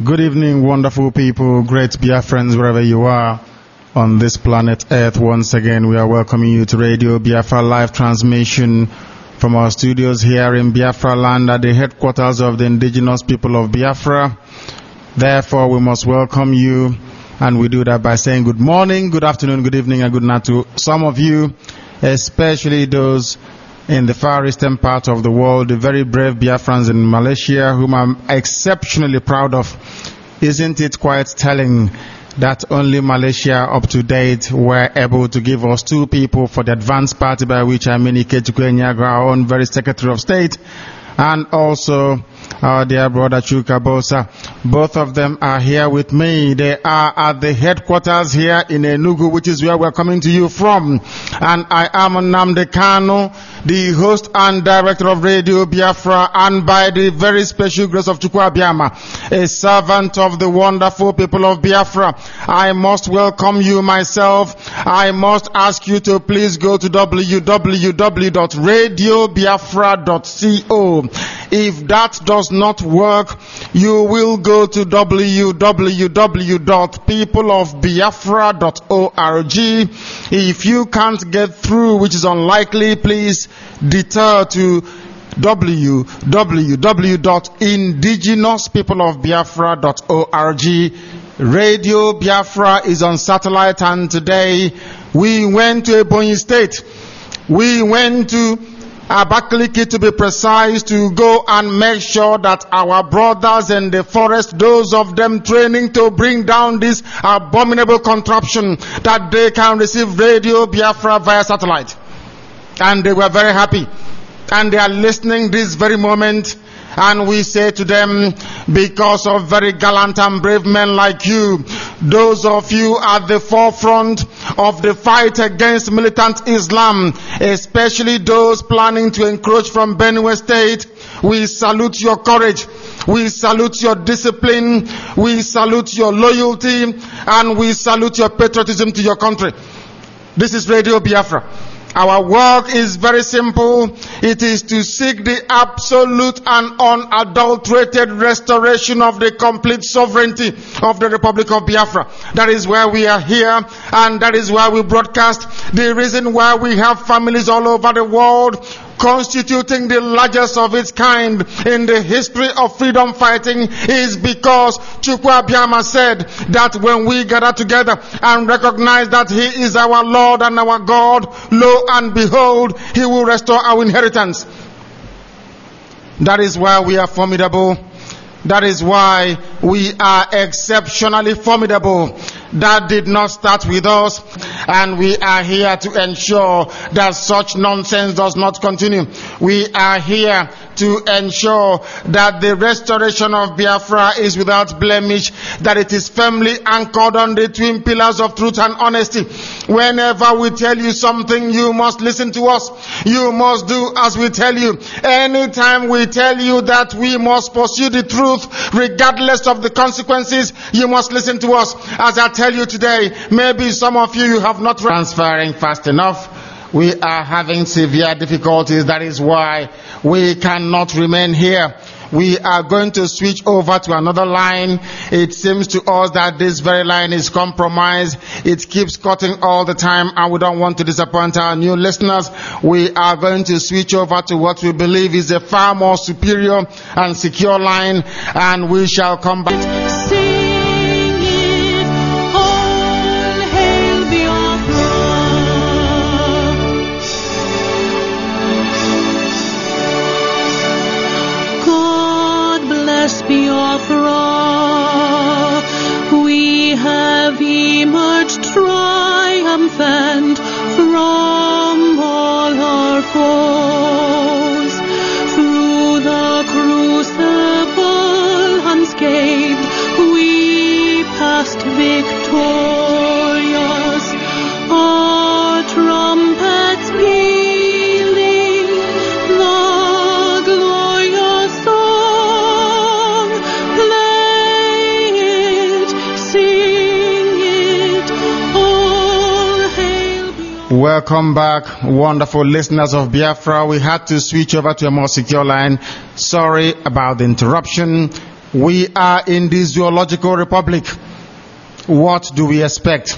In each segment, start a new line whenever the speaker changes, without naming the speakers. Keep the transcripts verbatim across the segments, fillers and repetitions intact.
Good evening, wonderful people, great Biafrans, wherever you are on this planet Earth. Once again, we are welcoming you to Radio Biafra live transmission from our studios here in Biafra land at the headquarters of the indigenous people of Biafra. Therefore, we must welcome you, and we do that by saying good morning, good afternoon, good evening, and good night to some of you, especially those in the far eastern part of the world, the very brave Biafrans in Malaysia, whom I'm exceptionally proud of. Isn't it quite telling that only Malaysia up to date were able to give us two people for the advanced party, by which I mean Ikechukwu Enyago, our own very Secretary of State, and also our dear brother Chuka Bosa. Both of them are here with me. They are at the headquarters here in Enugu, which is where we're coming to you from. And I am Nnamdi Kanu, the host and director of Radio Biafra, and by the very special grace of Chukwu Abiyama, a servant of the wonderful people of Biafra, I must welcome you myself. I must ask you to please go to w w w dot radio biafra dot co. If that does not work, you will go to w w w dot people of biafra dot org. If you can't get through, which is unlikely, please deter to w w w dot indigenous people of biafra dot org. Radio Biafra is on satellite, and today we went to Ebonyi State. We went to Abakaliki, to be precise, to go and make sure that our brothers in the forest, those of them training to bring down this abominable contraption, that they can receive Radio Biafra via satellite. And they were very happy. And they are listening this very moment. And we say to them, because of very gallant and brave men like you, those of you at the forefront of the fight against militant Islam, especially those planning to encroach from Benue State, we salute your courage, we salute your discipline, we salute your loyalty, and we salute your patriotism to your country. This is Radio Biafra. Our work is very simple. It is to seek the absolute and unadulterated restoration of the complete sovereignty of the Republic of Biafra. That is why we are here, and that is why we broadcast. The reason why we have families all over the world, constituting the largest of its kind in the history of freedom fighting, is because Chukwu Abiyama said that when we gather together and recognize that He is our Lord and our God, lo and behold, He will restore our inheritance. That is why we are formidable. That is why we are exceptionally formidable. That did not start with us, and we are here to ensure that such nonsense does not continue. We are here to ensure that the restoration of Biafra is without blemish, that it is firmly anchored on the twin pillars of truth and honesty. Whenever we tell you something, you must listen to us. You must do as we tell you. Anytime we tell you that we must pursue the truth, regardless of the consequences, you must listen to us. As I tell you today, maybe some of you, you have not transferring fast enough. We are having severe difficulties. That is why we cannot remain here. We are going to switch over to another line. It seems to us that this very line is compromised. It keeps cutting all the time, and we don't want to disappoint our new listeners. We are going to switch over to what we believe is a far more superior and secure line, and we shall come back.
Biafra, we have emerged triumphant from all our foes. Through the crucible unscathed, we passed victorious. Our trumpets pealing, the glorious song.
Welcome back, wonderful listeners of Biafra. We had to switch over to a more secure line. Sorry about the interruption. We are in the zoological republic. What do we expect?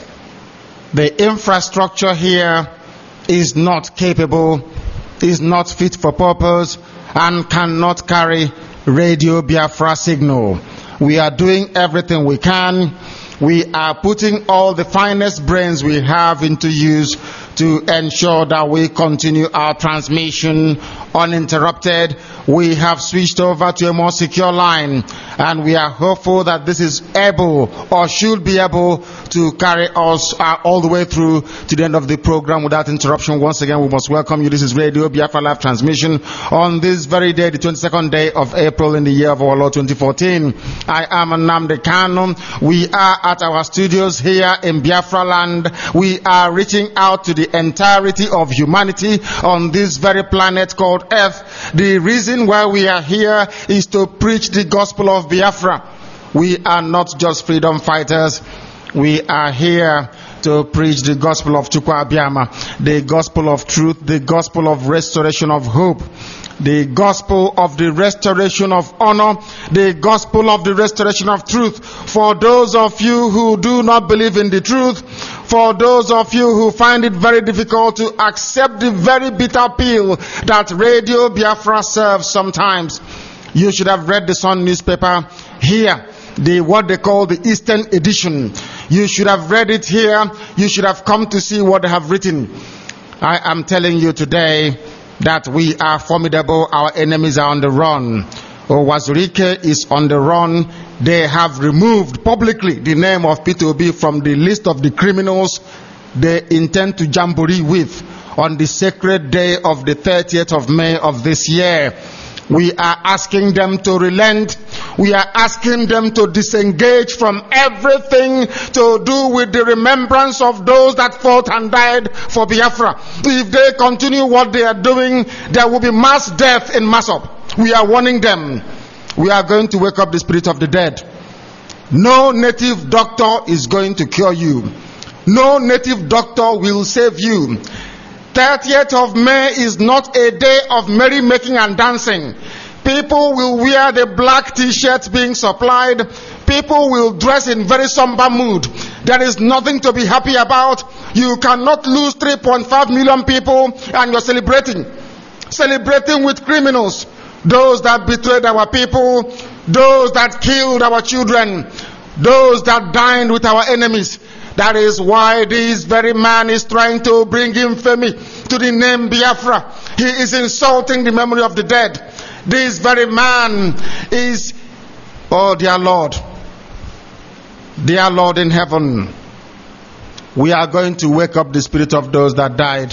The infrastructure here is not capable, is not fit for purpose, and cannot carry Radio Biafra signal. We are doing everything we can. We are putting all the finest brains we have into use to ensure that we continue our transmission uninterrupted. We have switched over to a more secure line, and we are hopeful that this is able or should be able to carry us uh, all the way through to the end of the program without interruption. Once again, we must welcome you. This is Radio Biafra Live Transmission on this very day, the twenty-second day of April in the year of our Lord twenty fourteen. I am Nnamdi Kanu. We are at our studios here in Biafra land. We are reaching out to the entirety of humanity on this very planet called Earth. The reason why we are here is to preach the gospel of Biafra. We are not just freedom fighters. We are here to preach the gospel of Chukwu Abiama, the gospel of truth, the gospel of restoration of hope, the gospel of the restoration of honor, the gospel of the restoration of truth. For those of you who do not believe in the truth, for those of you who find it very difficult to accept the very bitter pill that Radio Biafra serves sometimes, you should have read the Sun newspaper here, the what they call the Eastern Edition. You should have read it here. You should have come to see what they have written. I am telling you today that we are formidable. Our enemies are on the run. Owazurike is on the run. They have removed publicly the name of Peter Obi from the list of the criminals they intend to jamboree with on the sacred day of the thirtieth of May of this year. We are asking them to relent. We are asking them to disengage from everything to do with the remembrance of those that fought and died for Biafra. If they continue what they are doing, there will be mass death in Masop. We are warning them. We are going to wake up the spirit of the dead. No native doctor is going to cure you. No native doctor will save you. thirtieth of May is not a day of merrymaking and dancing. People will wear the black t-shirts being supplied. People will dress in very somber mood. There is nothing to be happy about. You cannot lose three point five million people and you're celebrating. Celebrating with criminals. Those that betrayed our people. Those that killed our children. Those that dined with our enemies. That is why this very man is trying to bring infamy to the name Biafra. He is insulting the memory of the dead. This very man is, oh dear Lord, dear Lord in heaven, we are going to wake up the spirit of those that died.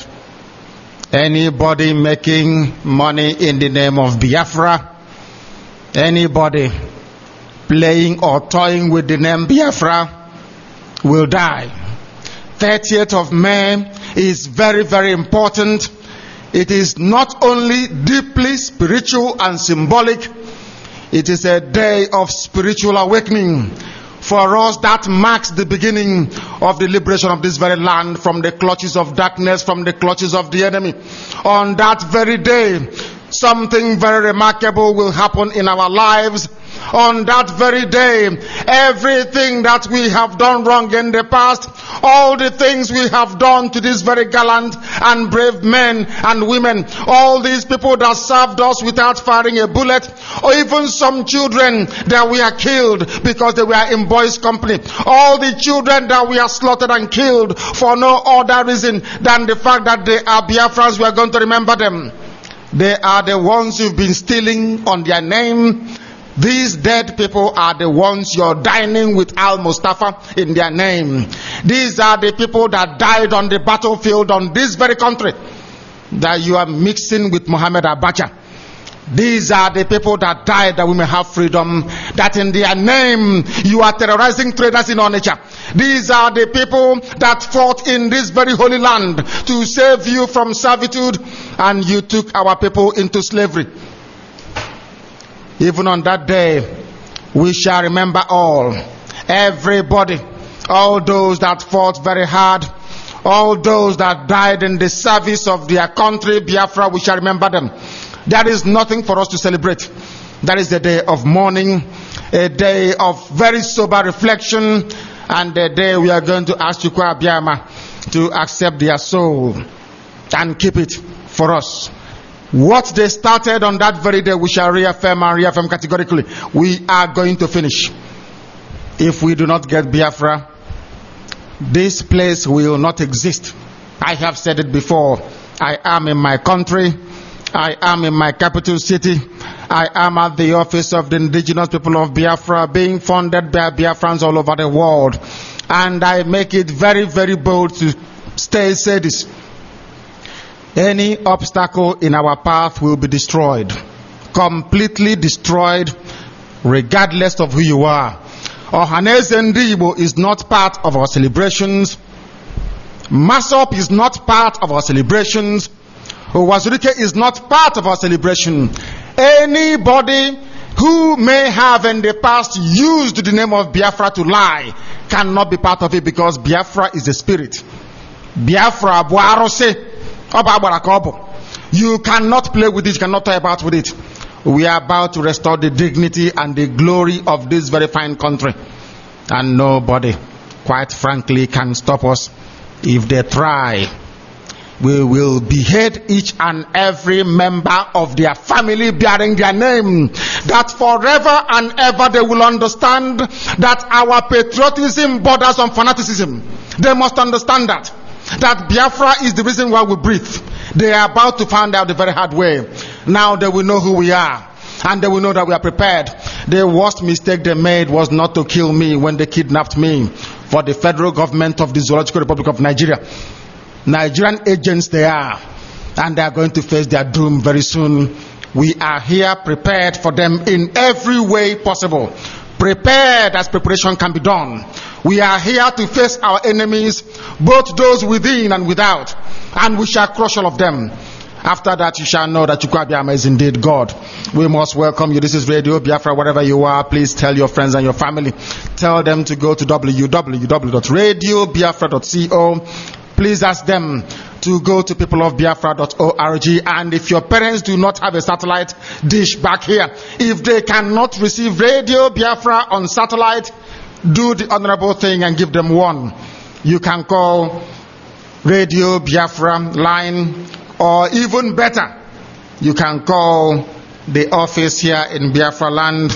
Anybody making money in the name of Biafra, anybody playing or toying with the name Biafra, will die. thirtieth of May is very, very important. It is not only deeply spiritual and symbolic, it is a day of spiritual awakening. For us, that marks the beginning of the liberation of this very land from the clutches of darkness, from the clutches of the enemy. On that very day, something very remarkable will happen in our lives. On that very day, everything that we have done wrong in the past, all the things we have done to these very gallant and brave men and women, all these people that served us without firing a bullet, or even some children that we are killed because they were in boys' company, all the children that we are slaughtered and killed for no other reason than the fact that they are Biafrans, we are going to remember them. They are the ones who've been stealing on their name. These dead people are the ones you're dining with Al-Mustafa in their name. These are the people that died on the battlefield on this very country that you are mixing with Muhammad Abacha. These are the people that died that we may have freedom, that in their name you are terrorizing traders in Onitsha. These are the people that fought in this very holy land to save you from servitude, and you took our people into slavery. Even on that day, we shall remember all, everybody, all those that fought very hard, all those that died in the service of their country, Biafra, we shall remember them. There is nothing for us to celebrate. That is the day of mourning. a day of very sober reflection, and a day we are going to ask Chukwu Abiyama to accept their soul and keep it for us. What they started on that very day, we shall reaffirm and reaffirm categorically. We are going to finish. If we do not get Biafra, this place will not exist. I have said it before. I am in my country. I am in my capital city. I am at the office of the indigenous people of Biafra, being funded by Biafrans all over the world. And I make it very, very bold to stay, say this. Any obstacle in our path will be destroyed. Completely destroyed, regardless of who you are. Ohaneze Ndigbo is not part of our celebrations. Masop is not part of our celebrations. Owazurike is not part of our celebration. Anybody who may have in the past used the name of Biafra to lie cannot be part of it, because Biafra is a spirit. Biafra Buarose. You cannot play with it, you cannot talk about with it. We are about to restore the dignity and the glory of this very fine country. And nobody, quite frankly, can stop us. If they try, we will behead each and every member of their family bearing their name. That forever and ever they will understand that our patriotism borders on fanaticism. They must understand that. That Biafra is the reason why we breathe. They are about to find out the very hard way. Now they will know who we are. And they will know that we are prepared. The worst mistake they made was not to kill me when they kidnapped me. For the federal government of the Zoological Republic of Nigeria. Nigerian agents they are. And they are going to face their doom very soon. We are here prepared for them in every way possible. Prepared as preparation can be done. We are here to face our enemies, both those within and without, and we shall crush all of them. After that, you shall know that Chukwu Abiyama is indeed God. We must welcome you. This is Radio Biafra. Wherever you are, please tell your friends and your family. Tell them to go to w w w dot radio biafra dot co. Please ask them to go to people of biafra dot org. And if your parents do not have a satellite dish back here, if they cannot receive Radio Biafra on satellite, do the honorable thing and give them one. You can call Radio Biafra line, or even better, you can call the office here in Biafra land,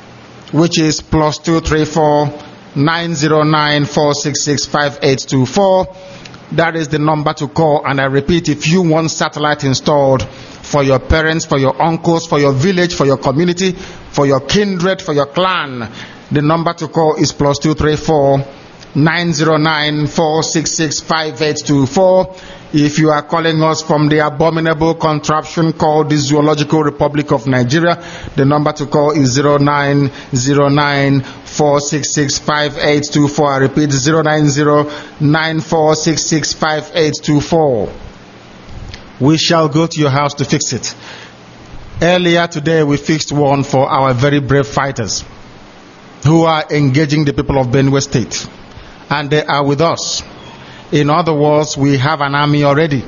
which is plus two three four nine zero nine four six six five eight two four. That is the number to call. And I repeat, if you want satellite installed for your parents, for your uncles, for your village, for your community, for your kindred, for your clan, the number to call is plus two three four nine zero nine four six six five eight two four. If you are calling us from the abominable contraption called the Zoological Republic of Nigeria, the number to call is zero nine zero nine four six six five eight two four. I repeat, zero nine zero nine four six six five eight two four. We shall go to your house to fix it. Earlier today, we fixed one for our very brave fighters who are engaging the people of Benue State. And they are with us. In other words, we have an army already.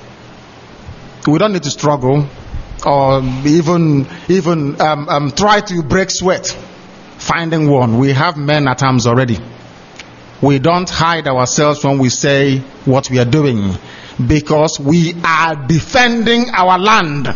We don't need to struggle or even even um, um, try to break sweat finding one. We have men at arms already. We don't hide ourselves when we say what we are doing, because we are defending our land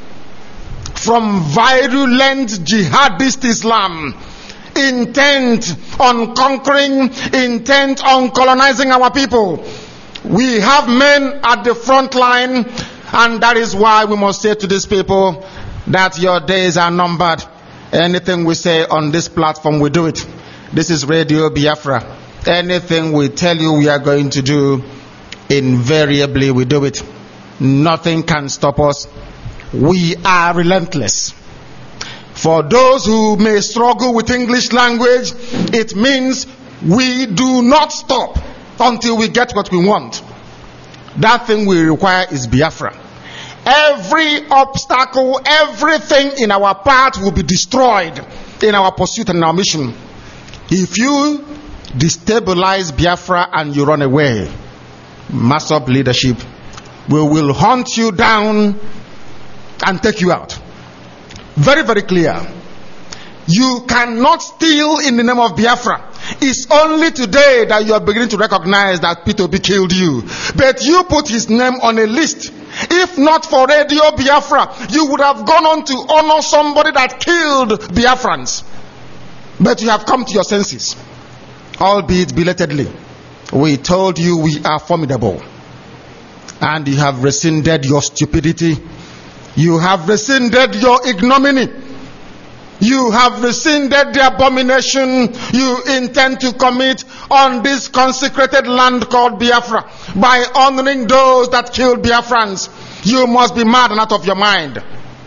from virulent jihadist Islam, intent on conquering, intent on colonizing our people. We have men at the front line, and that is why we must say to these people that your days are numbered. Anything we say on this platform, we do it. This is Radio Biafra. Anything we tell you we are going to do, invariably we do it. Nothing can stop us. We are relentless. For those who may struggle with English language, it means we do not stop until we get what we want. That thing we require is Biafra. Every obstacle, everything in our path will be destroyed in our pursuit and our mission. If you destabilize Biafra and you run away, mass up leadership, we will hunt you down and take you out. Very, very clear. You cannot steal in the name of Biafra. It's only today that you are beginning to recognize that Peter Obi killed you. But you put his name on a list. If not for Radio Biafra, you would have gone on to honor somebody that killed Biafrans. But you have come to your senses, albeit belatedly. We told you we are formidable, and you have rescinded your stupidity. You have rescinded your ignominy. You have rescinded the abomination you intend to commit on this consecrated land called Biafra by honoring those that killed Biafrans. You must be mad and out of your mind.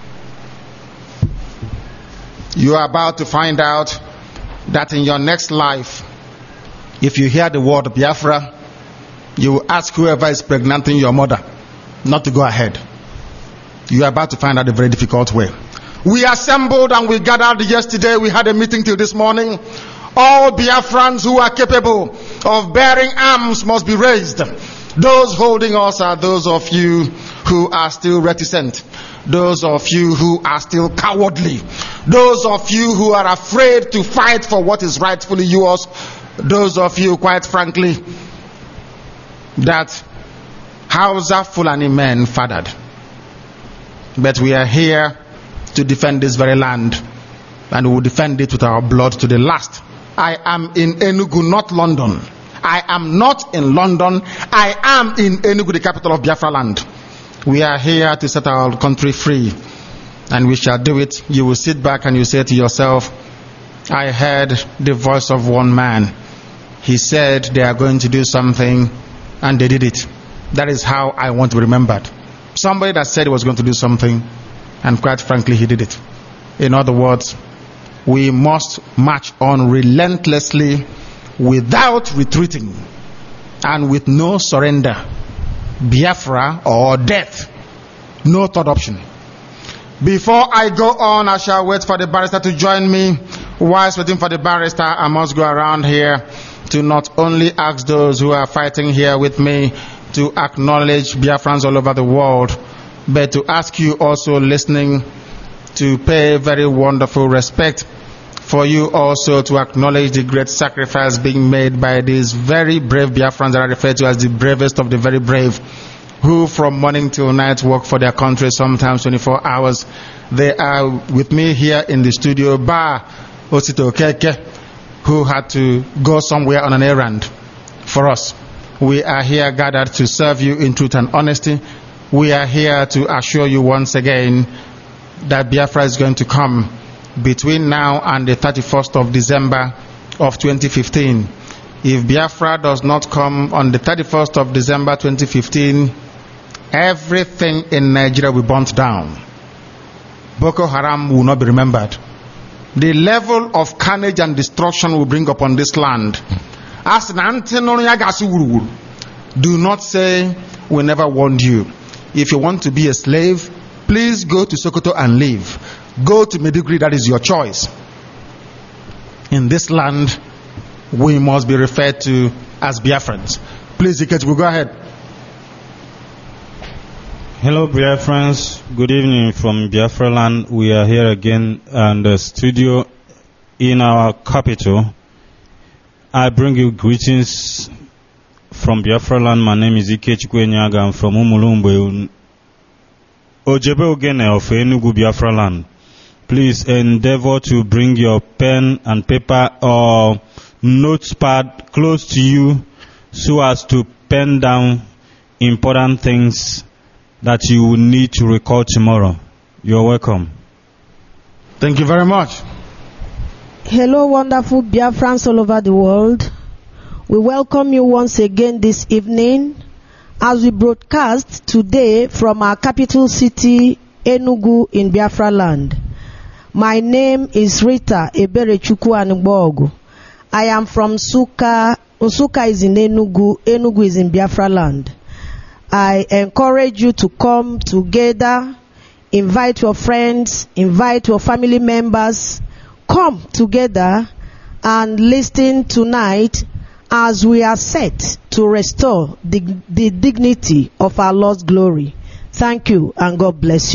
You are about to find out that in your next life, if you hear the word Biafra, you will ask whoever is pregnanting your mother not to go ahead. You are about to find out a very difficult way. We assembled and we gathered yesterday. We had a meeting till this morning. All Biafrans who are capable of bearing arms must be raised. Those holding us are those of you who are still reticent. Those of you who are still cowardly. Those of you who are afraid to fight for what is rightfully yours. Those of you, quite frankly, that Hausa Fulani men fathered. But we are here to defend this very land, and we will defend it with our blood to the last. I am in Enugu, not London. I am not in London. I am in Enugu, the capital of Biafra land. We are here to set our country free, and we shall do it. You will sit back and you say to yourself, I heard the voice of one man. He said they are going to do something, and they did it. That is how I want to be remembered. Somebody that said he was going to do something, and quite frankly, he did it. In other words, we must march on relentlessly without retreating and with no surrender. Biafra or death. No third option. Before I go on, I shall wait for the barrister to join me. Whilst waiting for the barrister, I must go around here to not only ask those who are fighting here with me to acknowledge Biafrans all over the world, but to ask you also listening to pay very wonderful respect for you also to acknowledge the great sacrifice being made by these very brave Biafrans that are referred to as the bravest of the very brave, who from morning till night work for their country, sometimes twenty-four hours. They are with me here in the studio, Ba Osito Keke, who had to go somewhere on an errand for us. We are here gathered to serve you in truth and honesty. We are here to assure you once again that Biafra is going to come between now and the thirty-first of December of twenty fifteen. If Biafra does not come on the thirty-first of December twenty fifteen, everything in Nigeria will burn down. Boko Haram will not be remembered. The level of carnage and destruction will bring upon this land. Do not say we never warned you. If you want to be a slave, please go to Sokoto and live. Go to Maiduguri, that is your choice. In this land, we must be referred to as Biafrans. Please, Ikechi, we'll go ahead.
Hello, Biafrans. Good evening from Biafra land. We are here again in the studio in our capital. I bring you greetings from Biafra land. My name is Ikechi Kwenyaga. I'm from Umulumbe, Ojebe Ogene of Enugu, Biafra land. Please endeavor to bring your pen and paper or notepad close to you so as to pen down important things that you will need to recall tomorrow. You're welcome.
Thank you very much.
Hello, wonderful Biafrans all over the world. We welcome you once again this evening as we broadcast today from our capital city, Enugu, in Biafra land. My name is Rita Eberechukwu Anugbogu. I am from Nsukka. Nsukka is in Enugu. Enugu is in Biafra land. I encourage you to come together, invite your friends, invite your family members, come together and listen tonight as we are set to restore the, the dignity of our Lord's glory. Thank you and God bless you.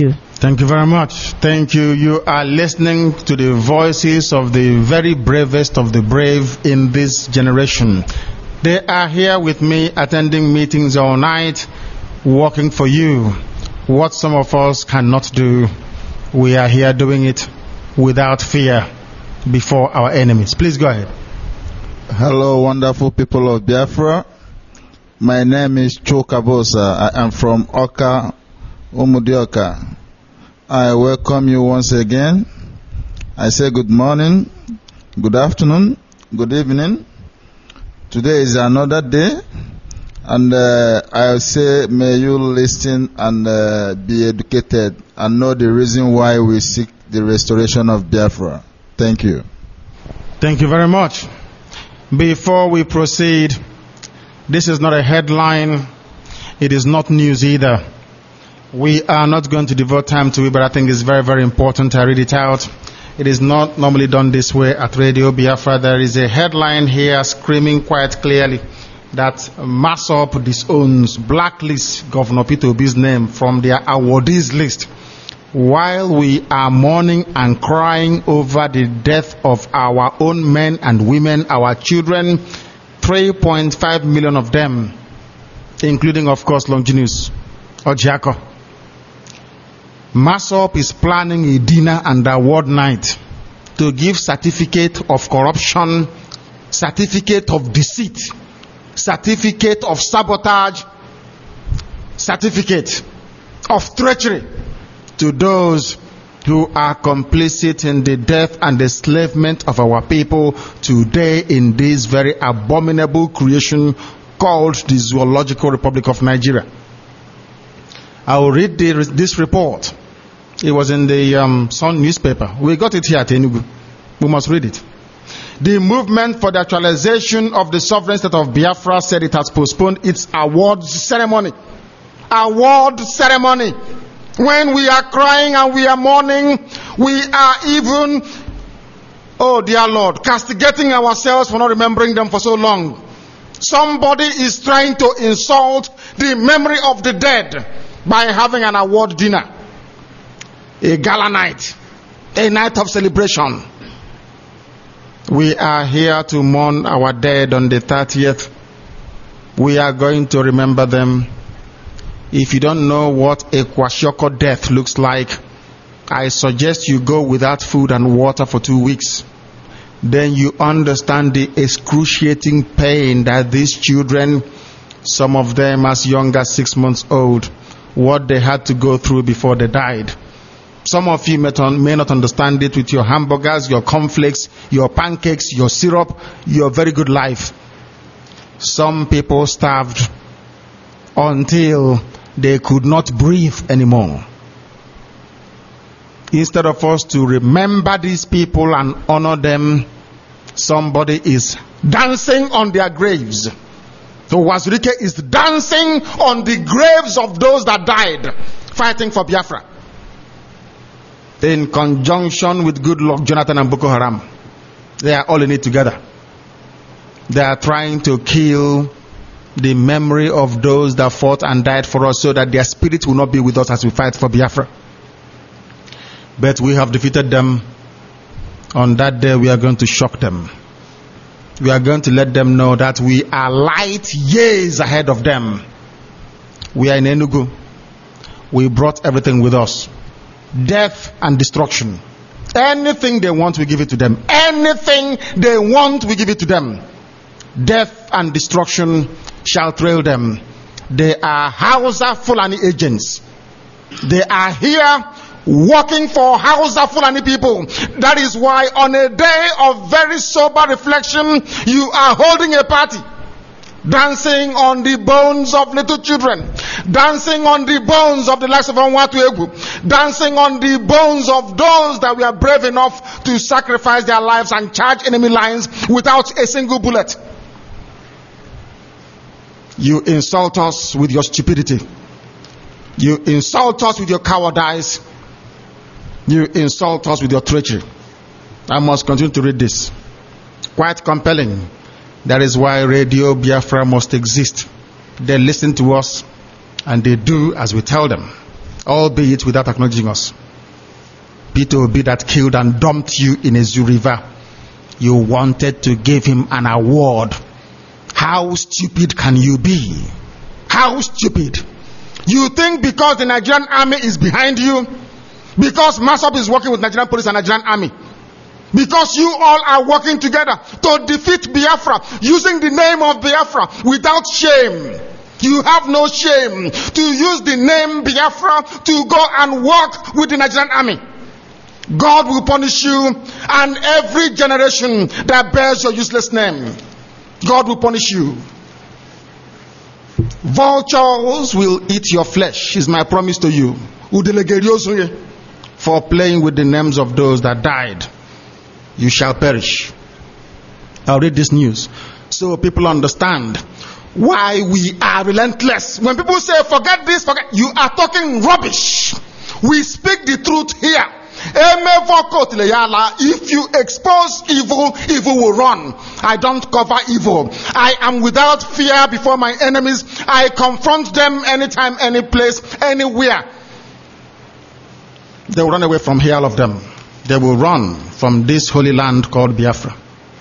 Thank you very much. Thank you. You are listening to the voices of the very bravest of the brave in this generation. They are here with me attending meetings all night, working for you. What some of us cannot do, we are here doing it without fear before our enemies. Please go ahead.
Hello, wonderful people of Biafra. My name is Chokabosa. I am from Oka, Umudioka. I welcome you once again. I say good morning, good afternoon, good evening. Today is another day, and uh, I say may you listen and uh, be educated and know the reason why we seek the restoration of Biafra. Thank you.
Thank you very much. Before we proceed, this is not a headline. It is not news either. We are not going to devote time to it, but I think it's very, very important I read it out. It is not normally done this way at Radio Biafra. There is a headline here screaming quite clearly that MASSOP disowns, blacklists Governor Peter Obi's name from their awardees list. While we are mourning and crying over the death of our own men and women, our children, three point five million of them, including, of course, Longinus Ojiako. MASSOP is planning a dinner and award night to give certificate of corruption, certificate of deceit, certificate of sabotage, certificate of treachery to those who are complicit in the death and enslavement of our people today in this very abominable creation called the Zoological Republic of Nigeria. I will read the, this report. It was in the um, Sun newspaper. We got it here at Enugu. We must read it. The movement for the actualization of the sovereign state of Biafra said it has postponed its awards ceremony. Award ceremony. When we are crying and we are mourning, we are even, oh dear Lord, castigating ourselves for not remembering them for so long. Somebody is trying to insult the memory of the dead by having an award dinner. A gala night, a night of celebration. We are here to mourn our dead on the thirtieth. We are going to remember them. If you don't know what a kwashiorkor death looks like, I suggest you go without food and water for two weeks. Then you understand the excruciating pain that these children, some of them as young as six months old, what they had to go through before they died. Some of you may, may not understand it with your hamburgers, your cornflakes, your pancakes, your syrup, your very good life. Some people starved until they could not breathe anymore. Instead of us to remember these people and honor them, somebody is dancing on their graves. So Wazirike is dancing on the graves of those that died fighting for Biafra, in conjunction with Goodluck Jonathan and Boko Haram. They are all in it together. They are trying to kill the memory of those that fought and died for us so that their spirit will not be with us as we fight for Biafra. But we have defeated them. On that day we are going to shock them. We are going to let them know that we are light years ahead of them. We are in Enugu. We brought everything with us. Death and destruction. Anything they want, we give it to them. Anything they want, we give it to them. Death and destruction shall trail them. They are Hausa Fulani agents. They are here working for Hausa Fulani people. That is why on a day of very sober reflection, you are holding a party. Dancing on the bones of little children. Dancing on the bones of the likes of Onwatu Egwu. Dancing on the bones of those that were brave enough to sacrifice their lives and charge enemy lines without a single bullet. You insult us with your stupidity. You insult us with your cowardice. You insult us with your treachery. I must continue to read this. Quite compelling. That is why Radio Biafra must exist. They listen to us and they do as we tell them. albeit without acknowledging us. Peter Obi that killed and dumped you in a Zoo River. You wanted to give him an award. How stupid can you be? How stupid? You think because the Nigerian army is behind you, because MASSOB is working with Nigerian police and Nigerian army, because you all are working together to defeat Biafra using the name of Biafra without shame. You have no shame to use the name Biafra to go and work with the Nigerian army. God will punish you and every generation that bears your useless name. God will punish you. Vultures will eat your flesh, is my promise to you. For playing with the names of those that died. You shall perish. I'll read this news so people understand why we are relentless. When people say forget this, forget, you are talking rubbish. We speak the truth here. If you expose evil, evil will run. I don't cover evil. I am without fear before my enemies. I confront them anytime, any place, anywhere. They will run away from here, all of them. They will run from this holy land called Biafra.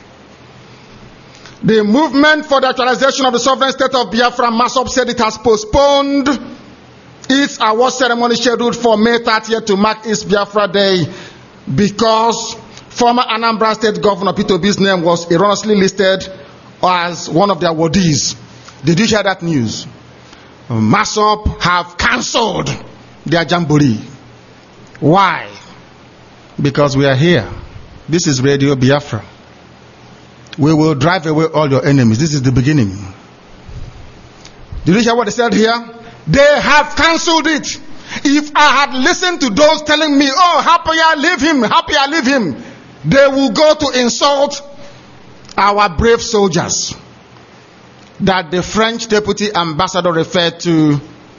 The movement for the actualization of the sovereign state of Biafra, MASSOB, said it has postponed its award ceremony scheduled for May thirtieth to mark its Biafra Day because former Anambra State Governor Peter Obi's name was erroneously listed as one of the awardees. Did you hear that news? MASSOB have cancelled their jamboree. Why? Because we are here. This is Radio Biafra. We will drive away all your enemies. This is the beginning. Did you hear what they said here? They have cancelled it. If I had listened to those telling me, oh, happy I leave him, happy I leave him, they will go to insult our brave soldiers that the French deputy ambassador referred to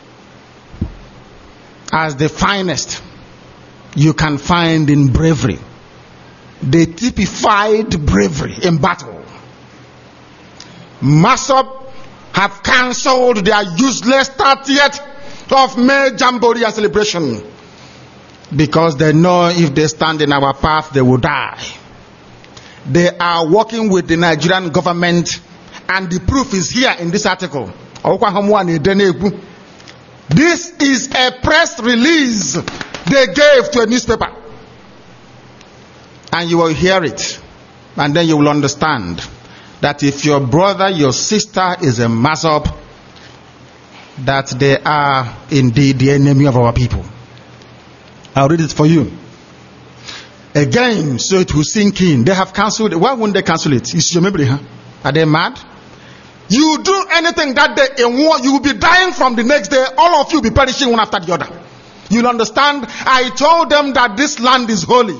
as the finest you can find in bravery. They typified bravery in battle. MASSOB have cancelled their useless thirtieth of May Jamboree celebration because they know if they stand in our path, they will die. They are working with the Nigerian government, and the proof is here in this article. This is a press release they gave to a newspaper. And you will hear it, and then you will understand that if your brother, your sister is a MASSOB, that they are indeed the enemy of our people. I'll read it for you. Again, so it will sink in. They have cancelled it. Why wouldn't they cancel it? It's your memory, huh? Are they mad? You do anything that day in war, you will be dying from the next day. All of you will be perishing one after the other. You'll understand. I told them that this land is holy.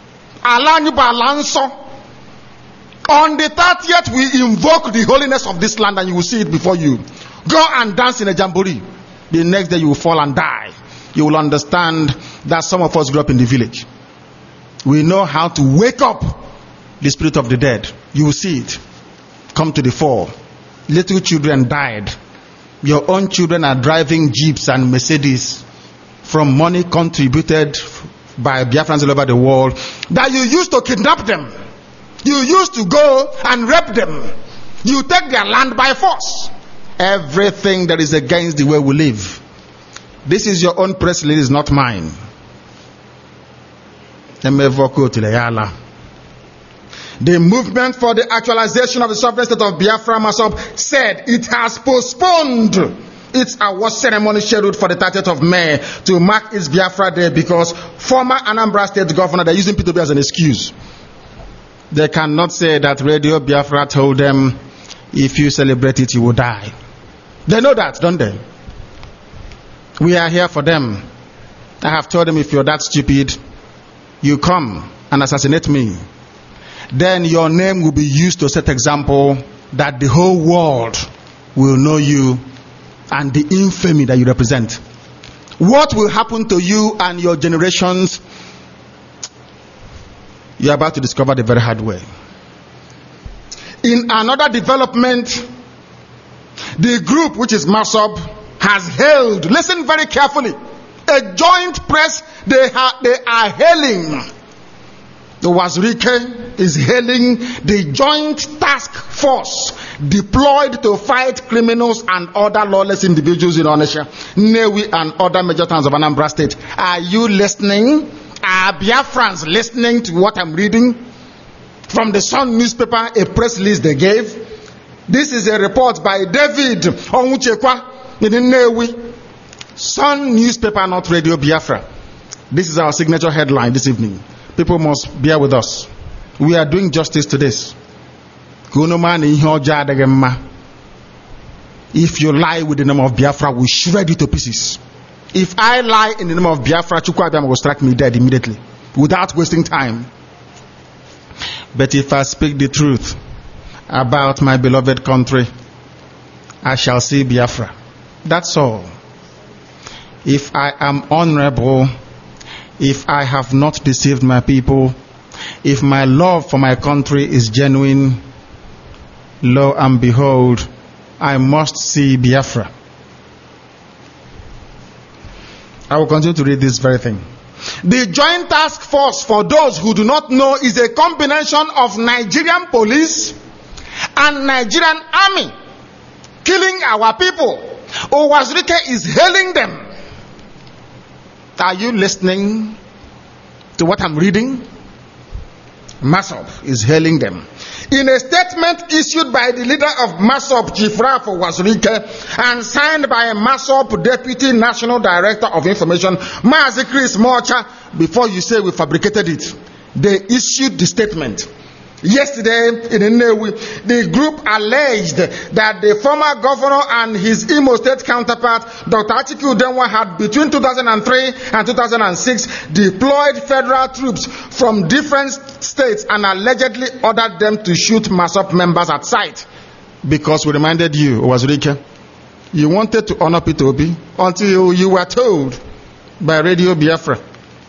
On the thirtieth, we invoke the holiness of this land, and you will see it before you. Go and dance in a jamboree. The next day you will fall and die. You will understand that some of us grew up in the village. We know how to wake up the spirit of the dead. You will see it come to the fore. Little children died. Your own children are driving jeeps and Mercedes from money contributed by Biafrans all over the world that you used to kidnap them. You used to go and rape them. You take their land by force. Everything that is against the way we live. This is your own press release, not mine. The movement for the actualization of the sovereign state of Biafra, MASSOB, said it has postponed its award ceremony scheduled for the thirtieth of May to mark its Biafra Day because former Anambra State Governor, they're using P two B as an excuse. They cannot say that Radio Biafra told them, if you celebrate it, you will die. They know that, don't they? We are here for them. I have told them, if you're that stupid, you come and assassinate me. Then your name will be used to set example that the whole world will know you and the infamy that you represent. What will happen to you and your generations, you're about to discover the very hard way. In another development, the group, which is MASSOB, has hailed, listen very carefully, a joint press, they, ha- they are hailing. The Wazirike is hailing the joint task force deployed to fight criminals and other lawless individuals in Onitsha, Nnewi, and other major towns of Anambra State. Are you listening? Are Biafrans listening to what I'm reading from the Sun newspaper, a press release they gave? This is a report by David Onwuchekwa in Nnewi. Sun newspaper, not Radio Biafra. This is our signature headline this evening. People must bear with us. We are doing justice to this. If you lie with the name of Biafra, we shred you to pieces. If I lie in the name of Biafra, Chukwuabiam will strike me dead immediately, without wasting time. But if I speak the truth about my beloved country, I shall see Biafra. That's all. If I am honorable, if I have not deceived my people, if my love for my country is genuine, lo and behold, I must see Biafra. I will continue to read this very thing. The Joint Task Force, for those who do not know, is a combination of Nigerian police and Nigerian army killing our people. Owazirike is hailing them. Are you listening to what I'm reading? MASSOB is hailing them. In a statement issued by the leader of MASSOB, Chief Ralph Owazirike, and signed by a MASSOB Deputy National Director of Information, Mazi Chris Mocha, before you say we fabricated it, they issued the statement. Yesterday in Nnewi, the group alleged that the former governor and his Imo State counterpart, Doctor Atiku Udenwa, had between two thousand three and two thousand six deployed federal troops from different states and allegedly ordered them to shoot MASSOB members at sight. Because we reminded you, Owazirike, you wanted to honor Peter Obi until you were told by Radio Biafra.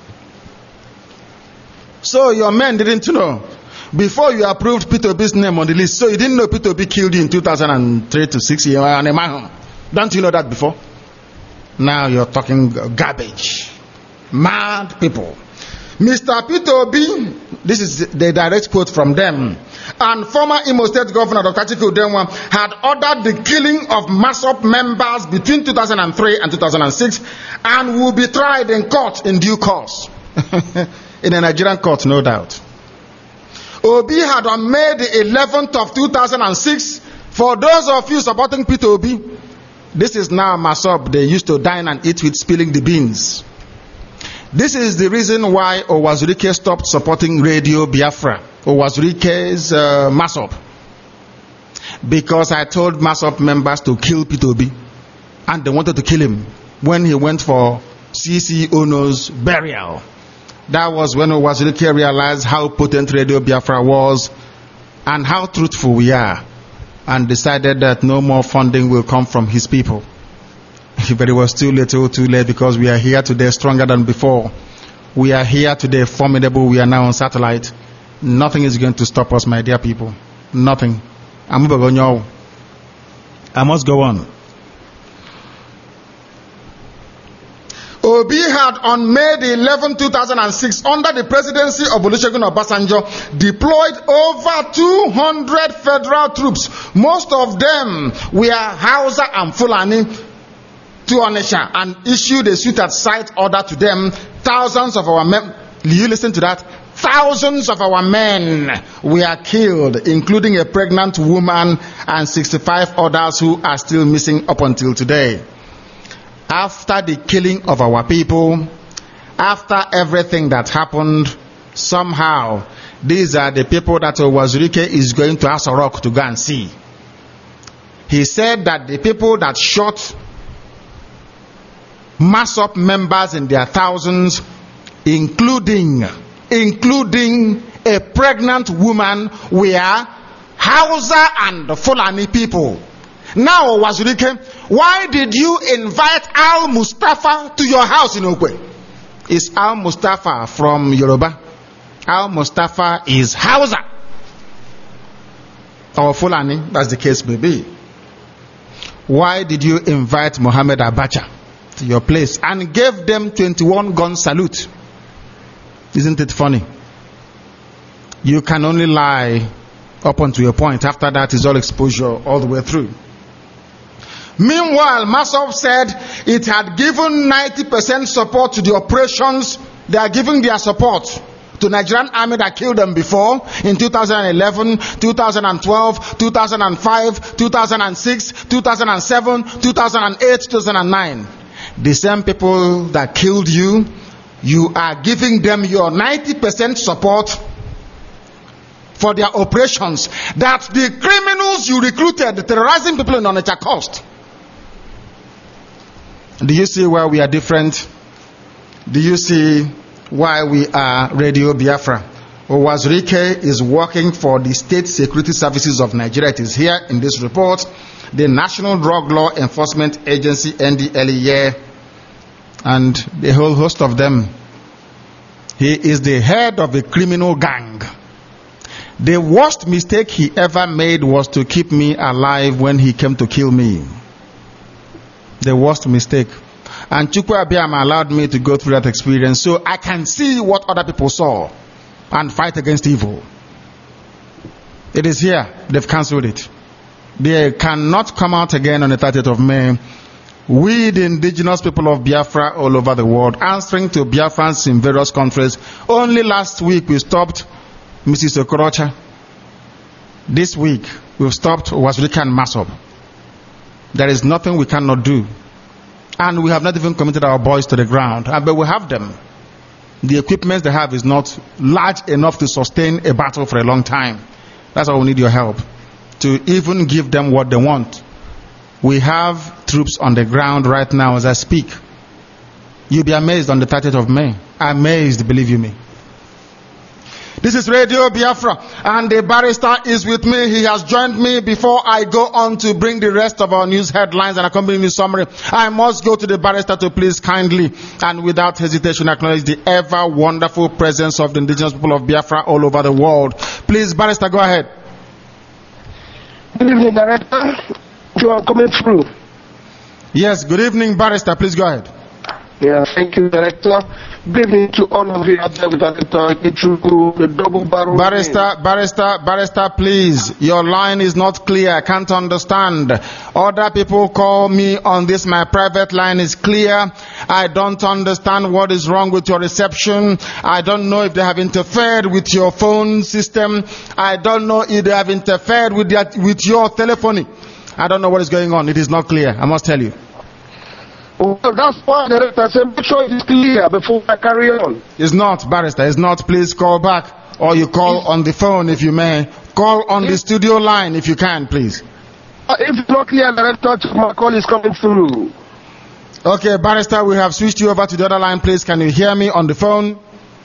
So your men didn't know. Before you approved Peter Obi's name on the list, so you didn't know Peter Obi killed you in two thousand three to six. You are on a man. Don't you know that before? Now you're talking garbage. Mad people. Mister Peter Obi, this is the direct quote from them, and former Imo State Governor Doctor Atiku Udenwa had ordered the killing of MASSOB members between two thousand three and two thousand six and will be tried in court in due course. In a Nigerian court, no doubt. Obi had on May the eleventh of two thousand six, for those of you supporting Peter Obi, this is now MASSOB. They used to dine and eat with spilling the beans. This is the reason why Owazirike stopped supporting Radio Biafra, Owazirike's uh, MASSOB. Because I told MASSOB members to kill Peter Obi, and they wanted to kill him when he went for C C Ono's burial. That was when Owazirike realized how potent Radio Biafra was and how truthful we are, and decided that no more funding will come from his people. But it was too little, too late, because we are here today stronger than before. We are here today formidable. We are now on satellite. Nothing is going to stop us, my dear people. Nothing. I must go on. Obi had on May the eleventh, two thousand six, under the presidency of Olusegun Obasanjo, deployed over two hundred federal troops. Most of them were Hausa and Fulani to Onitsha, and issued a shoot at sight order to them. Thousands of our men, you listen to that? Thousands of our men were killed, including a pregnant woman and sixty-five others who are still missing up until today. After the killing of our people, after everything that happened, somehow, these are the people that Owazirike is going to Aso Rock to go and see. He said that the people that shot MASSOB members in their thousands, including, including a pregnant woman, were Hausa and Fulani people. Now, Owazirike, why did you invite Al Mustafa to your house in Okwe? Is Al Mustafa from Yoruba? Al Mustafa is Hausa or Fulani, as the case may be. Why did you invite Mohammed Abacha to your place and gave them twenty-one gun salute. Isn't it funny? You can only lie up until a point. After that is all exposure all the way through. Meanwhile, Masop said it had given ninety percent support to the operations. They are giving their support to Nigerian army that killed them before in two thousand eleven, two thousand twelve, two thousand five, two thousand six, two thousand seven, two thousand eight, two thousand nine. The same people that killed you, you are giving them your ninety percent support for their operations that the criminals you recruited terrorizing people in Onitsha cost. Do you see where we are different? Do you see why we are Radio Biafra? Owazurike is working for the State Security Services of Nigeria. It is here in this report. The National Drug Law Enforcement Agency, N D L E A, and the whole host of them. He is the head of a criminal gang. The worst mistake he ever made was to keep me alive when he came to kill me. The worst mistake. And Chukwu Abiyama allowed me to go through that experience so I can see what other people saw and fight against evil. It is here. They've cancelled it. They cannot come out again on the thirtieth of May. We, the indigenous people of Biafra all over the world, answering to Biafrans in various countries. Only last week we stopped Missus Okorocha. This week we've stopped Owazurike and Masop. There is nothing we cannot do. And we have not even committed our boys to the ground. But we have them. The equipment they have is not large enough to sustain a battle for a long time. That's why we need your help. To even give them what they want. We have troops on the ground right now as I speak. You'll be amazed on the thirtieth of May. Amazed, believe you me. This is Radio Biafra, and the barrister is with me. He has joined me. Before I go on to bring the rest of our news headlines and accompanying summary, I must go to the barrister to please kindly and without hesitation acknowledge the ever wonderful presence of the indigenous people of Biafra all over the world. Please, barrister, go ahead.
Good evening, Director. You are coming through.
Yes, good evening, barrister. Please go ahead.
Yeah, thank you, Director. Good evening to all of you out there with Director Ichuku, the double barrel.
Barrister, barrister, barrister, please. Your line is not clear. I can't understand. Other people call me on this. My private line is clear. I don't understand what is wrong with your reception. I don't know if they have interfered with your phone system. I don't know if they have interfered with, their, with your telephony. I don't know what is going on. It is not clear. I must tell you.
Well, that's why the Director said make sure it is clear before I carry on.
It's not, barrister. It's not. Please call back. Or you call on the phone if you may. Call on the studio line if you can, please.
Uh, if it's not clear, Director, my call is coming through.
Okay, barrister, we have switched you over to the other line. Please, can you hear me on the phone?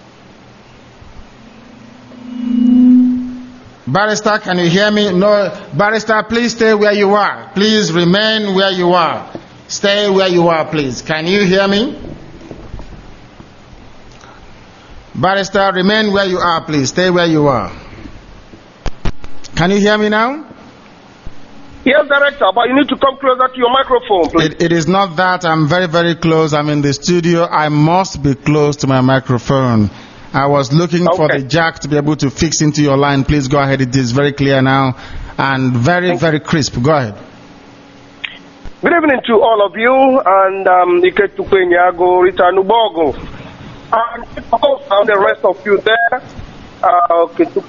Barrister, can you hear me? No. Barrister, please stay where you are. Please remain where you are. Stay where you are, please. Can you hear me? Barrister, remain where you are, please. Stay where you are. Can you hear me now?
Yes, Director, but you need to come closer to your microphone, please.
It, it is not that. I'm very, very close. I'm in the studio. I must be close to my microphone. I was looking okay. for the jack to be able to fix into your line. Please go ahead. It is very clear now and very, very crisp. Go ahead.
Good evening to all of you, and um, Iketukwenyago, Rita Nubogo, and the rest of you there. Uh,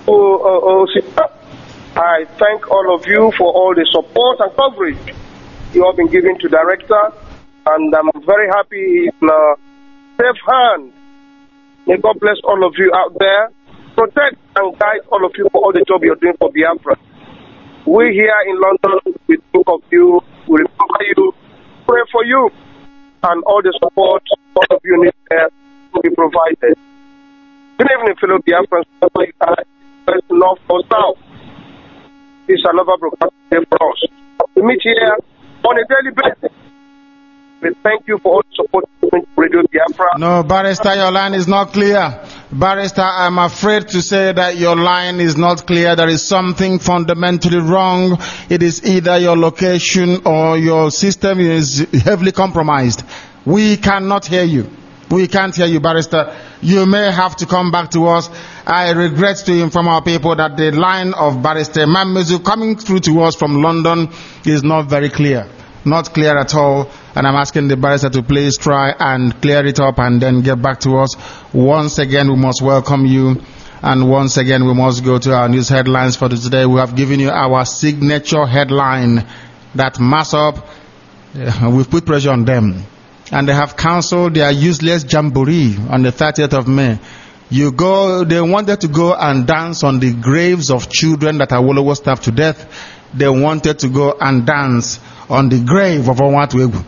I thank all of you for all the support and coverage you have been giving to Director, and I'm very happy in uh, safe hand. May God bless all of you out there. Protect and guide all of you for all the job you're doing for Biafra. We here in London, we think of you, we remember you, pray for you, and all the support all of you need there to be provided. Good evening, fellow Biafrans, north or south. This is another broadcast day for us. We meet here on a daily basis. We thank you for all the support to Radio Biafra.
No, Barrister, your line is not clear. Barrister, I'm afraid to say that your line is not clear. There is something fundamentally wrong. It is either your location or your system is heavily compromised. We cannot hear you. We can't hear you, Barrister. You may have to come back to us. I regret to inform our people that the line of Barrister Mamezu coming through to us from London is not very clear. Not clear at all. And I'm asking the barrister to please try and clear it up and then get back to us. Once again, we must welcome you. And once again, we must go to our news headlines for today. We have given you our signature headline that MASSOP, uh, we've put pressure on them. And they have cancelled their useless jamboree on the thirtieth of May. You go, they wanted to go and dance on the graves of children that Awolowo stabbed to death. They wanted to go and dance on the grave of Onwatuegu.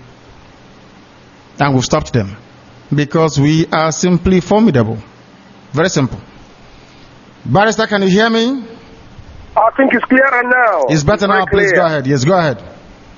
And we've stopped them. Because we are simply formidable. Very simple. Barrister, can you hear me?
I think it's clearer now.
It's better now, please go ahead. Yes, go ahead.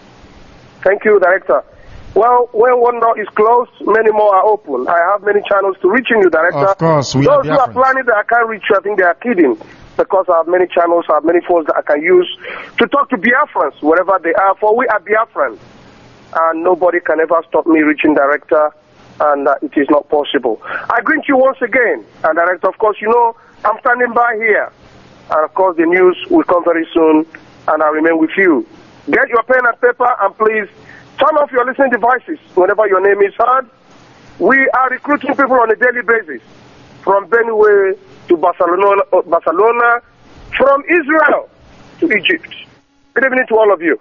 Thank you, Director. Well, when one door is closed, many more are open. I have many channels to reaching you, Director.
Of course, we
Those
are
who are planning that I can't reach you, I think they are kidding. Because I have many channels, I have many phones that I can use to talk to Biafrans, wherever they are, for we are Biafrans. And nobody can ever stop me reaching Director, and uh, it is not possible. I greet you once again, and Director, of course, you know, I'm standing by here. And of course, the news will come very soon, and I remain with you. Get your pen and paper, and please turn off your listening devices whenever your name is heard. We are recruiting people on a daily basis, from Benue to Barcelona, Barcelona, from Israel to Egypt. Good evening to all of you.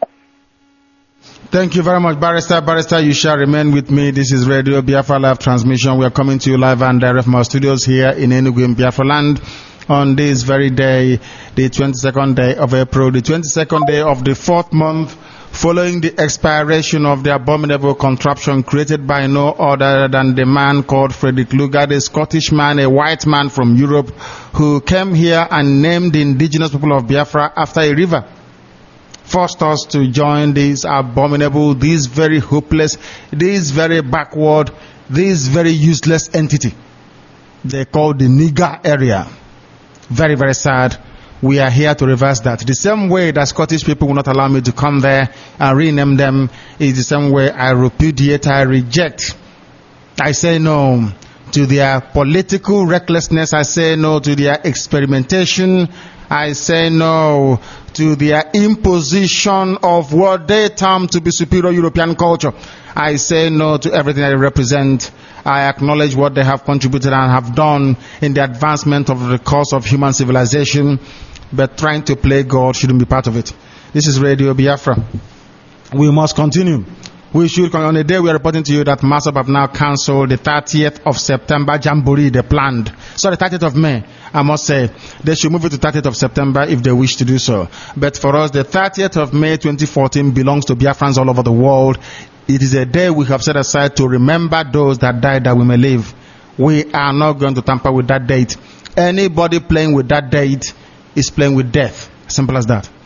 Thank you very much, Barrister. Barrister, you shall remain with me. This is Radio Biafra Live Transmission. We are coming to you live and direct from our studios here in Enugu in Biafra land on this very day, the twenty-second day of April, the twenty-second day of the fourth month, following the expiration of the abominable contraption created by no other than the man called Frederick Lugard, a Scottish man, a white man from Europe, who came here and named the indigenous people of Biafra after a river. Forced us to join this abominable, this very hopeless, this very backward, this very useless entity they call the Niger area. Very, very sad. We are here to reverse that. The same way that Scottish people will not allow me to come there and rename them is the same way I repudiate, I reject. I say no to their political recklessness. I say no to their experimentation. I say no to their imposition of what they term to be superior European culture. I say no to everything they represent. I acknowledge what they have contributed and have done in the advancement of the cause of human civilization, but trying to play God shouldn't be part of it. This is Radio Biafra. We must continue. We should, on the day we are reporting to you that MASSOP have now cancelled the thirtieth of September Jamboree they planned. Sorry, thirtieth of May, I must say. They should move it to thirtieth of September if they wish to do so. But for us, the thirtieth of May twenty fourteen belongs to Biafrans all over the world. It is a day we have set aside to remember those that died that we may live. We are not going to tamper with that date. Anybody playing with that date is playing with death. Simple as that.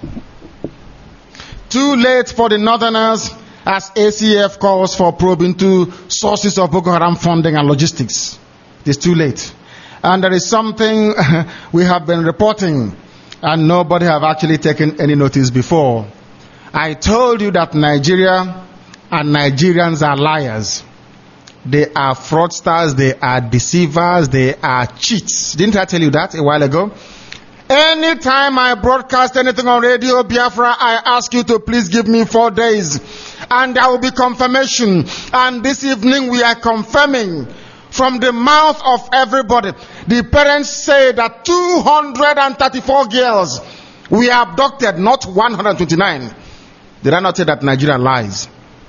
Too late for the Northerners, as A C F calls for probe into sources of Boko Haram funding and logistics. It's too late. And there is something we have been reporting, and nobody have actually taken any notice before. I told you that Nigeria and Nigerians are liars. They are fraudsters, they are deceivers, they are cheats. Didn't I tell you that a while ago? Anytime I broadcast anything on Radio Biafra, I ask you to please give me four days. And there will be confirmation. And this evening we are confirming from the mouth of everybody. The parents say that two hundred thirty-four girls were abducted, not one hundred twenty-nine. Did I not say that Nigeria lies?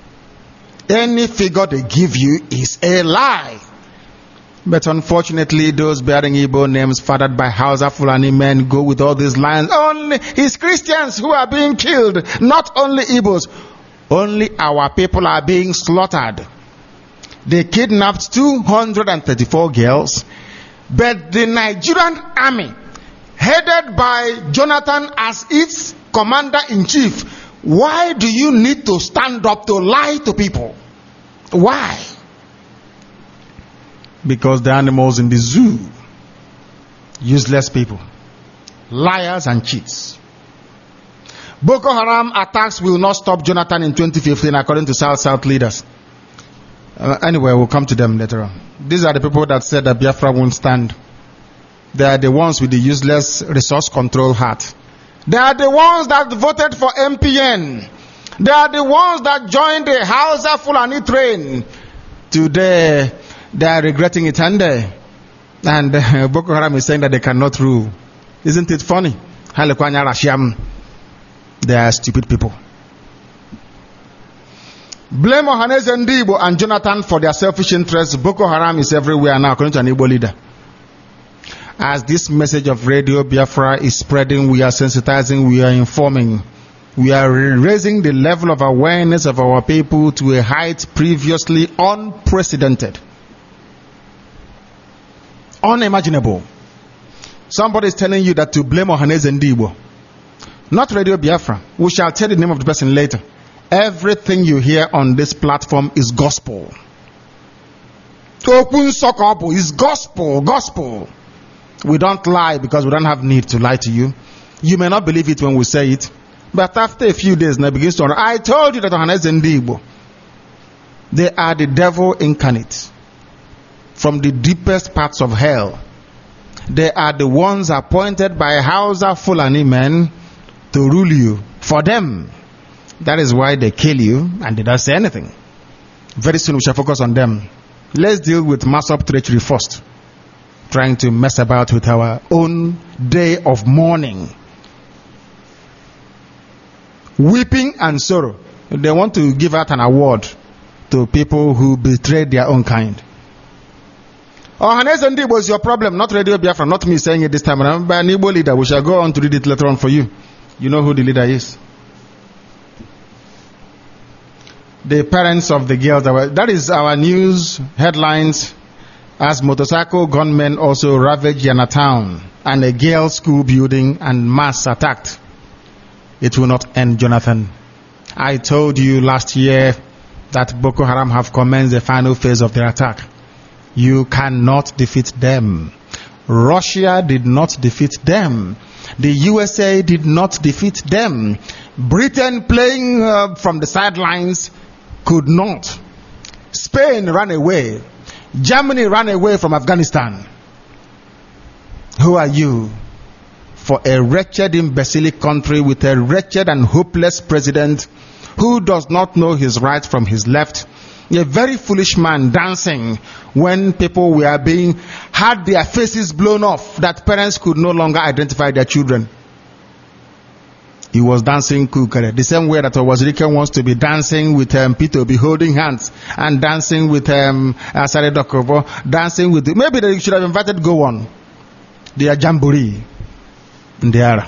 Any figure they give you is a lie. But unfortunately, those bearing Igbo names fathered by Hausa Fulani men go with all these lies. Only it's Christians who are being killed, not only Igbos. Only our people are being slaughtered. They kidnapped two hundred thirty-four girls, but the Nigerian army, headed by Jonathan as its commander-in-chief, why do you need to stand up to lie to people? Why? Because the animals in the zoo, useless people, liars and cheats. Boko Haram attacks will not stop Jonathan in twenty fifteen, according to South-South leaders. Uh, anyway, we'll come to them later on. These are the people that said that Biafra won't stand. They are the ones with the useless resource control hat. They are the ones that voted for M P N. They are the ones that joined the Hausa Fulani train. Today, they are regretting it, and they, and uh, Boko Haram is saying that they cannot rule. Isn't it funny? They are stupid people. Blame Ohaneze Ndigbo and Jonathan for their selfish interests. Boko Haram is everywhere now, according to an Igbo leader. As this message of Radio Biafra is spreading, we are sensitizing, we are informing. We are raising the level of awareness of our people to a height previously unprecedented. Unimaginable. Somebody is telling you that to blame Ohaneze Ndigbo. Not Radio Biafra. We shall tell the name of the person later. Everything you hear on this platform is gospel. Open Sokobu is gospel, gospel. We don't lie because we don't have need to lie to you. You may not believe it when we say it. But after a few days, now it begins to, I told you that Ohaneze Ndigbo, they are the devil incarnate from the deepest parts of hell. They are the ones appointed by Hausa Fulani men to rule you. For them, that is why they kill you and they don't say anything. Very soon we shall focus on them. Let's deal with mass-up treachery first. Trying to mess about with our own day of mourning. Weeping and sorrow. They want to give out an award to people who betrayed their own kind. Ohaneze Ndigbo is your problem, not Radio Biafra, not me saying it this time. I'm by an Igbo leader. We shall go on to read it later on for you. You know who the leader is. The parents of the girls. That, were, that is our news headlines. As motorcycle gunmen also ravage Yana town and a girls' school building and mass attacked. It will not end, Jonathan. I told you last year that Boko Haram have commenced the final phase of their attack. You cannot defeat them. Russia did not defeat them. The U S A did not defeat them. Britain playing uh, from the sidelines could not. Spain ran away. Germany ran away from Afghanistan. Who are you? For a wretched, imbecilic country with a wretched and hopeless president who does not know his right from his left. A very foolish man dancing when people were being, had their faces blown off, that parents could no longer identify their children. He was dancing kukere. The same way that Owazirike wants to be dancing with um, Peter, be holding hands, and dancing with um, Asare Dokovo, dancing with, maybe they should have invited Go On. They are jamboree. They are.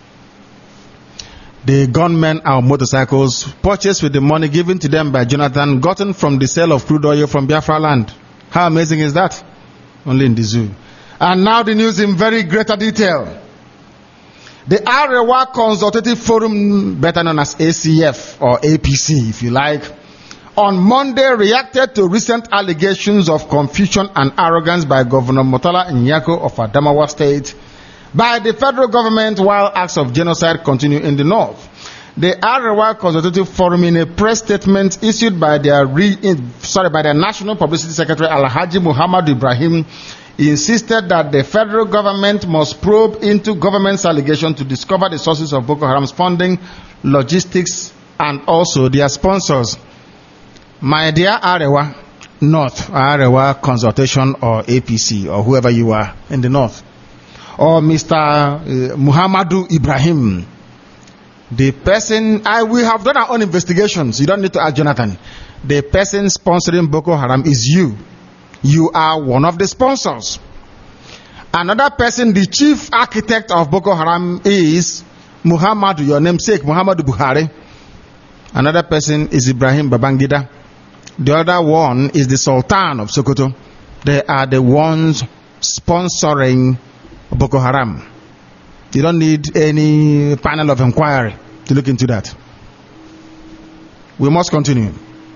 The gunmen are motorcycles purchased with the money given to them by Jonathan, gotten from the sale of crude oil from Biafra land. How amazing is that? Only in the zoo. And now the news in very greater detail. The Arewa Consultative Forum, better known as A C F or A P C if you like, on Monday reacted to recent allegations of confusion and arrogance by Governor Murtala Nyako of Adamawa State by the federal government while acts of genocide continue in the north. The Arewa Consultative Forum, in a press statement issued by their re, in, sorry by their National Publicity Secretary Alhaji Muhammad Ibrahim, insisted that the federal government must probe into government's allegation to discover the sources of Boko Haram's funding, logistics, and also their sponsors. My dear Arewa North, Arewa Consultation or A P C or whoever you are in the north, or Mister Uh, Muhammadu Ibrahim, the person, I we have done our own investigations. You don't need to ask Jonathan. The person sponsoring Boko Haram is you. You are one of the sponsors. Another person, the chief architect of Boko Haram is Muhammadu, your namesake, Muhammadu Buhari. Another person is Ibrahim Babangida. The other one is the Sultan of Sokoto. They are the ones sponsoring Boko Haram. You don't need any panel of inquiry to look into that. We must continue.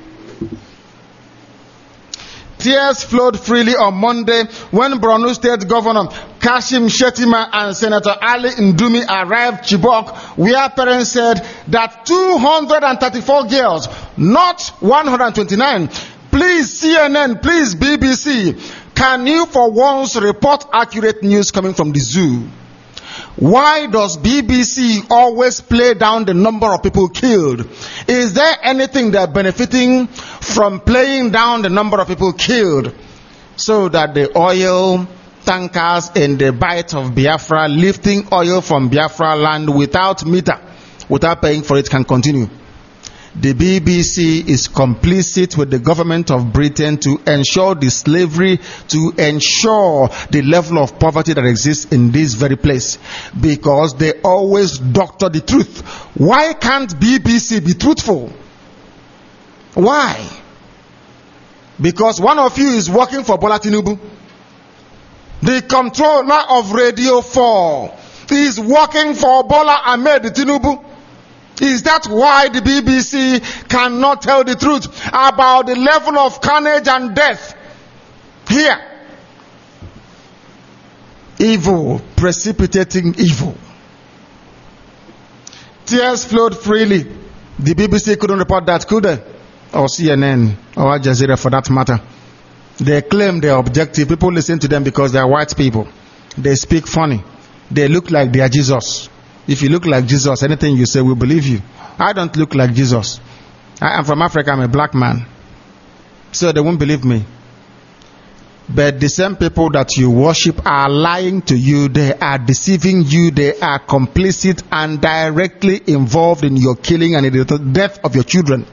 Tears flowed freely on Monday when Borno State Governor Kashim Shettima and Senator Ali Ndumi arrived Chibok, where parents said that two hundred thirty-four girls, not one hundred twenty-nine, Please, C N N, please, B B C, can you for once report accurate news coming from the zoo? Why does B B C always play down the number of people killed? Is there anything they're benefiting from playing down the number of people killed so that the oil tankers in the Bight of Biafra lifting oil from Biafra land without meter, without paying for it, can continue? The B B C is complicit with the government of Britain to ensure the slavery, to ensure the level of poverty that exists in this very place, because they always doctor the truth. Why can't B B C be truthful? Why? Because one of you is working for Bola Tinubu. The controller of Radio four is working for Bola Ahmed Tinubu. Is that why the B B C cannot tell the truth about the level of carnage and death here? Evil, precipitating evil. Tears flowed freely. The B B C couldn't report that, could they? Or C N N, or Al Jazeera for that matter. They claim they're objective. People listen to them because they're white people. They speak funny. They look like they are Jesus. If you look like Jesus, anything you say, we believe you. I don't look like Jesus. I am from Africa. I'm a black man. So they won't believe me. But the same people that you worship are lying to you. They are deceiving you. They are complicit and directly involved in your killing and in the death of your children.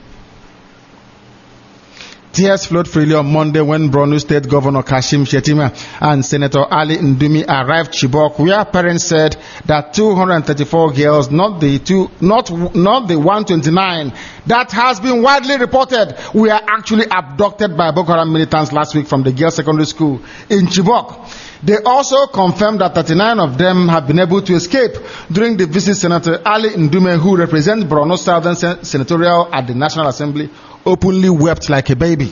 Tears flowed freely on Monday when Borno State Governor Kashim Shettima and Senator Ali Ndumi arrived Chibok, where parents said that two hundred thirty-four girls, not the two, not not the one hundred twenty-nine that has been widely reported, were actually abducted by Boko Haram militants last week from the girls' secondary school in Chibok. They also confirmed that thirty-nine of them have been able to escape. During the visit, Senator Ali Ndume, who represents Borno Southern Sen- Senatorial at the National Assembly, openly wept like a baby.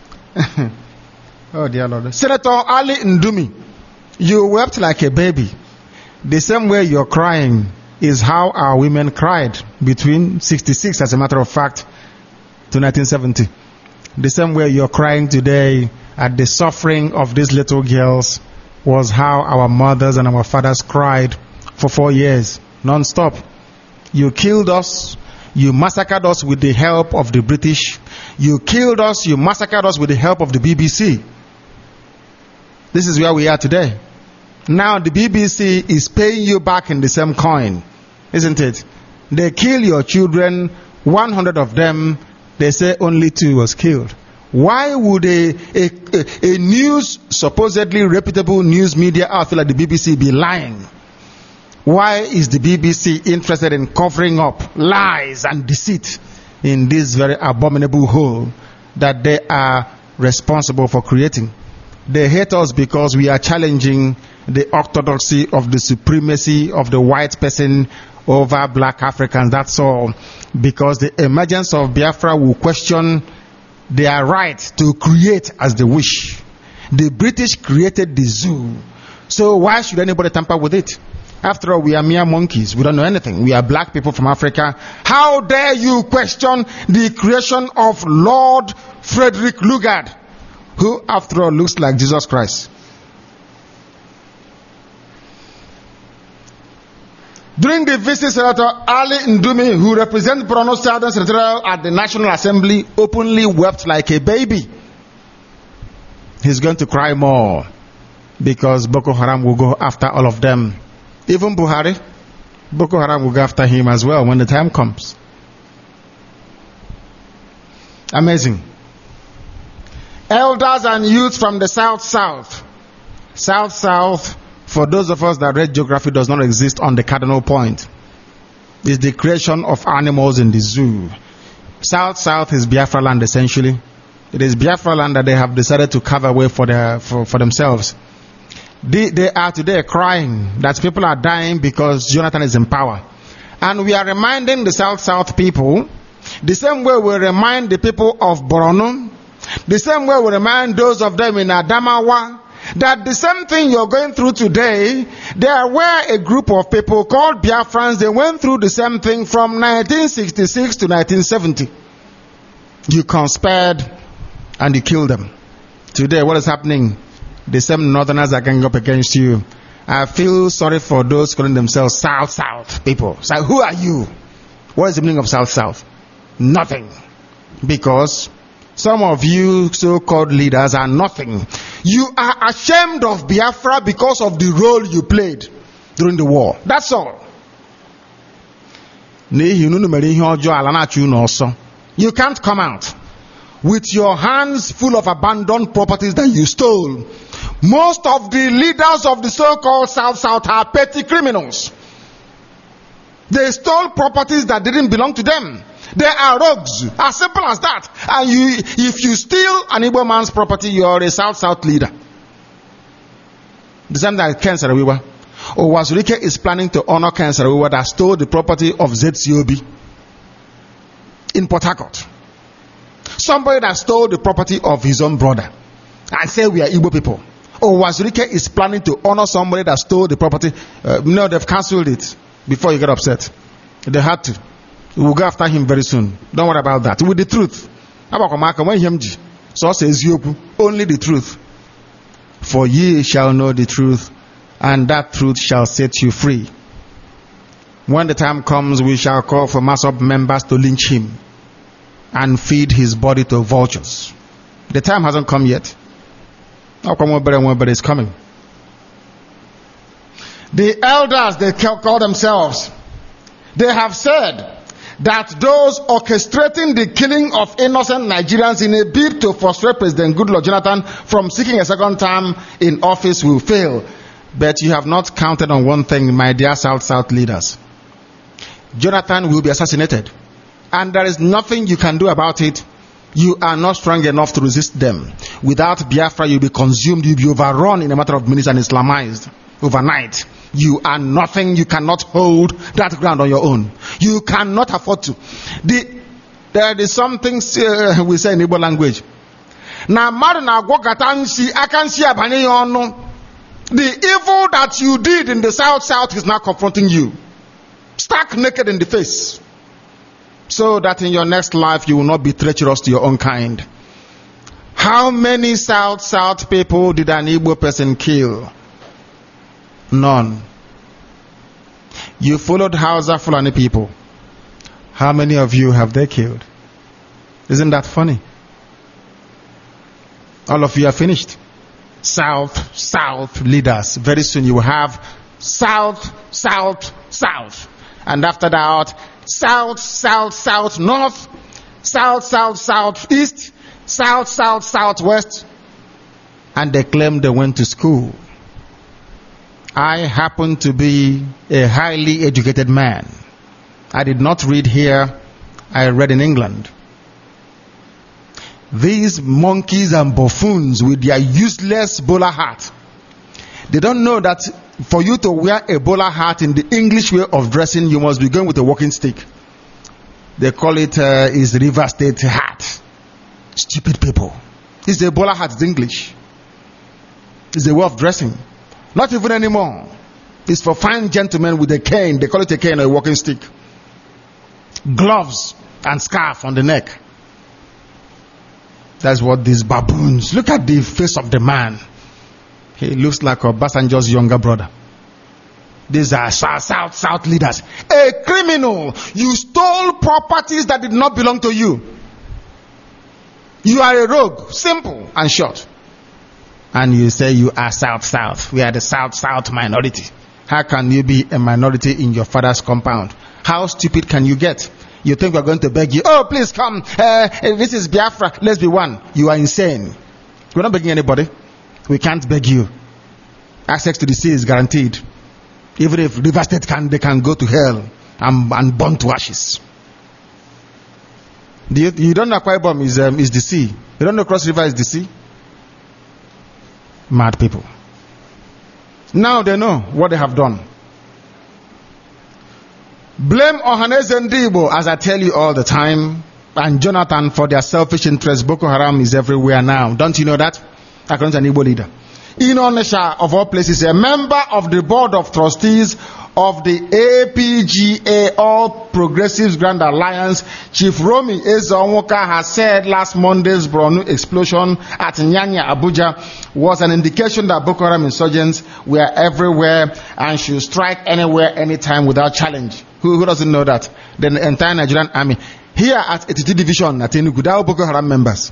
Oh dear Lord. Senator Ali Ndumi, you wept like a baby. The same way you're crying is how our women cried between sixty-six, as a matter of fact, to nineteen seventy. The same way you're crying today at the suffering of these little girls was how our mothers and our fathers cried for four years, non-stop. You killed us. You massacred us with the help of the British. You killed us. You massacred us with the help of the B B C. This is where we are today. Now the B B C is paying you back in the same coin, isn't it? They kill your children, one hundred of them, they say only two was killed. Why would a, a, a, a news, supposedly reputable news media outfit like the B B C be lying? Why is the B B C interested in covering up lies and deceit in this very abominable hole that they are responsible for creating? They hate us because we are challenging the orthodoxy of the supremacy of the white person over black Africans. That's all. Because the emergence of Biafra will question their right to create as they wish. The British created the zoo. So why should anybody tamper with it? After all, we are mere monkeys. We don't know anything. We are black people from Africa. How dare you question the creation of Lord Frederick Lugard, who, after all, looks like Jesus Christ? During the visit, Senator Ali Ndumi, who represents Borno Southern Senatorial at the National Assembly, openly wept like a baby. He's going to cry more because Boko Haram will go after all of them. Even Buhari, Boko Haram will go after him as well when the time comes. Amazing. Elders and youth from the South South. South South, for those of us that read geography, does not exist on the cardinal point. It's the creation of animals in the zoo. South South is Biafra land essentially. It is Biafra land that they have decided to carve away for, their, for, for themselves. They, they are today crying that people are dying because Jonathan is in power. And we are reminding the South South people, the same way we remind the people of Borno, the same way we remind those of them in Adamawa, that the same thing you're going through today, there were a group of people called Biafrans, they went through the same thing from nineteen sixty-six to nineteen seventy. You conspired and you kill them. Today, what is happening? The same northerners are going up against you. I feel sorry for those calling themselves South South people. So who are you? What is the meaning of South South? Nothing. Because some of you so-called leaders are nothing. You are ashamed of Biafra because of the role you played during the war. That's all. You can't come out with your hands full of abandoned properties that you stole. Most of the leaders of the so-called South South are petty criminals. They stole properties that didn't belong to them. They are rogues. As simple as that. And you, if you steal an Igbo man's property, you are a South South leader. The same that Ken Sarawiwa. Owazurike is planning to honor Ken Sarawiwa that stole the property of Z C O B in Port Harcourt. Somebody that stole the property of his own brother and say we are Igbo people. Owazurike is planning to honor somebody that stole the property. Uh, no, they've cancelled it before you get upset. They had to. We will go after him very soon. Don't worry about that. With the truth. So says you only the truth. For ye shall know the truth, and that truth shall set you free. When the time comes, we shall call for mass of members to lynch him and feed his body to vultures. The time hasn't come yet. It's coming. The elders, they call themselves, they have said that those orchestrating the killing of innocent Nigerians in a bid to frustrate President Goodluck Jonathan from seeking a second term in office will fail. But you have not counted on one thing, my dear South South leaders. Jonathan will be assassinated. And there is nothing you can do about it. You are not strong enough to resist them. Without Biafra, you'll be consumed, you'll be overrun in a matter of minutes and Islamized overnight. You are nothing. You cannot hold that ground on your own. You cannot afford to. The, there is something uh, we say in Igbo language. Na madu na gokatansi akansi abanye yono. The evil that you did in the South South is now confronting you, stark naked in the face, so that in your next life you will not be treacherous to your own kind. How many South South people did an Igbo person kill? None. You followed Hausa Fulani people. How many of you have they killed? Isn't that funny? All of you are finished. South, South leaders. Very soon you will have South, South, South. And after that, South, South, South, North, South, South, South, East, South, South, Southwest. And they claim they went to school. I happen to be a highly educated man. I did not read here, I read in England. These monkeys and buffoons with their useless bowler hat, they don't know that for you to wear a bowler hat in the English way of dressing, you must be going with a walking stick. They call it uh, is River State hat. Stupid people. It's a bowler hat, it's English. It's a way of dressing. Not even anymore. It's for fine gentlemen with a cane. They call it a cane or a walking stick. Gloves and scarf on the neck. That's what these baboons. Look at the face of the man. He looks like Obasanjo's younger brother. These are South, South, South leaders. A criminal. You stole properties that did not belong to you. You are a rogue. Simple and short. And you say you are South, South. We are the South, South minority. How can you be a minority in your father's compound? How stupid can you get? You think we're going to beg you, oh, please come. Uh, this is Biafra. Let's be one. You are insane. We're not begging anybody. We can't beg you. Access to the sea is guaranteed. Even if River State can, they can go to hell and, and burn to ashes. Do you, you don't know Akwa Ibom is, um, is the sea. You don't know Cross River is the sea. Mad people. Now they know what they have done. Blame Ohaneze Ndigbo, as I tell you all the time, and Jonathan for their selfish interests. Boko Haram is everywhere now. Don't you know that? According to an Igbo leader. In Onisha, of all places, a member of the board of trustees of the A P G A, All Progressives Grand Alliance, Chief Romy Ezeonwoka, has said last Monday's Borno explosion at Nyanya, Abuja, was an indication that Boko Haram insurgents were everywhere and should strike anywhere, anytime without challenge. Who, who doesn't know that? The entire Nigerian army. Here at eighty-two Division, at Enugu, they are Boko Haram members.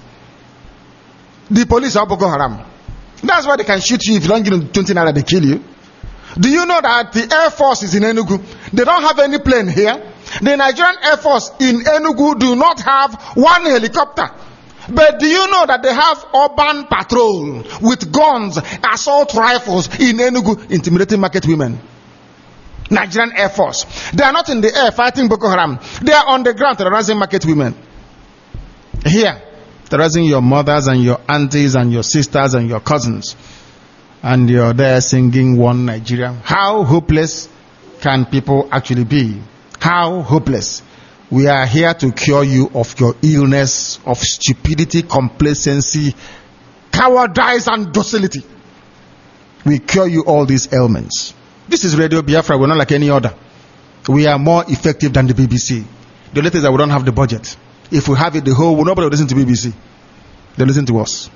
The police are Boko Haram. That's why they can shoot you if you don't give them twenty naira, they kill you. Do you know that the Air Force is in Enugu? They don't have any plane here. The Nigerian Air Force in Enugu do not have one helicopter. But do you know that they have urban patrol with guns, assault rifles in Enugu, intimidating market women? Nigerian Air Force. They are not in the air fighting Boko Haram. They are on the ground terrorizing market women. Here, terrorizing your mothers and your aunties and your sisters and your cousins. And you're there singing One Nigeria. How hopeless can people actually be? How hopeless? We are here to cure you of your illness, of stupidity, complacency, cowardice, and docility. We cure you all these ailments. This is Radio Biafra. We're not like any other. We are more effective than the B B C. The only thing is that we don't have the budget. If we have it, the whole world, nobody will listen to B B C. They listen to us.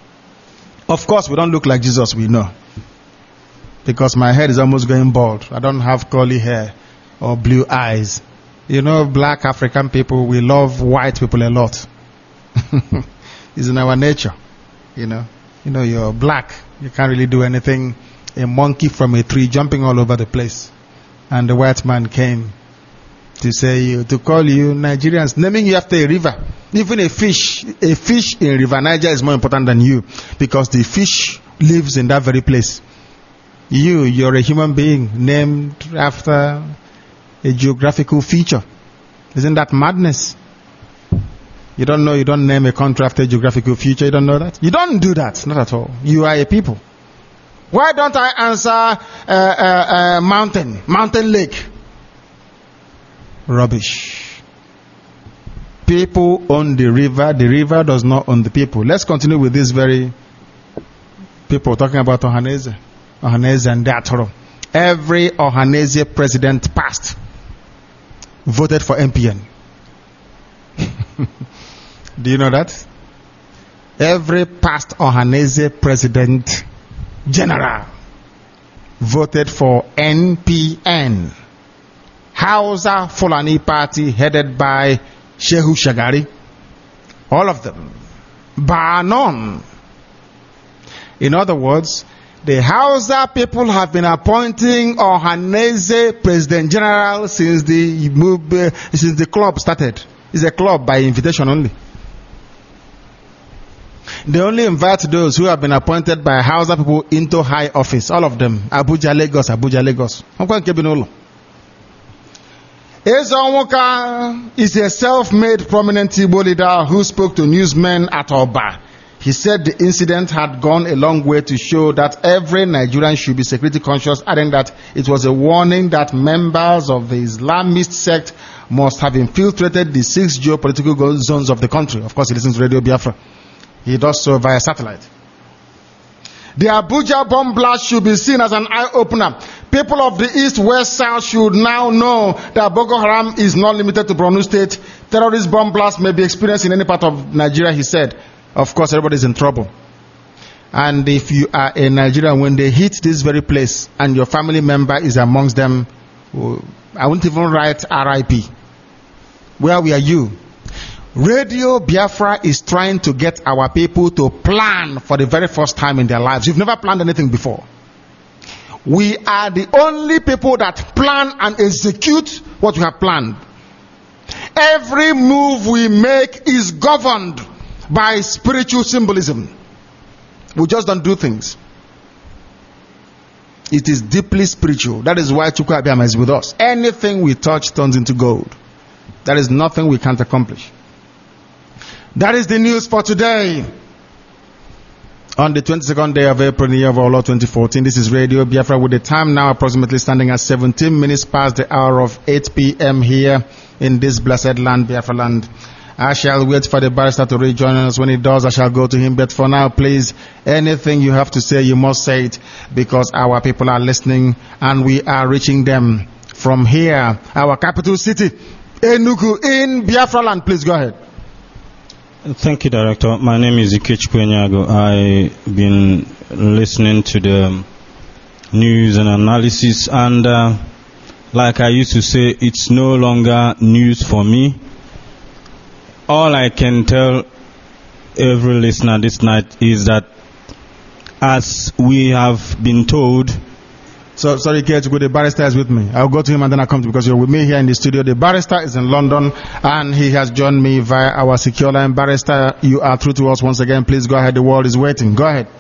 Of course, we don't look like Jesus, we know. Because my head is almost going bald. I don't have curly hair or blue eyes. You know, black African people, we love white people a lot. It's in our nature. You know, you know, you're black. You can't really do anything. A monkey from a tree jumping all over the place. And the white man came to say you, to call you Nigerians, naming you after a river. Even a fish, a fish in River Niger is more important than you, because the fish lives in that very place. You, you're a human being named after a geographical feature. Isn't that madness? You don't know, you don't name a country after a geographical feature, you don't know that? You don't do that, not at all. You are a people. Why don't I answer uh, uh, uh, mountain, mountain lake? Rubbish. People own the river, the river does not own the people. Let's continue with this very people talking about Ohaneze. Ohaneze and Datoro. Every Ohaneze president past voted for M P N. Do you know that? Every past Ohaneze president general voted for N P N. Hausa Fulani Party headed by Shehu Shagari. All of them. Bar none. In other words, the Hausa people have been appointing Ohaneze President General since the move, uh, since the club started. It's a club by invitation only. They only invite those who have been appointed by Hausa people into high office. All of them. Abuja, Lagos, Abuja, Lagos. Ezeonwoka is a self-made prominent Igbo leader who spoke to newsmen at Oba. He said the incident had gone a long way to show that every Nigerian should be security conscious, adding that it was a warning that members of the Islamist sect must have infiltrated the six geopolitical zones of the country. Of course, he listens to Radio Biafra. He does so via satellite. The Abuja bomb blast should be seen as an eye-opener. People of the East, West, South should now know that Boko Haram is not limited to Borno State. Terrorist bomb blasts may be experienced in any part of Nigeria, he said. Of course, everybody's in trouble. And if you are a Nigerian, when they hit this very place and your family member is amongst them, I wouldn't even write R I P. Where were you? Radio Biafra is trying to get our people to plan for the very first time in their lives. You've never planned anything before. We are the only people that plan and execute what we have planned. Every move we make is governed by spiritual symbolism. We just don't do things. It is deeply spiritual. That is why Chukwu Abiyama is with us. Anything we touch turns into gold. There is nothing we can't accomplish. That is the news for today. On the twenty-second day of April, the year of our Lord twenty fourteen, this is Radio Biafra with the time now approximately standing at seventeen minutes past the hour of eight p.m. here in this blessed land, Biafra land. I shall wait for the barrister to rejoin us. When he does, I shall go to him. But for now, please, anything you have to say, you must say it, because our people are listening and we are reaching them from here, our capital city, Enugu, in Biafra land. Please go ahead.
Thank you, Director. My name is Ikechukwu Enyago. I've been listening to the news and analysis, and uh, like I used to say, it's no longer news for me. All I can tell every listener this night is that, as we have been told.
So, sorry, Ikechukwu, the barrister is with me. I'll go to him and then I'll come to you, because you're with me here in the studio. The barrister is in London and he has joined me via our secure line. Barrister, you are through to us once again. Please go ahead. The world is waiting. Go ahead.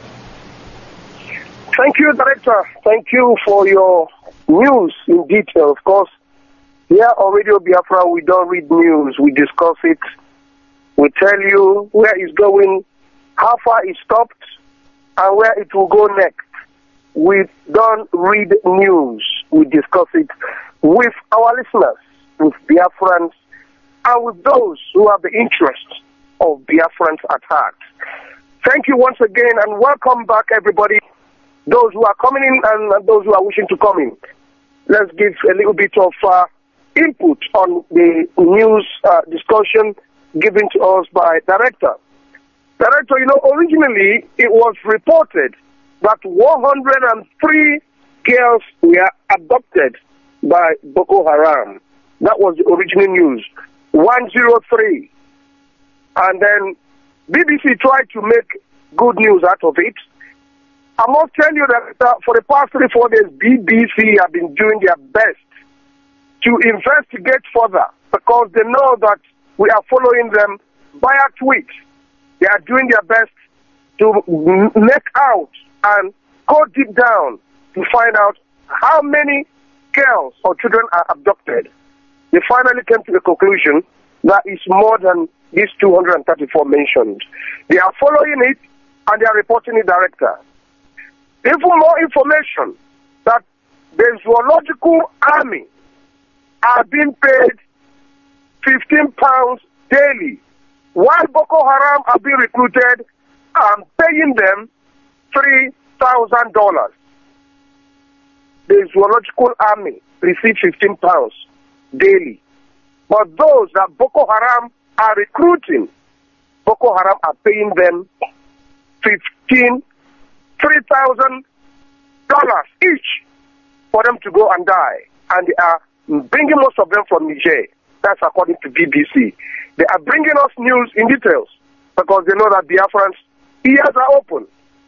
Thank you, Director. Thank you for your news in detail. Of course, here on Radio Biafra, we don't read news. We discuss it. We tell you where it's going, how far it stopped, and where it will go next. We don't read news. We discuss it with our listeners, with Biafrans, and with those who have the interest of Biafrans at heart. Thank you once again, and welcome back, everybody. Those who are coming in and those who are wishing to come in. Let's give a little bit of uh, input on the news uh, discussion given to us by Director. Director, you know, originally it was reported that one hundred three girls were abducted by Boko Haram. That was the original news. one hundred three. And then B B C tried to make good news out of it. I must tell you that uh, for the past three, four days, B B C have been doing their best to investigate further, because they know that we are following them via tweets. They are doing their best to make out and go deep down to find out how many girls or children are abducted. They finally came to the conclusion that it's more than these two hundred thirty-four mentioned. They are following it and they are reporting it, Director. Even more information that the zoological army are being paid fifteen pounds daily, while Boko Haram are being recruited and paying them three thousand dollars. The zoological army receive fifteen pounds daily. But those that Boko Haram are recruiting, Boko Haram are paying them fifteen, three thousand dollars each for them to go and die. And they are bringing most of them from Niger. That's according to B B C. They are bringing us news in details because they know that Biafrans' ears are open.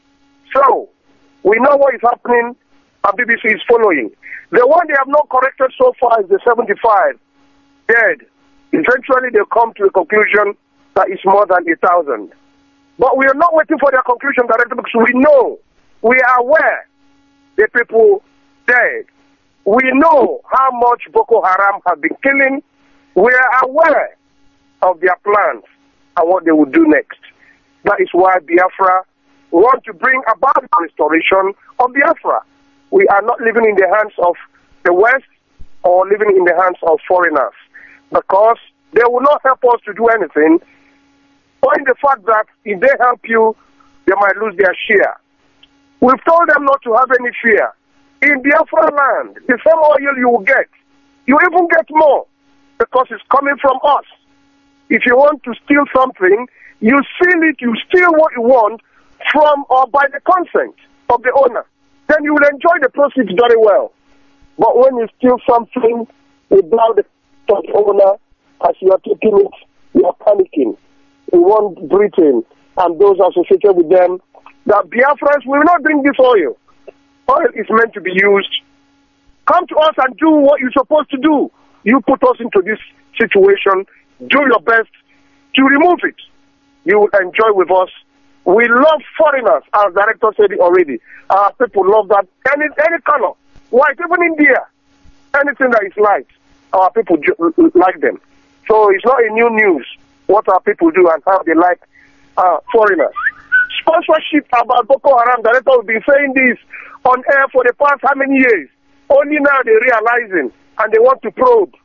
So, we know what is happening and B B C is following. The one they have not corrected so far is the seventy-five dead. Eventually they'll come to a conclusion that it's more than a thousand. But we are not waiting for their conclusion, Director, because we know, we are aware the people dead. We know how much Boko Haram have been killing. We are aware of their plans and what they will do next. That is why Biafra want to bring about the restoration of Biafra. We are not living in the hands of the West or living in the hands of foreigners, because they will not help us to do anything, point the fact that if they help you, they might lose their share. We've told them not to have any fear. In Biafra land, the same oil you will get, you even get more, because it's coming from us. If you want to steal something, you steal it, you steal what you want from or by the consent of the owner. Then you will enjoy the proceeds very well. But when you steal something without the owner, as you are taking it, you are panicking. We want Britain and those associated with them that Biafrans will not drink this oil. Oil is meant to be used. Come to us and do what you're supposed to do. You put us into this situation. Do your best to remove it. You will enjoy with us. We love foreigners, as Director said it already. Our people love that. Any, any color. White, even India. Anything that is light, our people like them. So it's not a new news what our people do and how they like uh, foreigners. Sponsorship about Boko Haram, Director will be saying this on air for the past how many years? Only now they're realizing and they want to probe.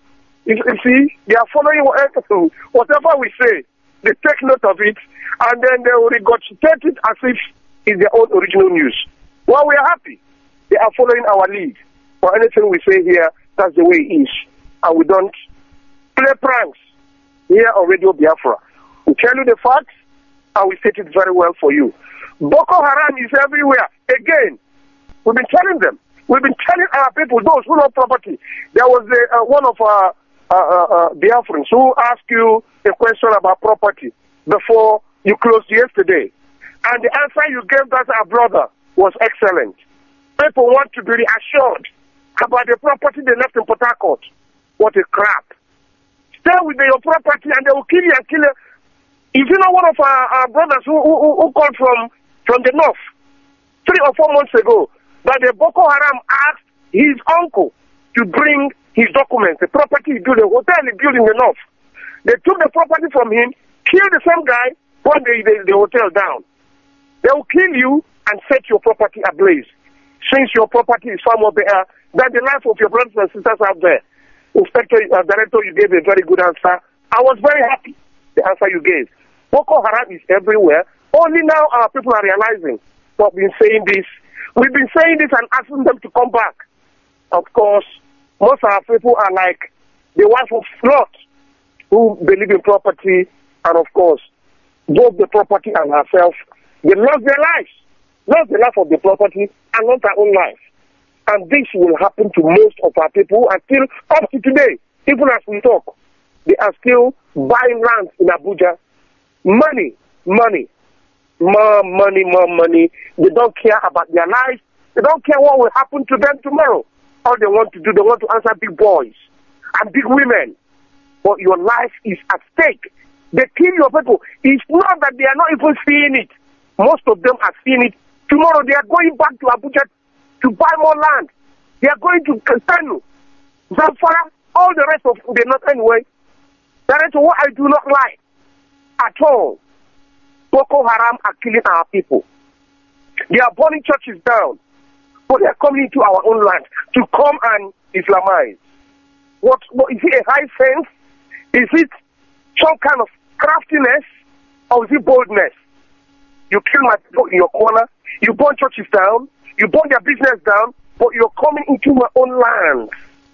You, you see, they are following whatever we say. They take note of it, and then they will regurgitate it as if it's their own original news. Well, we are happy. They are following our lead. For anything we say here, that's the way it is. And we don't play pranks here on Radio Biafra. We tell you the facts, and we state it very well for you. Boko Haram is everywhere. Again, we've been telling them. We've been telling our people, those who know property. There was a, uh, one of our uh, uh, uh, Biafrans who asked you a question about property before you closed yesterday. And the answer you gave that our brother was excellent. People want to be reassured about the property they left in Port Harcourt. What a crap. Stay with your property and they will kill you and kill you. If you know one of our, our brothers who, who, who called from, from the north three or four months ago, that the Boko Haram asked his uncle to bring his documents, the property he built, the hotel he built in the north. They took the property from him, killed the same guy, burned the, the, the hotel down. They will kill you and set your property ablaze. Since your property is far more better than the life of your brothers and sisters out there. Inspector, uh, Director, you gave a very good answer. I was very happy, the answer you gave. Boko Haram is everywhere. Only now our people are realizing. We've been saying this. We've been saying this and asking them to come back. Of course, most of our people are like the wife of Lot, who believe in property, and of course, both the property and herself, they lost their lives. Lost the life of the property and not their own life. And this will happen to most of our people until up to today. Even as we talk, they are still buying lands in Abuja. Money, money, more money, more money. They don't care about their lives. They don't care what will happen to them tomorrow. All they want to do, they want to answer big boys and big women. But your life is at stake. They kill your people. It's not that they are not even seeing it. Most of them are seeing it. Tomorrow they are going back to Abuja to buy more land. They are going to Kantanu, Zamfara, all the rest of the north anyway. That is what I do not like at all. Boko Haram are killing our people. They are burning churches down, but they are coming into our own land to come and Islamize. What, what is it? A high sense? Is it some kind of craftiness, or is it boldness? You kill my people in your corner. You burn churches down. You burn their business down. But you're coming into my own land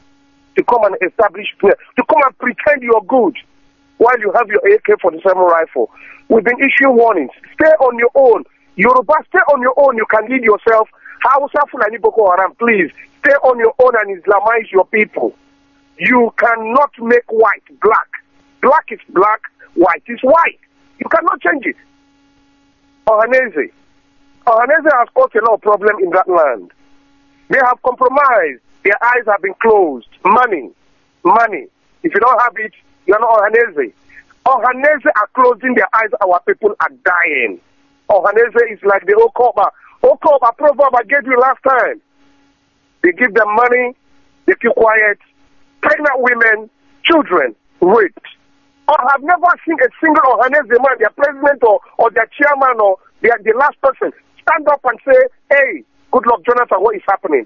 to come and establish prayer, to come and pretend you're good while you have your A K forty-seven rifle. We've been issuing warnings. Stay on your own. Yoruba, stay on your own. You can lead yourself. Hausa, Fulani, Boko Haram, please stay on your own and Islamize your people. You cannot make white black. Black is black. White is white. You cannot change it. Ohanese. Ohanese has caused a lot of problem in that land. They have compromised. Their eyes have been closed. Money. Money. If you don't have it, you're not Ohanese. Ohanese are closing their eyes. Our people are dying. Ohanese is like the Okoba. Okoba proverb I gave you last time. They give them money. They keep quiet. Pregnant women, children, raped. I have never seen a single Ohanese man, their president or, or their chairman or their, the last person, stand up and say, hey, good luck, Jonathan, what is happening?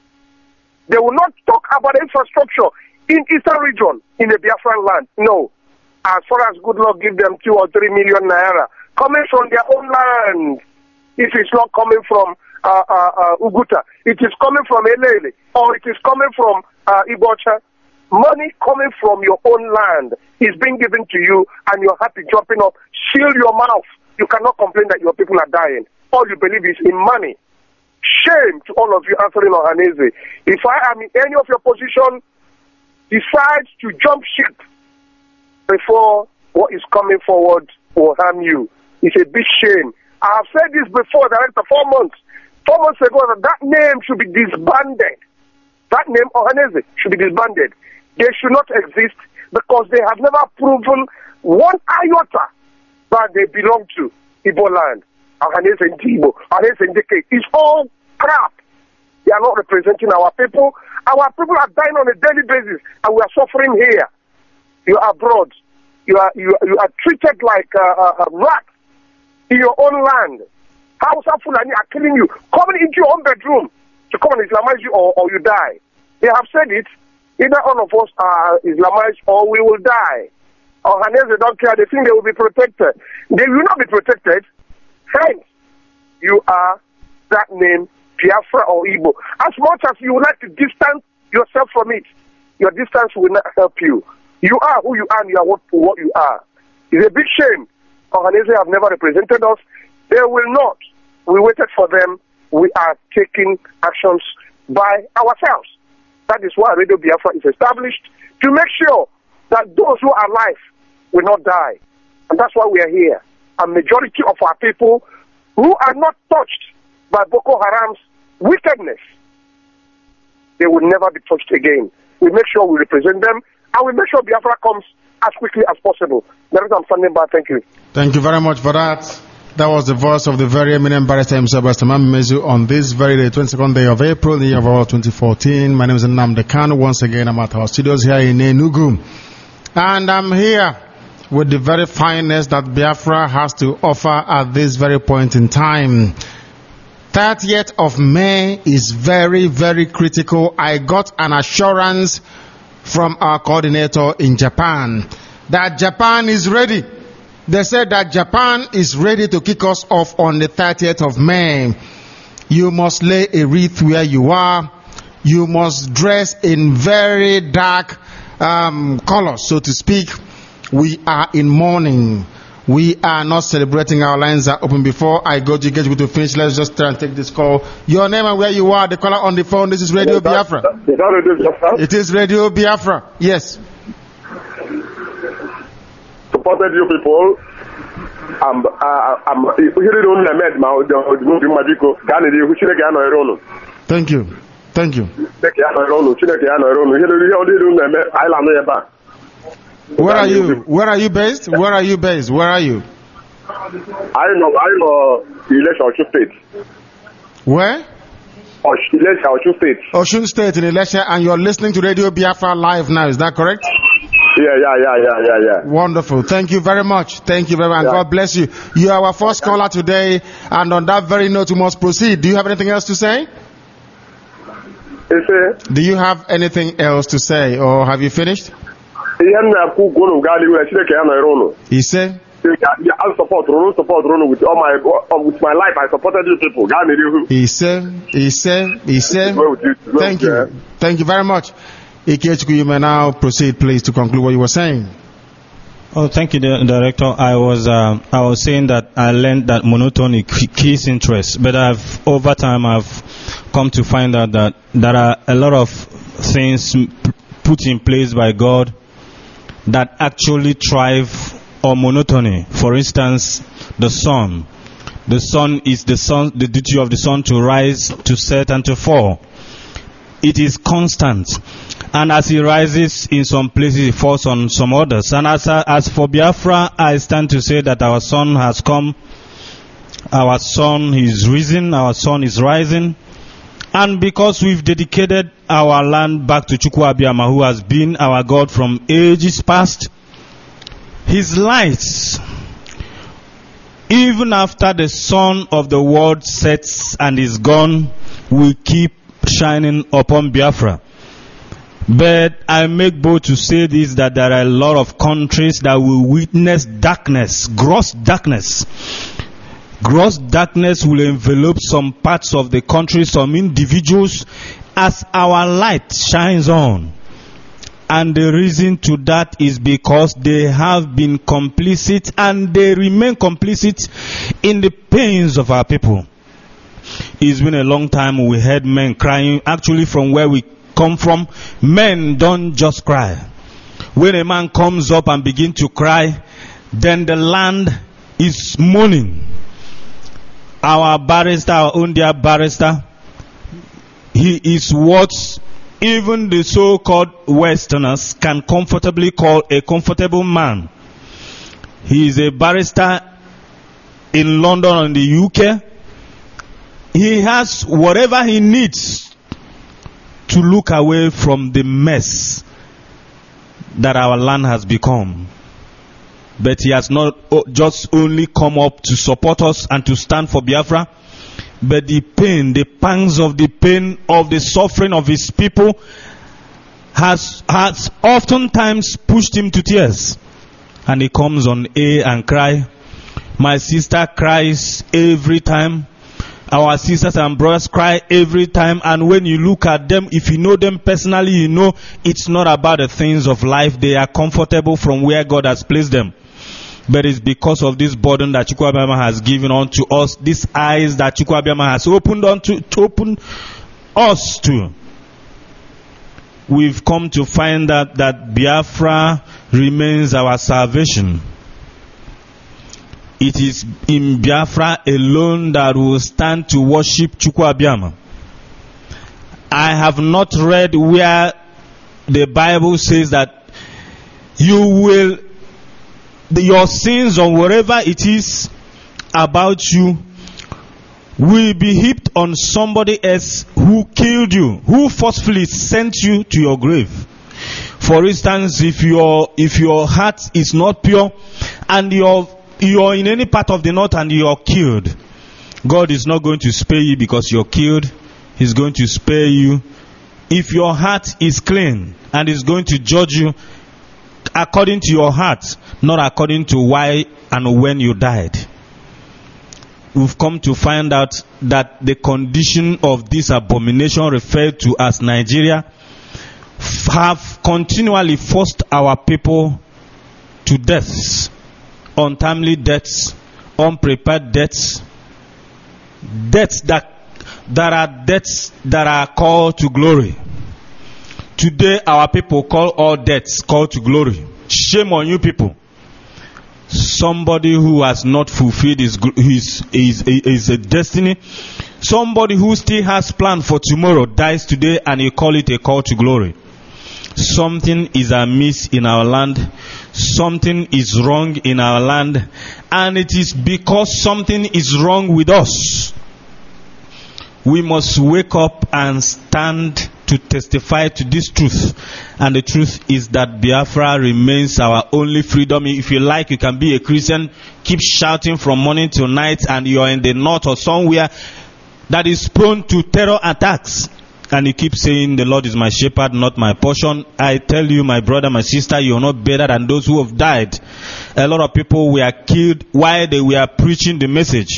They will not talk about infrastructure in Eastern region, in the Biafran land. No. As far as good luck, give them two or three million naira coming from their own land. If it's not coming from uh, uh, uh, Uguta, it is coming from Elele, or it is coming from uh, Ibocha. Money coming from your own land is being given to you, and you're happy jumping up. Shield your mouth. You cannot complain that your people are dying. All you believe is in money. Shame to all of you answering Ohanese. If I am in any of your position, decide to jump ship before what is coming forward will harm you. It's a big shame. I have said this before, Director, four months. Four months ago, that, that name should be disbanded. That name, Ohanese, should be disbanded. They should not exist because they have never proven one iota that they belong to Igbo land. Ohanese and Igbo, Ohanese and Deke. It's all crap. They are not representing our people. Our people are dying on a daily basis, and we are suffering here. You are abroad. You are you, you are treated like a, a, a rat in your own land. Hausa Fulani are killing you, coming into your own bedroom to come and Islamize you, or, or you die. They have said it. Either all of us are Islamized or we will die. Or Hanese, they don't care. They think they will be protected. They will not be protected. Hence, you are that name, Biafra or Igbo. As much as you would like to distance yourself from it, your distance will not help you. You are who you are and you are what, what you are. It's a big shame. Ohanese have never represented us. They will not. We waited for them. We are taking actions by ourselves. That is why Radio Biafra is established, to make sure that those who are alive will not die. And that's why we are here. A majority of our people who are not touched by Boko Haram's wickedness, they will never be touched again. We make sure we represent them, and we make sure Biafra comes as quickly as possible. That is I'm standing by. Thank you.
Thank you very much for that. That was the voice of the very eminent barrister himself, Pastor Mezu, on this very day, twenty-second day of April, the year of our twenty fourteen. My name is Nnamdi Kanu. Once again, I'm at our studios here in Enugu. And I'm here with the very finest that Biafra has to offer at this very point in time. thirtieth of May is very, very critical. I got an assurance from our coordinator in Japan that Japan is ready. They said that Japan is ready to kick us off on the thirtieth of May. You must lay a wreath where you are. You must dress in very dark um, colors, so to speak. We are in mourning. We are not celebrating. Our lines are open. Before I go to get you to finish, let's just try and take this call. Your name and where you are. The caller on the phone. This is Radio
Is that,
Biafra.
Is that Radio Biafra?
It is Radio Biafra. Yes.
Supported you people. I'm, uh, I'm,
Thank you. Thank you. Where are you? Where are you based? Where are you based? Where are you?
I know, I know, Ilesha State.
Where?
Ilesha State.
Osun State in Ilesha, and you're listening to Radio Biafra live now. Is that correct?
Yeah, yeah, yeah, yeah, yeah, yeah.
Wonderful. Thank you very much. Thank you very much. Yeah. God bless you. You are our first caller today, and on that very note, we must proceed. Do you have anything else to say? Do you have anything else to say, or have you finished? He said,
I support Rono, support Rono with all my with my life. I supported you people.
He said, he said, he said, thank you. Thank you very much. Ikechukwu, you may now proceed, please, to conclude what you were saying.
Oh, thank you, Director. I was uh, I was saying that I learned that monotony kills interest, but I've over time I've come to find out that there are a lot of things put in place by God that actually thrive on monotony. For instance, the sun. The sun is the sun. The duty of the sun to rise, to set, and to fall. It is constant. And as he rises in some places, he falls on some others. And as, as for Biafra, I stand to say that our sun has come. Our sun is risen. Our sun is rising. And because we've dedicated our land back to Chukwu Abiyama, who has been our God from ages past, his lights, even after the sun of the world sets and is gone, will keep shining upon Biafra. But I make bold to say this, that there are a lot of countries that will witness darkness, gross darkness. Gross darkness will envelop some parts of the country, some individuals, as our light shines on. And the reason to that is because they have been complicit and they remain complicit in the pains of our people. It's been a long time we heard men crying. Actually, from where we come from, men don't just cry. When a man comes up and begins to cry, then the land is mourning. Our barrister, our own dear barrister, he is what even the so-called Westerners can comfortably call a comfortable man. He is a barrister in London and the U K. He has whatever he needs to look away from the mess that our land has become. But he has not just only come up to support us and to stand for Biafra, but the pain, the pangs of the pain of the suffering of his people has has oftentimes pushed him to tears. And he comes on air and cry. My sister cries every time. Our sisters and brothers cry every time. And when you look at them, if you know them personally, you know it's not about the things of life. They are comfortable from where God has placed them. But it's because of this burden that Chukwu Abịama has given unto us, these eyes that Chukwu Abịama has opened unto, to open us to. We've come to find out that Biafra remains our salvation. It is in Biafra alone that we will stand to worship Chukwu Abịama. I have not read where the Bible says that you will, your sins or whatever it is about you will be heaped on somebody else who killed you, who forcefully sent you to your grave. For instance, if your if your heart is not pure and you're you're in any part of the north and you're killed, God is not going to spare you because you're killed. He's going to spare you if your heart is clean, and is going to judge you according to your heart, not according to why and when you died. We've come to find out that the condition of this abomination referred to as Nigeria have continually forced our people to deaths, untimely deaths, unprepared deaths, deaths that that are deaths that are called to glory. Today our people call all deaths called to glory. Shame on you people. Somebody who has not fulfilled his his his, his, his destiny, somebody who still has plan for tomorrow dies today and you call it a call to glory. Something is amiss in our land. Something is wrong in our land. And it is because something is wrong with us. We must wake up and stand to testify to this truth. And the truth is that Biafra remains our only freedom. If you like, you can be a Christian, keep shouting from morning till night, and you are in the north or somewhere that is prone to terror attacks. And you keep saying, the Lord is my shepherd, not my portion. I tell you, my brother, my sister, you are not better than those who have died. A lot of people were killed while they were preaching the message.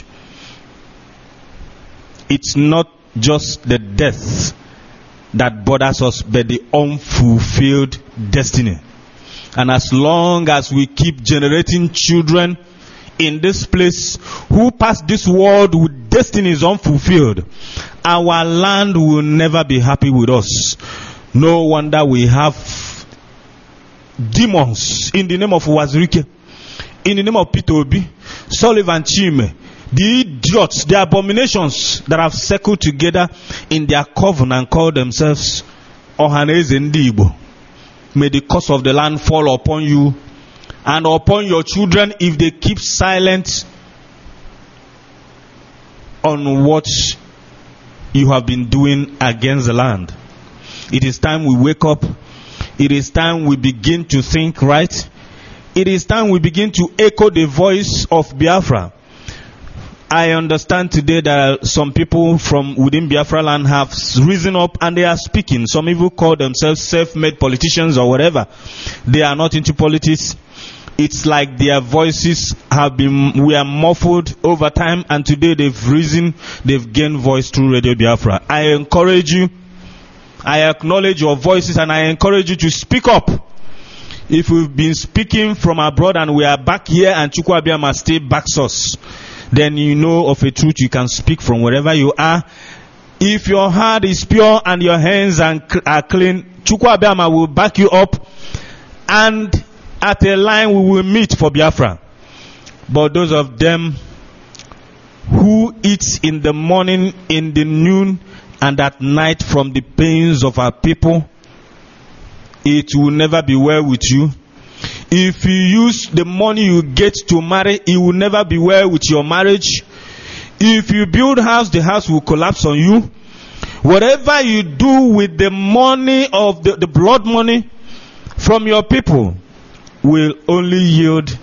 It's not just the death that bothers us, but the unfulfilled destiny. And as long as we keep generating children in this place who pass this world with destinies unfulfilled, our land will never be happy with us. No wonder we have demons in the name of Wazirike, in the name of Peter Obi, Sullivan Chime, the idiots, the abominations that have circled together in their covenant call themselves Ohaneze Ndi Igbo. May the curse of the land fall upon you and upon your children if they keep silent on what you have been doing against the land. It is time we wake up. It is time we begin to think right. It is time we begin to echo the voice of Biafra. I understand today that some people from within Biafra land have risen up and they are speaking. Some even call themselves self-made politicians or whatever. They are not into politics. It's like their voices have been, we are muffled over time, and today they've risen, they've gained voice through Radio Biafra. I encourage you, I acknowledge your voices, and I encourage you to speak up. If we've been speaking from abroad and we are back here and Chukwu Abịama still backs us, then you know of a truth you can speak from wherever you are. If your heart is pure and your hands are clean, Chukwu Abịama will back you up, and at a line we will meet for Biafra. But those of them who eat in the morning, in the noon, and at night from the pains of our people, it will never be well with you. If you use the money you get to marry, it will never be well with your marriage. If you build house, the house will collapse on you. Whatever you do with the money of the, the blood money from your people will only yield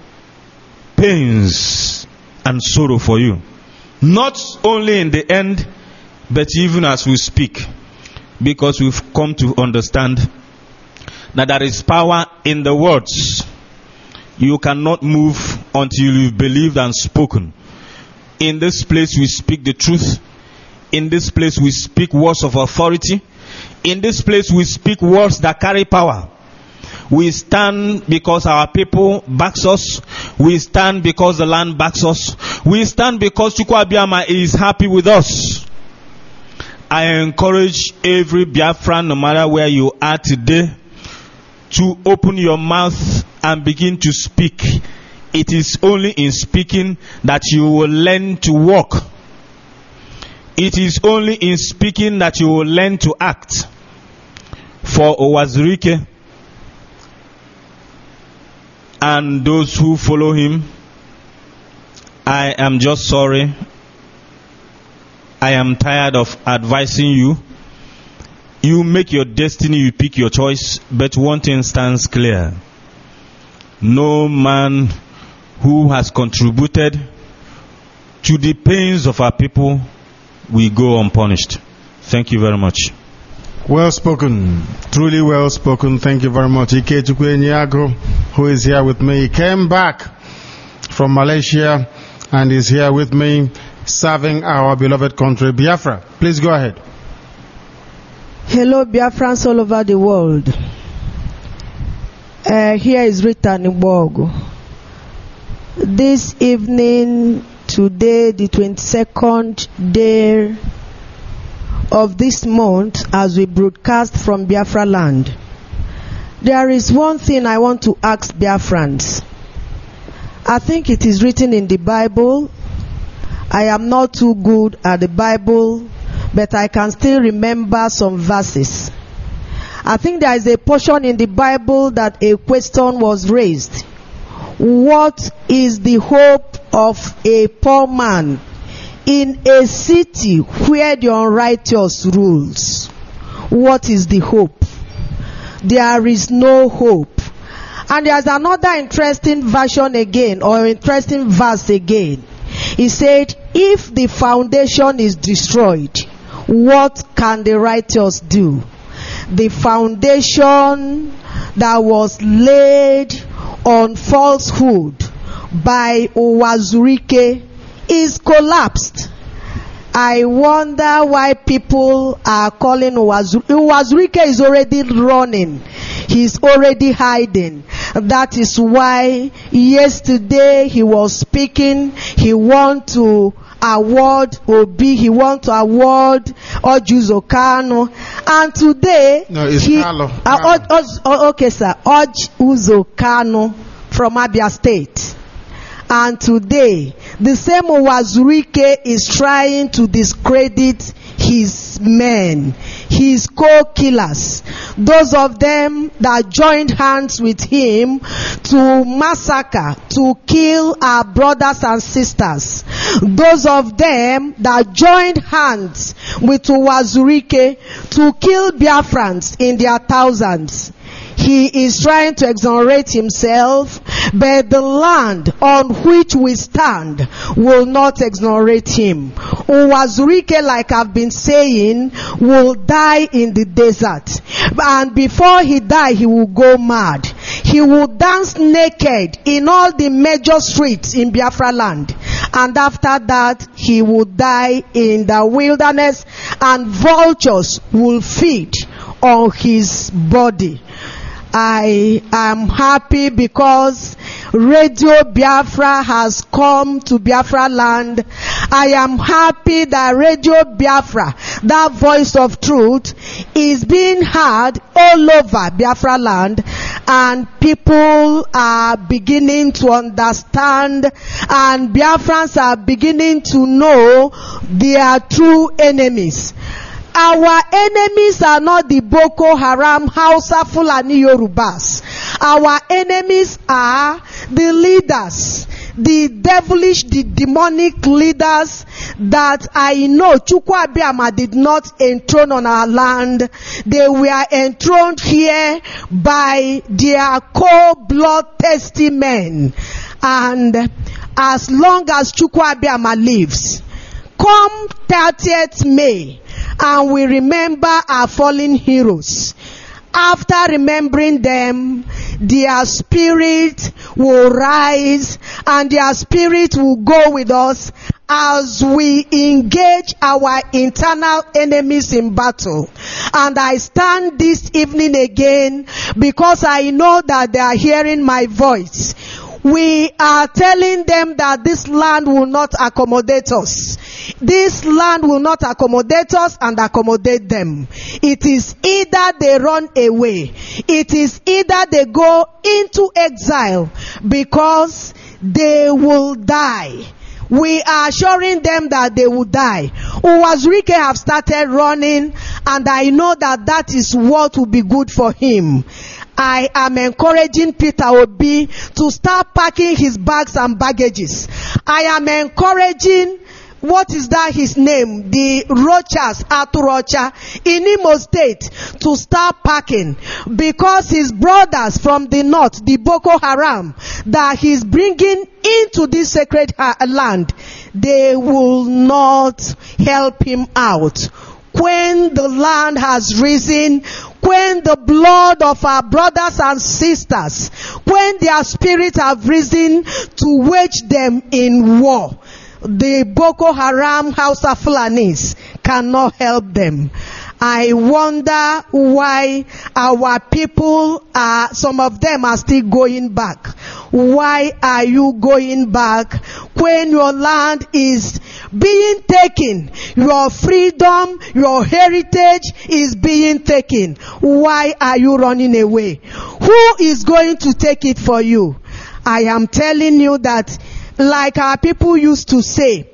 pains and sorrow for you. Not only in the end, but even as we speak. Because we've come to understand that there is power in the words. You cannot move until you've believed and spoken. In this place we speak the truth. In this place we speak words of authority. In this place we speak words that carry power. We stand because our people backs us. We stand because the land backs us. We stand because Chukwu Abiyama is happy with us. I encourage every Biafran, no matter where you are today, to open your mouth and begin to speak. It is only in speaking that you will learn to walk. It is only in speaking that you will learn to act. For Owazurike and those who follow him, I am just sorry. I am tired of advising you. You make your destiny, you pick your choice, but one thing stands clear. No man who has contributed to the pains of our people will go unpunished. Thank you very much.
Well spoken, truly well spoken. Thank you very much. Ikechukwu Enyiago, who is here with me, he came back from Malaysia and is here with me serving our beloved country, Biafra. Please go ahead.
Hello, Biafrans all over the world. Uh, here is written in Bogo. This evening, today, the twenty-second day of this month, as we broadcast from Biafra land, there is one thing I want to ask Biafrans. I think it is written in the Bible. I am not too good at the Bible, but I can still remember some verses. I think there is a portion in the Bible that a question was raised. What is the hope of a poor man in a city where the unrighteous rules? What is the hope? There is no hope. And there's another interesting version again, or interesting verse again. He said, if the foundation is destroyed, what can the righteous do? The foundation that was laid on falsehood by Owazurike is collapsed. I wonder why people are calling Owazurike. Owazurike is already running. He's already hiding. That is why yesterday he was speaking. He wants to award Obi. He wants to award Ojuzo Kano. And today,
no, it's
he,
Carlo.
Uh, Oj, Oj, okay, sir. Ojuzo Kano from Abia State. And today, the same Owazurike is trying to discredit his men, his co-killers, those of them that joined hands with him to massacre, to kill our brothers and sisters, those of them that joined hands with Owazurike to kill Biafrans in their thousands. He is trying to exonerate himself, but the land on which we stand will not exonerate him. Owazurike, like I've been saying, will die in the desert. And before he dies, he will go mad. He will dance naked in all the major streets in Biafra land. And after that, he will die in the wilderness, and vultures will feed on his body. I am happy because Radio Biafra has come to Biafra land. I am happy that Radio Biafra, that voice of truth, is being heard all over Biafra land, and people are beginning to understand, and Biafrans are beginning to know their true enemies. Our enemies are not the Boko Haram, Hausa, Fulani, Yorubas. Our enemies are the leaders, the devilish, the demonic leaders that I know Chukwu Abiyama did not enthrone on our land. They were enthroned here by their co-blood-thirsty men. And as long as Chukwu Abiyama lives, come thirtieth May, and we remember our fallen heroes. After remembering them, their spirit will rise and their spirit will go with us as we engage our internal enemies in battle. And I stand this evening again because I know that they are hearing my voice. We are telling them that this land will not accommodate us. This land will not accommodate us and accommodate them. It is either they run away. It is either they go into exile because they will die. We are assuring them that they will die. Uwazurike have started running, and I know that that is what will be good for him. I am encouraging Peter Obi to start packing his bags and baggages. I am encouraging, what is that his name? The Rochas, Arthur Rocha, in Imo State, to start packing. Because his brothers from the north, the Boko Haram, that he's bringing into this sacred land, they will not help him out. When the land has risen, when the blood of our brothers and sisters, when their spirits have risen to wage them in war, the Boko Haram House of Fulanis cannot help them. I wonder why our people are, some of them are still going back. Why are you going back when your land is being taken? Your freedom, your heritage is being taken. Why are you running away? Who is going to take it for you? I am telling you that, like our people used to say,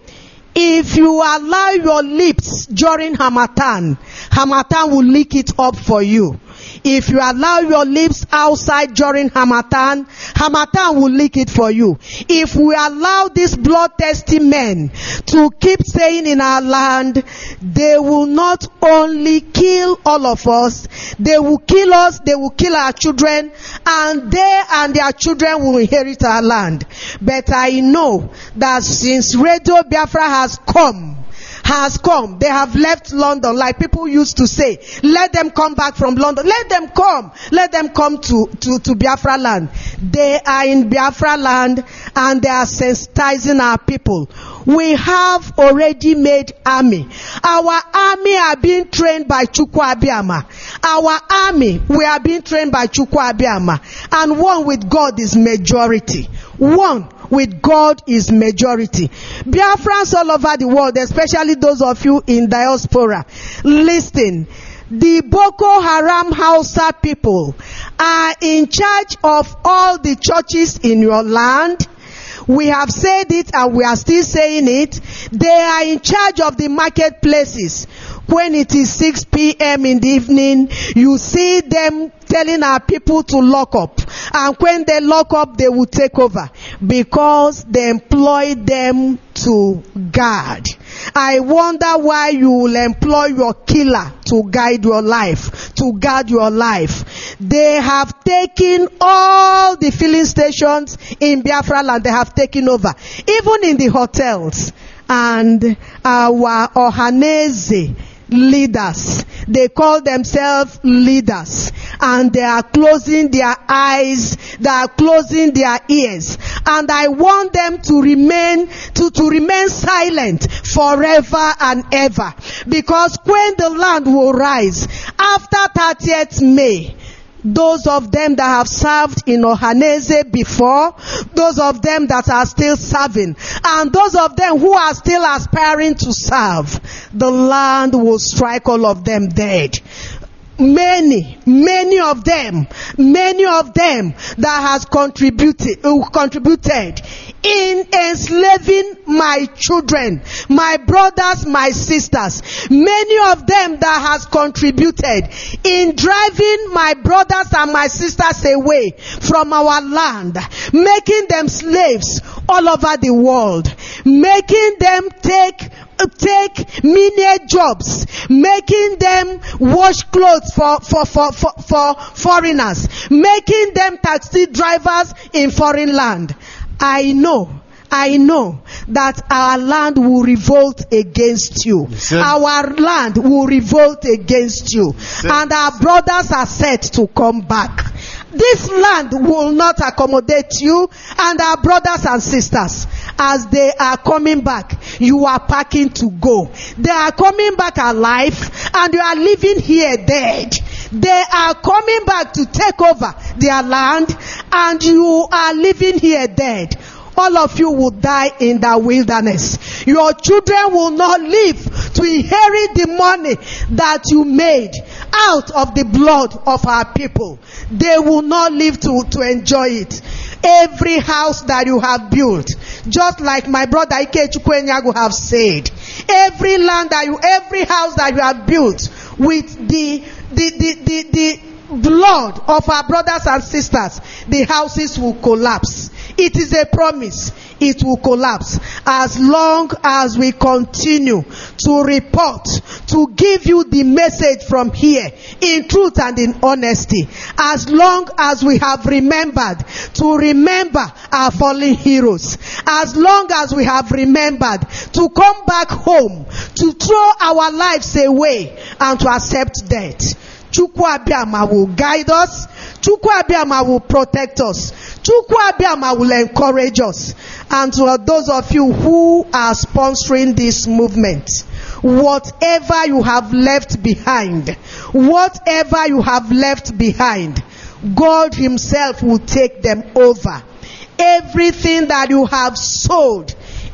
if you allow your lips during Hamatan, Hamatan will lick it up for you. If you allow your lips outside during Hamatan, Hamatan will lick it for you. If we allow these bloodthirsty men to keep staying in our land, they will not only kill all of us, they will kill us, they will kill our children, and they and their children will inherit our land. But I know that since Radio Biafra has come, has come. They have left London, like people used to say, let them come back from London. Let them come. Let them come to, to, to Biafra land. They are in Biafra land and they are sensitizing our people. We have already made army. Our army are being trained by Chukwu Abiyama. Our army, we are being trained by Chukwu Abiyama. And one with God is majority. One with God is majority. Biafrans all over the world, especially those of you in diaspora, listen. The Boko Haram Hausa people are in charge of all the churches in your land. We have said it and we are still saying it. They are in charge of the marketplaces. When it is six p.m. in the evening, you see them telling our people to lock up. And when they lock up, they will take over. Because they employ them to guard. I wonder why you will employ your killer to guide your life, to guard your life. They have taken all the filling stations in Biafra land. They have taken over. Even in the hotels. And our Ohaneze leaders, they call themselves leaders, and they are closing their eyes, they are closing their ears, and I want them to remain to, to remain silent forever and ever, because when the land will rise after thirtieth May, those of them that have served in Ohaneze before, those of them that are still serving, and those of them who are still aspiring to serve, the land will strike all of them dead. Many, many of them, many of them that has contributed, uh, contributed in enslaving my children, my brothers, my sisters. Many of them that has contributed in driving my brothers and my sisters away from our land, making them slaves all over the world, making them take take menial jobs, making them wash clothes for, for, for, for, for foreigners, making them taxi drivers in foreign land. I know, I know that our land will revolt against you.
Yes,
Our land will revolt against you.
Yes,
And our brothers are set to come back. This land will not accommodate you and our brothers and sisters. As they are coming back, you are packing to go. They are coming back alive and you are living here dead. They are coming back to take over their land and you are living here dead. All of you will die in the wilderness. Your children will not live to inherit the money that you made out of the blood of our people. They will not live to, to enjoy it. Every house that you have built, just like my brother Ikechukwu Enyagu have said, every land that you, every house that you have built with the, the, the, the, the blood of our brothers and sisters, the houses will collapse. It is a promise. It will collapse as long as we continue to report, to give you the message from here in truth and in honesty. As long as we have remembered to remember our fallen heroes. As long as we have remembered to come back home, to throw our lives away and to accept death. Chukwu Abiyama will guide us. Chukwu Abiyama will protect us. Chukwu Abiyama will encourage us. And to those of you who are sponsoring this movement, whatever you have left behind, whatever you have left behind, God Himself will take them over. Everything that you have sowed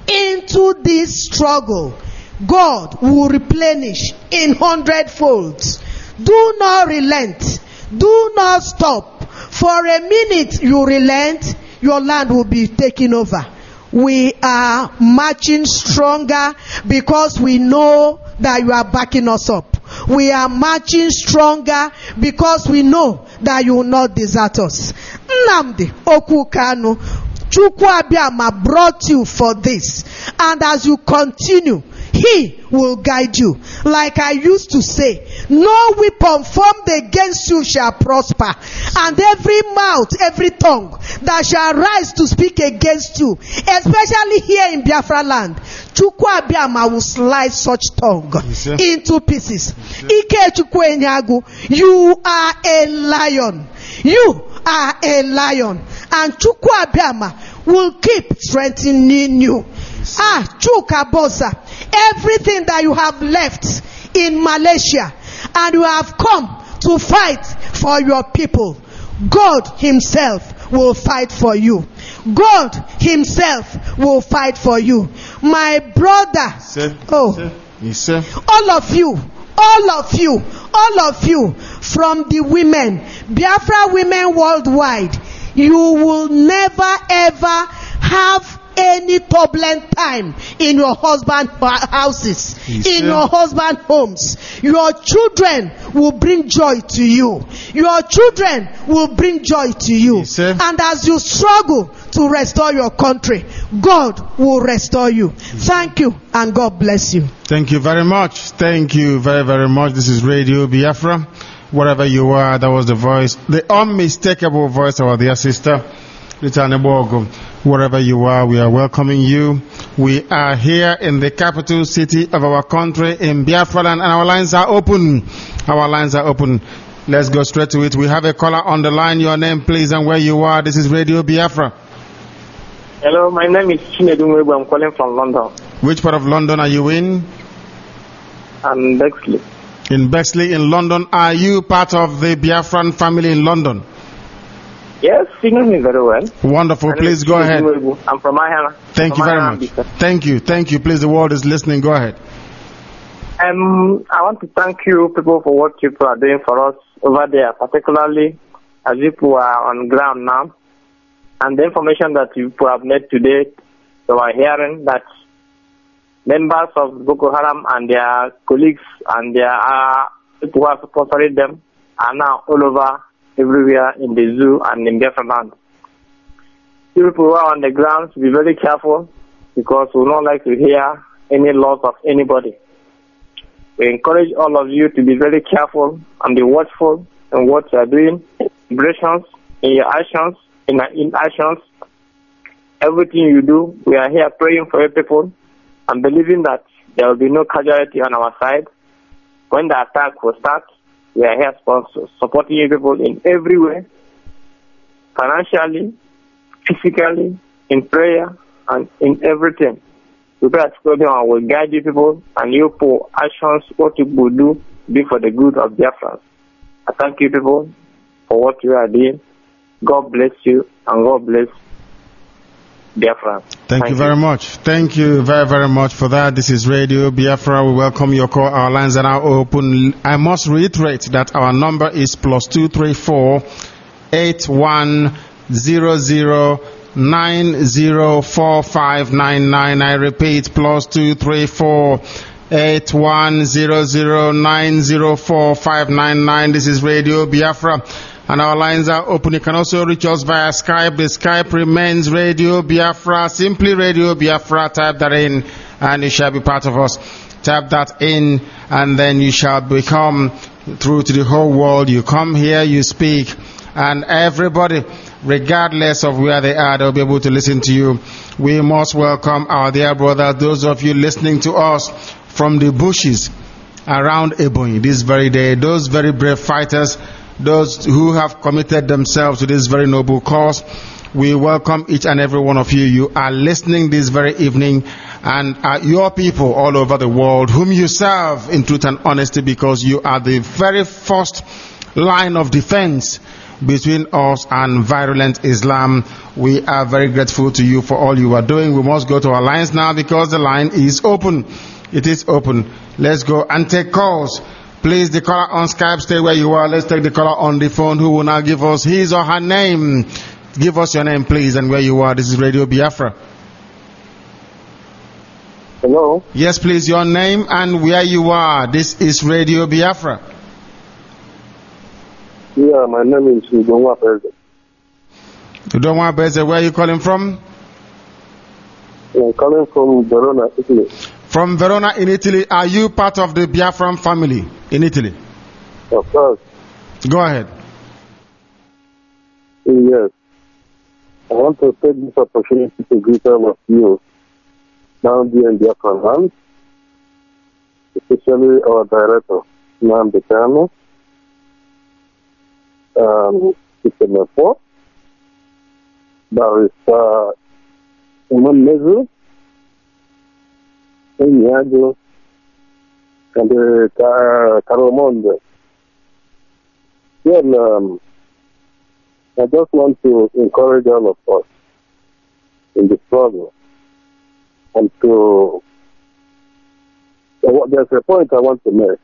into this struggle, God will replenish in hundredfolds. Do not relent. Do not stop. For a minute you relent, your land will be taken over. We are marching stronger because we know that you are backing us up. We are marching stronger because we know that you will not desert us. Nnamdi Okukanu, Chukwu Abiyama brought you for this. And as you continue, He will guide you. Like I used to say, no weapon formed against you shall prosper. And every mouth, every tongue that shall rise to speak against you, especially here in Biafra land, Chukwu Abiyama will slice such tongue
yes,
into pieces. Ike Chukwu Enyagu, you are a lion. You are a lion. And Chukwu Abiyama will keep strengthening you. Ah, Chuka Bosa, everything that you have left in Malaysia and you have come to fight for your people, God Himself will fight for you. God Himself will fight for you. My brother,
Sir,
oh,
sir, yes, sir.
all of you, all of you, all of you, from the women, Biafra women worldwide, you will never ever have any turbulent time in your husband houses,
Yes,
in
sir.
your husband homes. Your children will bring joy to you. Your children will bring joy to you.
Yes, sir.
And as you struggle to restore your country, God will restore you. Thank you and God bless you.
Thank you very much. Thank you very, very much. This is Radio Biafra. Wherever you are, that was the voice, the unmistakable voice of our dear sister, Litane Bogo. Wherever you are, we are welcoming you. We are here in the capital city of our country, in Biafra land, and our lines are open. Our lines are open. Let's go straight to it. We have a caller on the line. Your name, please, and where you are. This is Radio Biafra.
Hello, my name is Chinedu Mwebu. I'm calling from London.
Which part of London are you in?
I'm Bexley.
In Bexley, in London. Are you part of the Biafran family in London?
Yes, you know me very well.
Wonderful.
My name
Please
is
go
Chinedu
ahead.
Mwebu. I'm from Ahana.
Thank you
From
very
Ahana,
much.
Ambika.
Thank you. Thank you. Please, the world is listening. Go ahead.
Um, I want to thank you people for what you people are doing for us over there, particularly as you people are on ground now. And the information that you people have made today, so are hearing that members of Boko Haram and their colleagues and their uh, people who have sponsored them are now all over everywhere in the zoo and in Biafra land. You people who are on the ground should be very careful because we don't like to hear any loss of anybody. We encourage all of you to be very careful and be watchful in what you are doing, in vibrations, in your actions, in your inactions. everything you do. We are here praying for your people and believing that there will be no casualty on our side. When the attack will start, we are here sponsors, supporting you people in every way, financially, physically, in prayer, and in everything. We pray that God will guide you people, and you for actions, what you will do, be for the good of Biafra. I thank you people for what you are doing. God bless you, and God bless Biafra.
Thank,
Thank
you
you.
very much. Thank you very, very much for that. This is Radio Biafra. We welcome your call. Our lines are now open. I must reiterate that our number is plus two three four eight one zero zero nine zero four five nine nine. I repeat, plus two three four eight one zero zero nine zero four five nine nine. This is Radio Biafra. And our lines are open. You can also reach us via Skype. The Skype remains Radio Biafra. Simply Radio Biafra. Type that in and you shall be part of us. Type that in and then you shall become through to the whole world. You come here, you speak, and everybody, regardless of where they are, they'll be able to listen to you. We must welcome our dear brothers, those of you listening to us from the bushes around Ebonyi this very day, those very brave fighters, those who have committed themselves to this very noble cause. We welcome each and every one of you. You are listening this very evening, and uh, your people all over the world whom you serve in truth and honesty, because you are the very first line of defense between us and virulent Islam. We are very grateful to you for all you are doing. We must go to our lines now because the line is open. It is open. Let's go and take calls. Please, the caller on Skype, stay where you are. Let's take the caller on the phone who will now give us his or her name. Give us your name, please, and where you are. This is Radio Biafra.
Hello?
Yes, please, your name and where you are. This is Radio Biafra.
Yeah, my name is Udonwa Beze.
Udonwa Beze, where are you calling from?
I'm calling from Verona, Italy.
From Verona in Italy. Are you part of the Biafran family in Italy?
Of course.
Go ahead.
Yes. I want to take this opportunity to greet all of you down there in Biafran land, especially our director, Nnamdi Kanu, um, Mister Mefo, Barrister Iman Mezu, Enyago, and the uh, Caromonde. Well, um, I just want to encourage all of us in the struggle and to, so there's a point I want to make.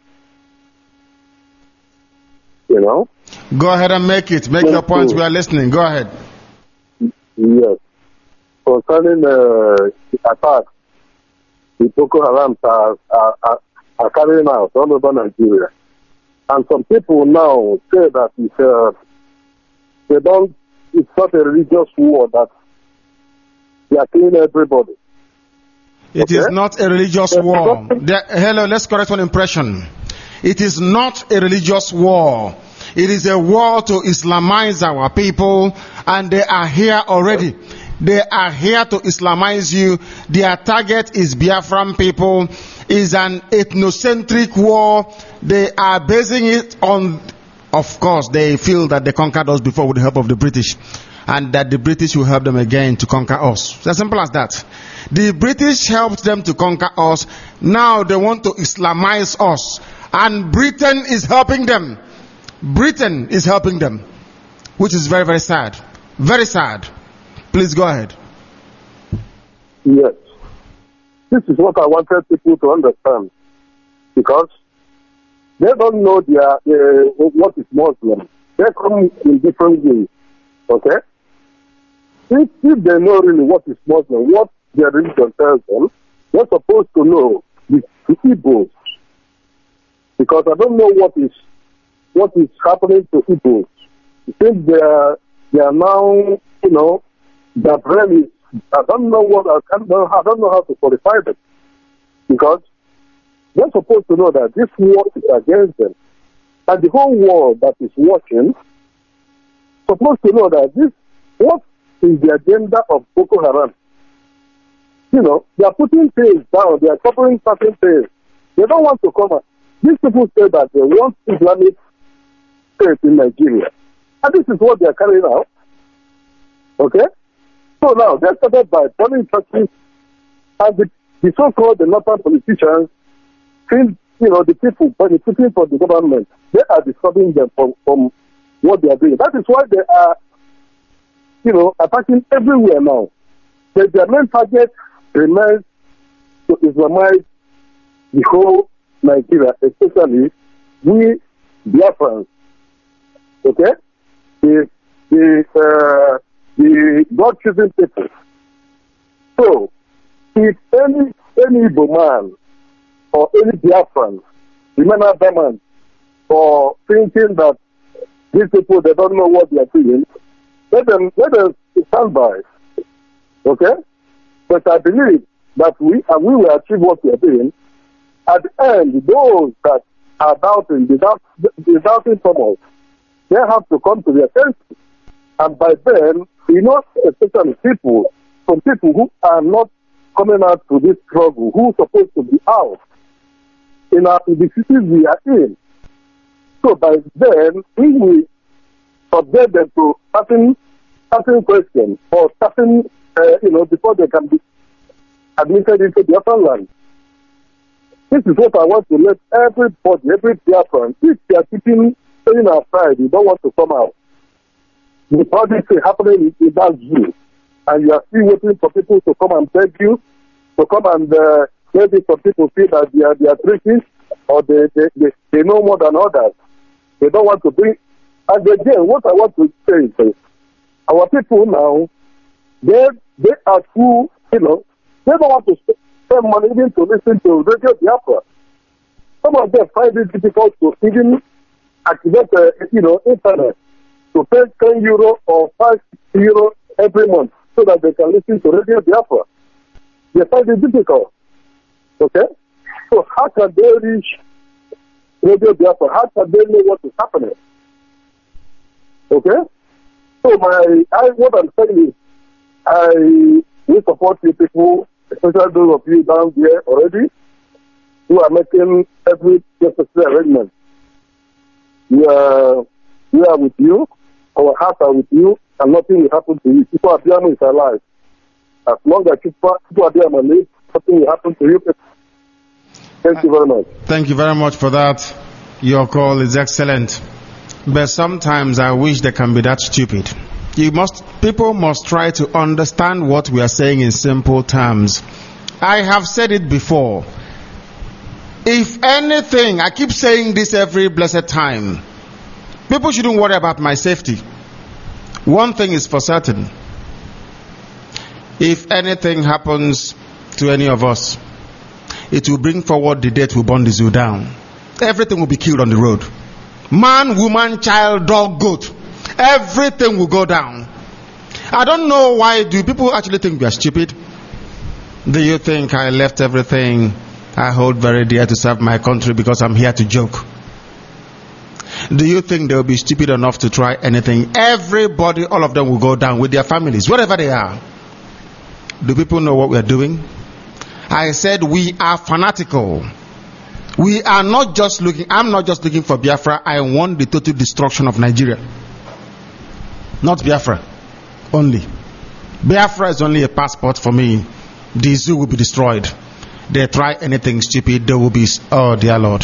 You know?
Go ahead and make it. Make your points. We are listening. Go ahead.
Yes. Concerning uh, the attack the Boko Haram are, are, are, are carrying out all over Nigeria. And some people now say that it's, uh, they don't, it's not a religious war, that they are killing everybody.
It
okay?
is not a religious war. There, hello, let's correct one impression. It is not a religious war. It is a war to Islamize our people, and they are here already. They are here to Islamize you. Their target is Biafran people. It's an ethnocentric war. They are basing it on, of course, they feel that they conquered us before with the help of the British, and that the British will help them again to conquer us. It's as simple as that. The British helped them to conquer us. Now they want to Islamize us, and Britain is helping them. Britain is helping them, which is very, very sad. Very sad. Please go ahead.
Yes. This is what I wanted people to understand. Because they don't know their, uh, what is Muslim. They come in different ways. Okay? If, if they know really what is Muslim, what their religion tells them, they're supposed to know the, the Igbos. Because I don't know what is what is happening to Igbos. Since they are, they are now, you know, their brain is, I don't know what, I, can't, I don't know how to qualify them. Because they're supposed to know that this war is against them. And the whole world that is watching supposed to know that this, what in the agenda of Boko Haram. You know, they are putting things down, they are covering certain things. They don't want to come out. These people say that they want Islamic State in Nigeria. And this is what they are carrying out. Okay? So now, they started by burning churches, and the, the so-called the northern politicians feel, you know, the people benefiting from the government, they are disturbing them from, from what they are doing. That is why they are, you know, attacking everywhere now. But their main target remains to Islamize the whole Nigeria, especially we Biafrans. Okay? The, the, uh, the God-chosen people. So, if any, any Igbo man or any Biafran remain adamant for thinking that these people, they don't know what they are doing, let them, let them stand by. Okay? But I believe that we, and we will achieve what we are doing. At the end, those that are doubting, the, doubt, the doubting Thomas, they have to come to their senses. And by then, you know, especially people, some people who are not coming out to this struggle, who are supposed to be out in, our, in the cities we are in. So by then, we will subject them to certain, certain questions or certain, uh, you know, before they can be admitted into the upper land. This is what I want to let everybody, every Biafran, if they are keeping, staying outside, you don't want to come out. The project is happening without you, and you are still waiting for people to come and beg you, to come and uh, maybe some people feel that they are, they are tricky, or they, they, they, they know more than others. They don't want to bring. And again, what I want to say is this. Our people now, they, they are too, you know, they don't want to spend money even to listen to Radio Biafra. Some of them find it difficult to even activate, uh, you know, internet, to pay ten euro or five euro every month so that they can listen to Radio Biafra. They find it difficult. Okay? So how can they reach Radio Biafra? How can they know what is happening? Okay? So my, I, what I'm saying is, I will support you people, especially those of you down there already, who are making every necessary arrangement. We are, we are with you. Our hearts are with you, and nothing will happen to you. People are there is alive. As long as people are there and live, nothing will happen to you. Thank you very much.
Thank you very much for that. Your call is excellent. But sometimes I wish they can be that stupid. You must, people must try to understand what we are saying in simple terms. I have said it before. If anything, I keep saying this every blessed time. People shouldn't worry about my safety. One thing is for certain. If anything happens to any of us, it will bring forward the death will burn the zoo down. Everything will be killed on the road. Man, woman, child, dog, goat. Everything will go down. I don't know why do people actually think we are stupid. Do you think I left everything I hold very dear to serve my country because I'm here to joke? Do you think they'll be stupid enough to try anything? Everybody, all of them will go down with their families, wherever they are. Do people know what we are doing? I said we are fanatical. We are not just looking, I'm not just looking for Biafra. I want the total destruction of Nigeria. Not Biafra only. Biafra is only a passport for me. The zoo will be destroyed. They try anything stupid, they will be, oh dear Lord.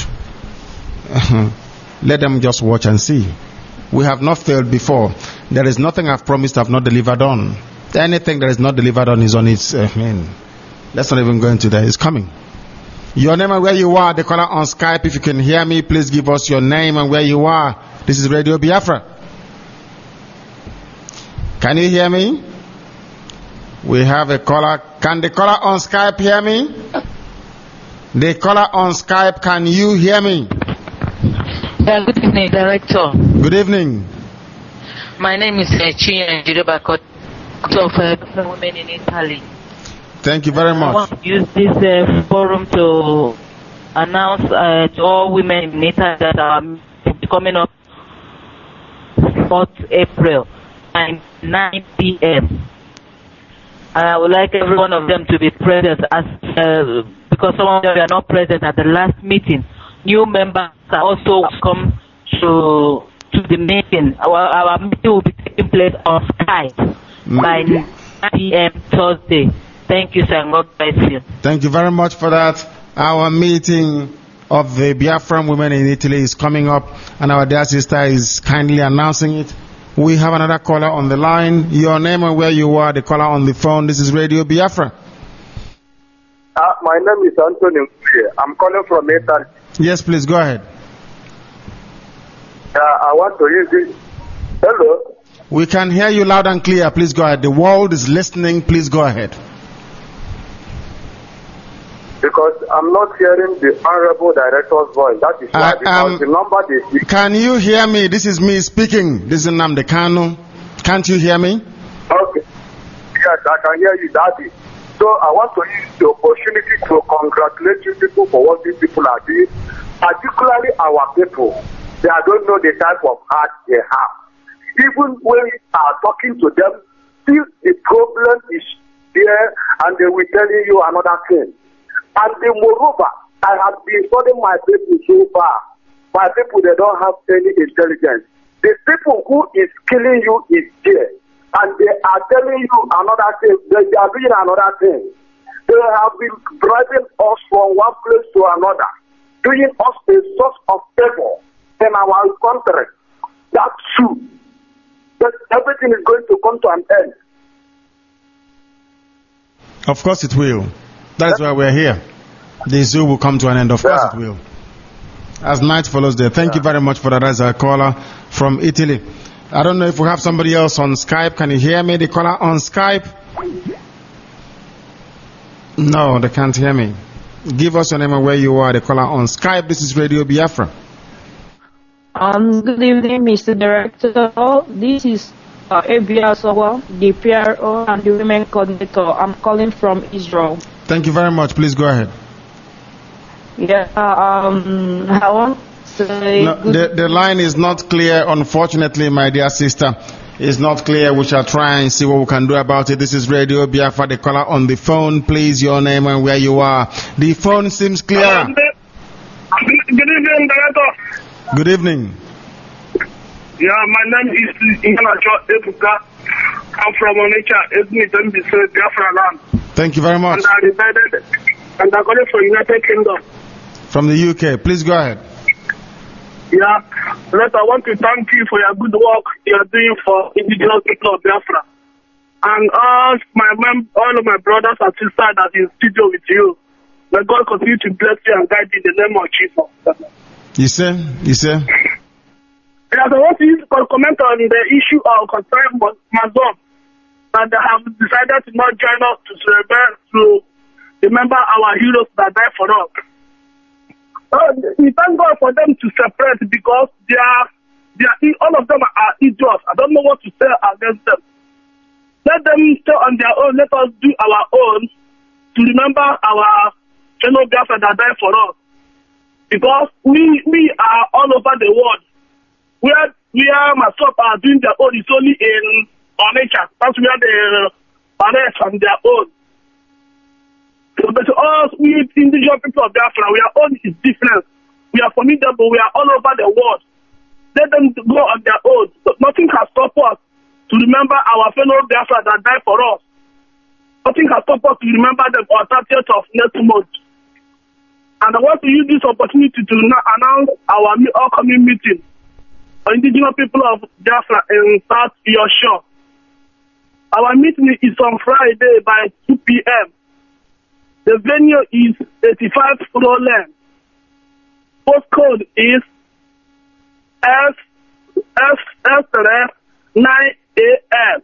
Let them just watch and see. We have not failed before. There is nothing I've promised I've not delivered on. Anything that is not delivered on is on its, uh, I mean, let's not even go into that. It's coming. Your name and where you are, the caller on Skype. If you can hear me, please give us your name and where you are. This is Radio Biafra. Can you hear me? We have a caller. Can the caller on Skype hear me? The caller on Skype, can you hear me?
Yeah, good evening, Director.
Good evening.
My name is uh, Chinya Njidobakot of uh, Women in Italy.
Thank you very much.
I want to use this uh, forum to announce uh, to all women in Italy that are coming up fourth April. by nine p.m. And I would like every one of them to be present as uh, because some of them were not present at the last meeting. New members are also welcome to to the meeting. Our, our meeting will be taking place on Skype mm. by nine p.m. Thursday. Thank you, sir. God bless you.
Thank you very much for that. Our meeting of the Biafran women in Italy is coming up, and our dear sister is kindly announcing it. We have another caller on the line. Your name and where you are, the caller on the phone. This is Radio Biafra.
Uh, my name is Anthony. I'm calling from Italy.
Yes, please, go ahead.
Uh, I want to use this. Hello?
We can hear you loud and clear. Please go ahead. The world is listening. Please go ahead.
Because I'm not hearing the honorable director's voice. That is why,
uh,
because
um,
the number they...
Can you hear me? This is me speaking. This is Nnamdi Kanu. Can't you hear me?
Okay. Yes, I can hear you, Daddy. So I want to use the opportunity to congratulate you people for what these people are doing, particularly our people. They don't know the type of heart they have. Even when we are talking to them, still the problem is there, and they will tell you another thing. And the moreover, I have been studying my people so far. My people, they don't have any intelligence. The people who is killing you is there. And they are telling you another thing. They are doing another thing. They have been driving us from one place to another, doing us a source of favor in our country. That's true. But everything is going to come to an end.
Of course it will. That's why we're here. The zoo will come to an end. Of course yeah. it will. As night follows there. Thank yeah. you very much for that. As a caller from Italy. I don't know if we have somebody else on Skype. Can you hear me? The caller on Skype? No, they can't hear me. Give us your name and where you are. The caller on Skype. This is Radio Biafra.
Um, good evening, Mister Director. This is uh, Abia Sowa, the P R O and the Women Coordinator. I'm calling from Israel.
Thank you very much. Please go ahead.
Yeah, um, I want to say...
No, the, the line is not clear, unfortunately, my dear sister. It's not clear. We shall try and see what we can do about it. This is Radio Biafra, the caller on the phone. Please, your name and where you are. The phone seems clear.
Good evening, Director.
Good evening.
Yeah, my name is Ianacho Ebuka. I'm from Onitsha, Edmit, Mbise, Biafra land.
Thank you very much.
And I resided, and I got it from United Kingdom.
From the U K. Please go ahead.
Yeah, Let I want to thank you for your good work you are doing for indigenous people of Biafra. And all my mem- all of my brothers and sisters that are in studio with you. May God continue to bless you and guide you in the name of Jesus.
You say? You say?
And I want to comment on the issue of concerning Mazom, that they have decided to not join us to celebrate, to remember our heroes that died for us. Uh, we thank God for them to separate because they are, they are, all of them are idiots. I don't know what to say against them. Let them stay on their own. Let us do our own to remember our fellow Biafra that died for us. Because we we are all over the world. Where where myself are doing their own is only in Onitsha. That's where they arrest on their own. So but us, we indigenous people of Biafra, we are all is different. We are formidable. We are all over the world. Let them go on their own. But nothing can stop us to remember our fellow Biafra that died for us. Nothing can stop us to remember them on thirtieth of next month. And I want to use this opportunity to announce our upcoming meeting for indigenous people of Biafra in South Yorkshire. Our meeting is on Friday by two p.m. The venue is eighty-five Roland. Postcode is S S S nine A M.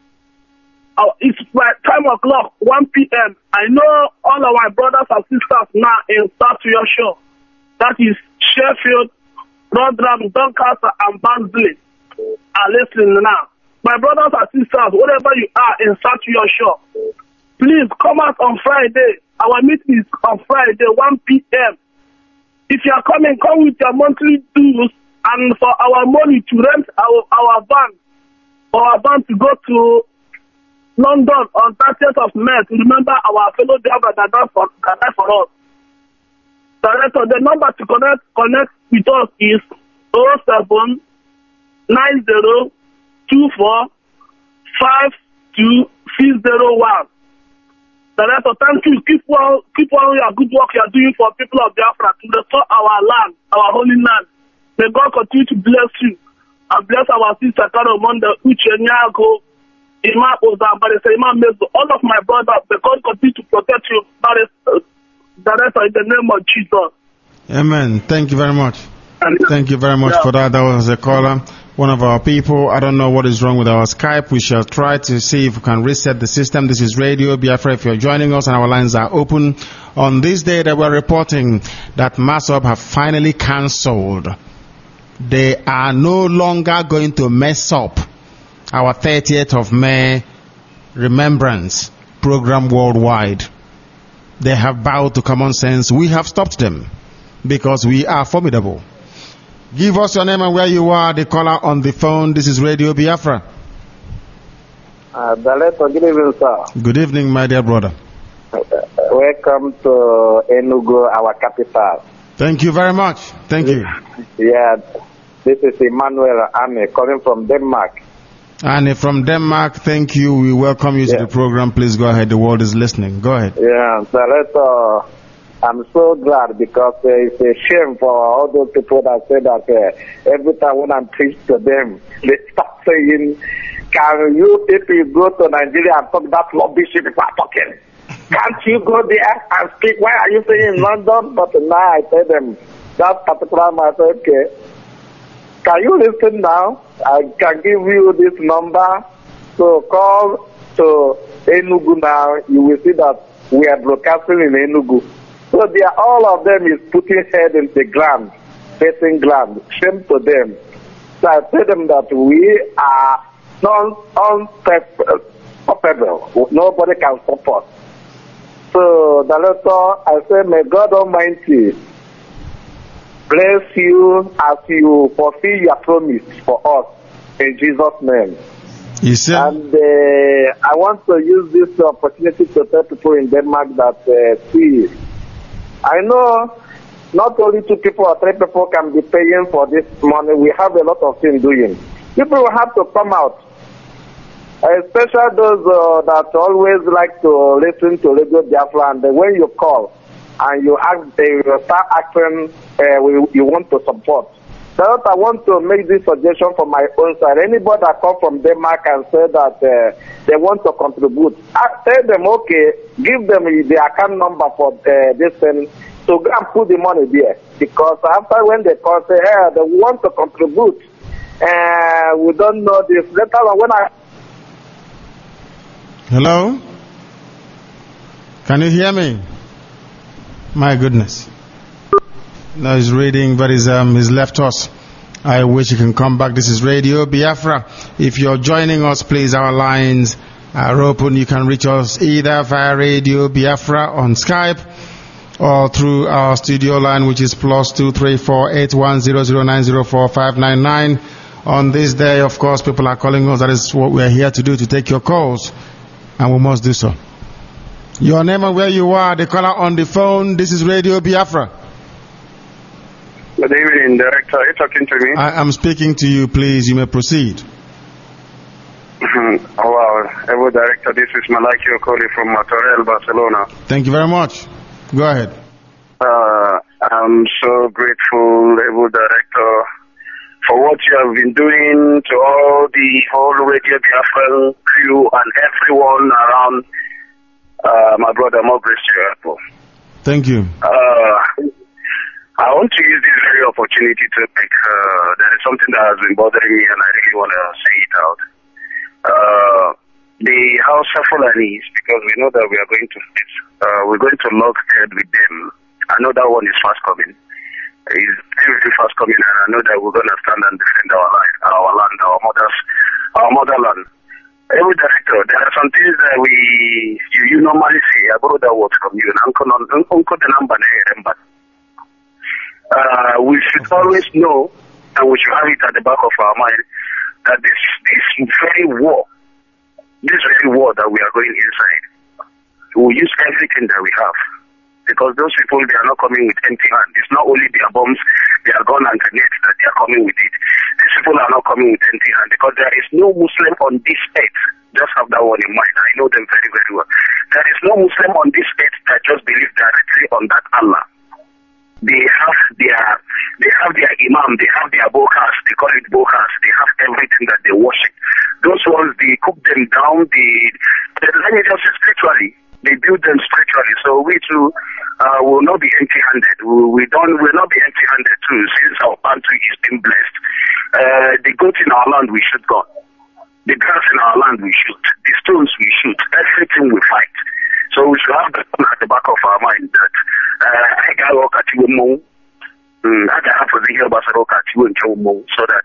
Uh, it's by time o'clock, one p.m. I know all of my brothers and sisters now in South Yorkshire. That is Sheffield, Rotherham, Doncaster, and Barnsley are listening now. My brothers and sisters, wherever you are in South Yorkshire, please come out on Friday. Our meeting is on Friday, one p.m. If you are coming, come with your monthly dues and for our money to rent our, our van are about to go to London on thirtieth of May to remember our fellow driver that died for, that died for us. Director, the number to connect connect with us is oh seven nine zero two four five two six zero one. Director, thank you. Keep on keep on your good work you are doing for people of Biafra to restore our land, our holy land. May God continue to bless you and bless our sister Carol Monda, Uche Nyago, Imam Ozan, Barista Imam Mezo, all of my brothers. May God continue to protect you, Barista, Director, in the name of Jesus.
Amen. Thank you very much.
And,
Thank you very much
yeah.
for that. That was a caller, one of our people. I don't know what is wrong with our Skype. We shall try to see if we can reset the system. This is Radio Biafra. If you're joining us and our lines are open, on this day that we're reporting that MASSOB have finally cancelled. They are no longer going to mess up our thirtieth of May remembrance program worldwide. They have bowed to common sense. We have stopped them because we are formidable. Give us your name and where you are. The caller on the phone. This is Radio Biafra.
Uh, Director, good evening, sir.
Good evening, my dear brother.
Uh, welcome to Enugu, our capital.
Thank you very much. Thank you.
Yeah, this is Emmanuel Anne calling from Denmark.
Anne from Denmark, thank you. We welcome you
yeah.
to the program. Please go ahead. The world is listening. Go ahead.
Yeah, Director, I'm so glad because uh, it's a shame for all those people that say that uh, every time when I preach to them, they start saying, can you people go to Nigeria and talk that rubbish people are talking? Can't you go there and speak? Why are you saying in London? But now I tell them, that particular matter, okay, can you listen now? I can give you this number. So call to Enugu now. You will see that we are broadcasting in Enugu. So they are, all of them is putting head in the ground, facing ground. Shame to them. So I tell them that we are non-unstoppable. Nobody can stop us. So, Director, I say, may God Almighty bless you as you fulfill your promise for us in Jesus' name.
Yes,
and uh, I want to use this opportunity to tell people in Denmark that, uh, see, I know not only two people or three people can be paying for this money. We have a lot of things doing. People will have to come out, especially those uh, that always like to listen to Radio Biafra, and when you call and you ask, they will start asking, uh, you want to support. So I want to make this suggestion from my own side. Anybody that come from Denmark and say that uh, they want to contribute, I tell them, okay, give them the account number for uh, this thing, so go and put the money there. Because after when they call, say, hey, they want to contribute, uh, we don't know this. Later on, when I...
Hello? Can you hear me? My goodness. No, he's reading, but he's, um, he's left us. I wish he can come back. This is Radio Biafra. If you're joining us, please, our lines are open. You can reach us either via Radio Biafra on Skype or through our studio line, which is plus two three four eight one zero zero nine zero four five nine nine. On this day, of course, people are calling us. That is what we're here to do, to take your calls, and we must do so. Your name and where you are, the caller on the phone. This is Radio Biafra.
Good evening, Director. Are you talking to me?
I am speaking to you, please. You may proceed.
Oh, wow. Hello, Director. This is Malaki Okoli from Torrell, Barcelona.
Thank you very much. Go ahead.
Uh, I'm so grateful, Able Director, for what you have been doing to all the whole Radio Biafra crew and everyone around uh, my brother Mogris Airport.
Thank you.
Uh, I want to use this very opportunity to make, uh, there is something that has been bothering me and I really want to say it out. Uh, the House of Fulanis, because we know that we are going to face, uh, we're going to lock head with them. I know that one is fast coming. It's very fast coming, and I know that we're going to stand and defend our life, our land, our mothers, our motherland. Every Director, there are some things that we, you, you normally say, I borrow that word from you, and Uncle, Uncle the number, but Uh, we should always know, and we should have it at the back of our mind, that this this very war, this very war that we are going inside, we'll use everything that we have. Because those people, they are not coming with empty hand. It's not only their bombs, their gun and grenades that they are coming with it. These people are not coming with empty hand because there is no Muslim on this earth. Just have that one in mind. I know them very, very well. There is no Muslim on this earth that just believes directly on that Allah. They have their, they have their imam, they have their bokas, they call it bokas, they have everything that they worship. Those ones, they cook them down, they, the language spiritually, they build them spiritually. So we too uh, will not be empty-handed. We, we don't, will not be empty-handed too, since our country is being blessed. Uh, the goat in our land, we shoot God. The grass in our land, we shoot. The stones, we shoot. Everything, we fight. So we should have that at the back of our mind that I got to look at you more. I got to have here, but I look at you and show more so that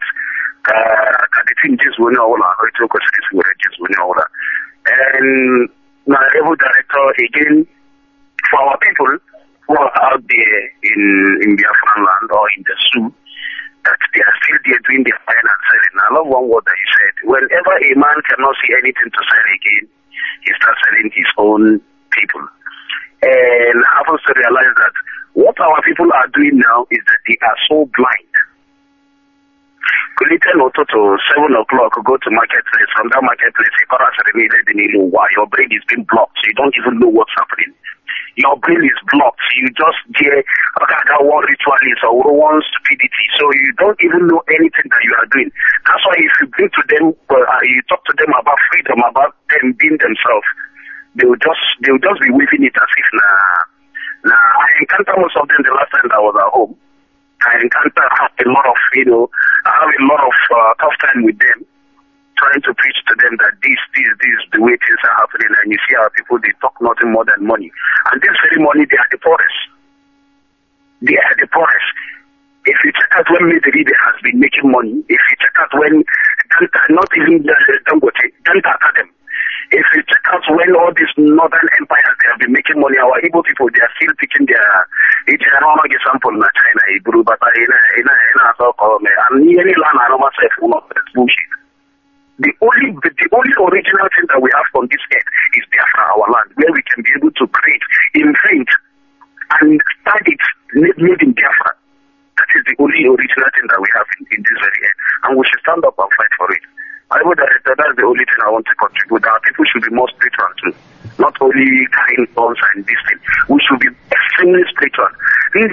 the thing is when all our heritage is when all that. And my level director again for our people who are out there in in Biafran land or in the zoo, that they are still there doing their buying and selling. I love one word that you said. Whenever a man cannot see anything to sell again, he starts selling his own people. And I happen to realize that what our people are doing now is that they are so blind. Kuliten Oto to seven o'clock, go to marketplace. From that marketplace, your brain is being blocked, so you don't even know what's happening. Your brain is blocked. You just get one ritualist or one stupidity, so you don't even know anything that you are doing. That's why if you bring to them, uh, you talk to them about freedom, about them being themselves, they will just they will just be waving it as if nah. Nah, I encountered most of them the last time I was at home. I encountered a lot of, you know, I have a lot of uh, tough time with them, trying to preach to them that this, this, this, the way things are happening, and you see our people, they talk nothing more than money. And this very money, they are the poorest. They are the poorest. If you check out when Medellin has been making money, if you check out when Danta, not even Dangote, Danta Academy, if you check out when all these northern empires they have been making money, our Igbo people, they are still picking their, it's a normal example in China, Hebrew, but in a so-called, and nearly land I know myself, that's bullshit. The only, the only original thing that we have on this earth is Biafra, our land, where we can be able to create, invent, and start it made in Biafra. That is the only original thing that we have in, in this very earth, and we should stand up and fight for it. I would that that's the only thing I want to contribute. Our people should be more spiritual too. Not only carrying guns and this thing. We should be extremely spiritual. It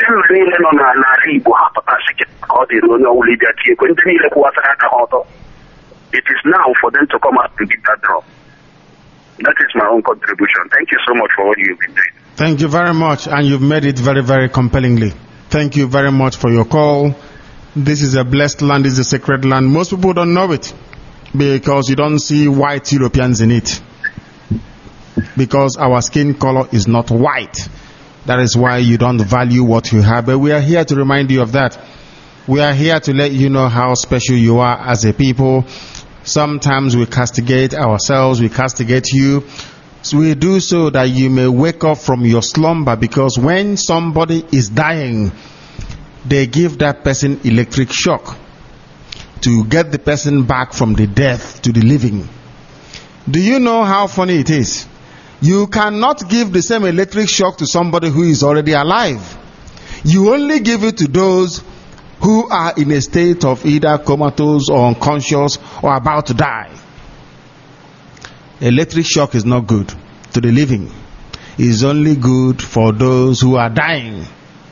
is now for them to come out and beat that drum. That is my own contribution. Thank you so much for what you've been doing.
Thank you very much, and you've made it very, very compellingly. Thank you very much for your call. This is a blessed land, this is a sacred land. Most people don't know it, because you don't see white Europeans in it. Because our skin color is not white. That is why you don't value what you have. But we are here to remind you of that. We are here to let you know how special you are as a people. Sometimes we castigate ourselves, we castigate you. So we do so that you may wake up from your slumber, because when somebody is dying, they give that person electric shock to get the person back from the death to the living. Do you know how funny it is? You cannot give the same electric shock to somebody who is already alive. You only give it to those who are in a state of either comatose or unconscious or about to die. Electric shock is not good to the living. It is only good for those who are dying.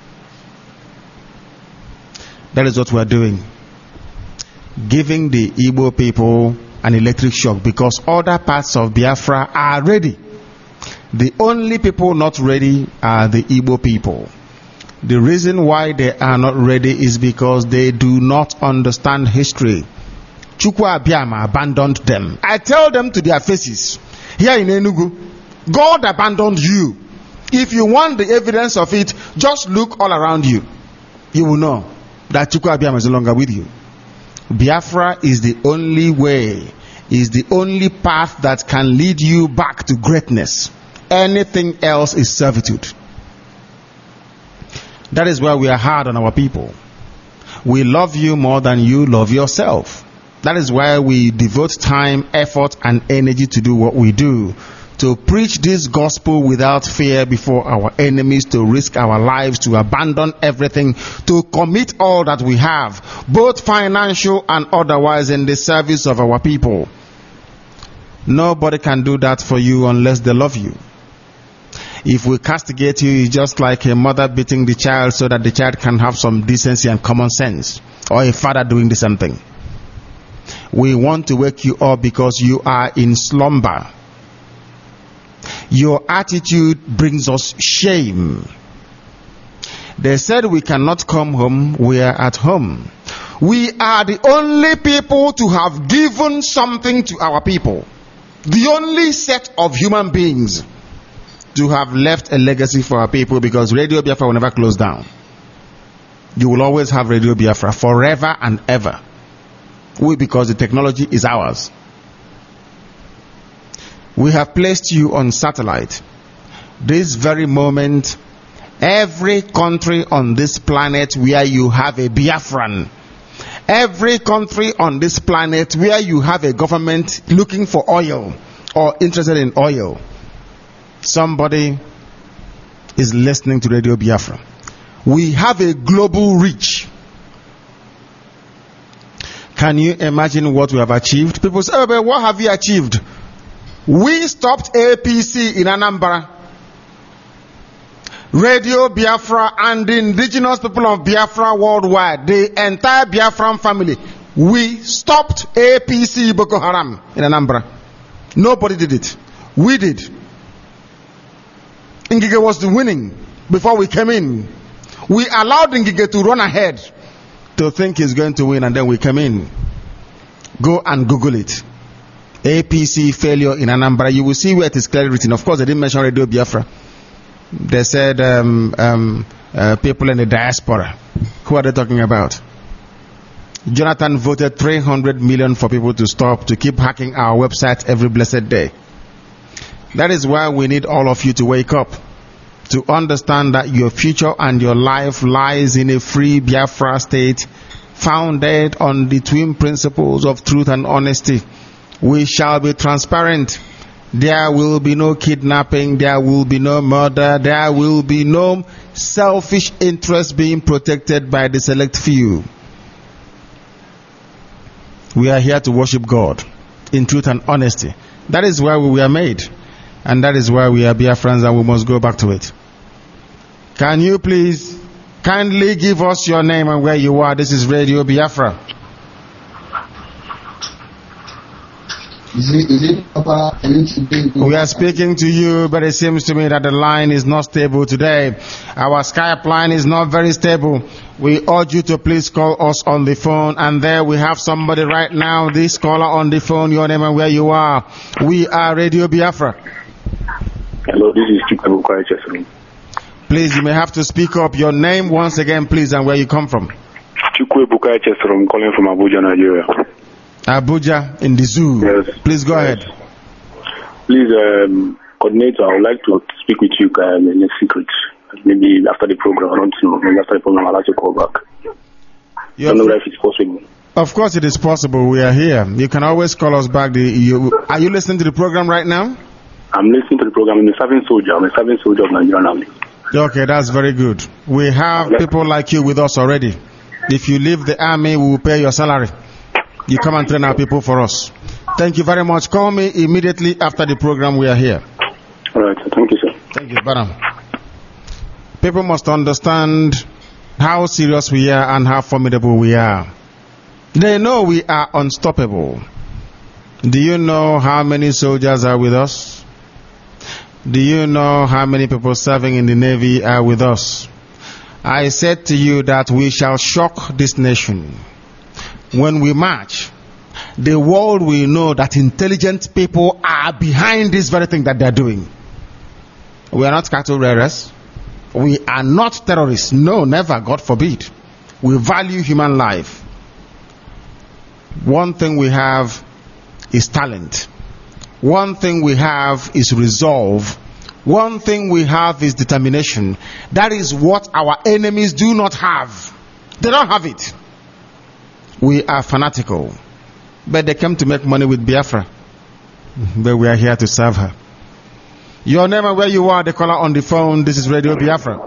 That is what we are doing. Giving the Igbo people an electric shock, because other parts of Biafra are ready. The only people not ready are the Igbo people. The reason why they are not ready is because they do not understand history. Chukwu Abiyama abandoned them. I tell them to their faces, here in Enugu, God abandoned you. If you want the evidence of it, just look all around you. You will know that Chukwu Abiyama is no longer with you. Biafra is the only way, is the only path that can lead you back to greatness. Anything else is servitude. That is why we are hard on our people. We love you more than you love yourself. That is why we devote time, effort, and energy to do what we do. To preach this gospel without fear before our enemies, to risk our lives, to abandon everything, to commit all that we have, both financial and otherwise, in the service of our people. Nobody can do that for you unless they love you. If we castigate you, it's just like a mother beating the child so that the child can have some decency and common sense, or a father doing the same thing. We want to wake you up because you are in slumber. Your attitude brings us shame. They said we cannot come home, we are at home. We are the only people to have given something to our people. The only set of human beings to have left a legacy for our people, because Radio Biafra will never close down. You will always have Radio Biafra forever and ever. We, because the technology is ours. We have placed you on satellite. This very moment, every country on this planet where you have a Biafran, every country on this planet where you have a government looking for oil or interested in oil, somebody is listening to Radio Biafra. We have a global reach. Can you imagine what we have achieved? People say, oh, but what have you achieved? We stopped A P C in Anambra. Radio Biafra and the indigenous people of Biafra worldwide, the entire Biafran family, we stopped A P C Boko Haram in Anambra. Nobody did it. We did. Ngige was the winning before we came in. We allowed Ngige to run ahead to think he's going to win, and then we came in. Go and Google it. A P C failure in Anambra. You will see where it is clearly written. Of course, they didn't mention Radio Biafra. They said um, um, uh, people in the diaspora. Who are they talking about? Jonathan voted three hundred million for people to stop, to keep hacking our website every blessed day. That is why we need all of you to wake up, to understand that your future and your life lies in a free Biafra state founded on the twin principles of truth and honesty. We shall be transparent. There will be no kidnapping. There will be no murder. There will be no selfish interest being protected by the select few. We are here to worship God in truth and honesty. That is why we were made. And that is why we are Biafrans, and we must go back to it. Can you please kindly give us your name and where you are? This is Radio Biafra.
Is it, is it proper?
We are speaking to you, but it seems to me that the line is not stable today. Our Skype line is not very stable. We urge you to please call us on the phone. And there we have somebody right now, this caller on the phone, your name and where you are. We are Radio Biafra.
Hello, this is Chukwu Chesrum.
Please, you may have to speak up. Your name once again, please, and where you come from.
Chukwu Chesrum, calling from Abuja, Nigeria.
Abuja in the zoo.
Yes.
Please go
yes.
ahead.
Please, um, coordinator, I would like to speak with you um, in a secret. Maybe after the program, I don't know. Maybe after the program, I'd like to call back. I don't know if it's possible.
Of course, it is possible. We are here. You can always call us back. The, you, are you listening to the program right now?
I'm listening to the program. I'm a serving soldier. I'm a serving soldier of Nigerian Army.
Okay, that's very good. We have yes. people like you with us already. If you leave the army, we will pay your salary. You come and train our people for us. Thank you very much. Call me immediately after the program. We are here.
All right. Thank you, sir.
Thank you, Badam. People must understand how serious we are and how formidable we are. They know we are unstoppable. Do you know how many soldiers are with us? Do you know how many people serving in the Navy are with us? I said to you that we shall shock this nation. When we march, the world will know that intelligent people are behind this very thing that they are doing. We are not cattle rearers. We are not terrorists. No, never, God forbid. We value human life. One thing we have is talent. One thing we have is resolve. One thing we have is determination. That is what our enemies do not have. They don't have it. We are fanatical. but they came to make money with Biafra. But we are here to serve her. Your name and where you are, the caller on the phone. This is Radio Biafra.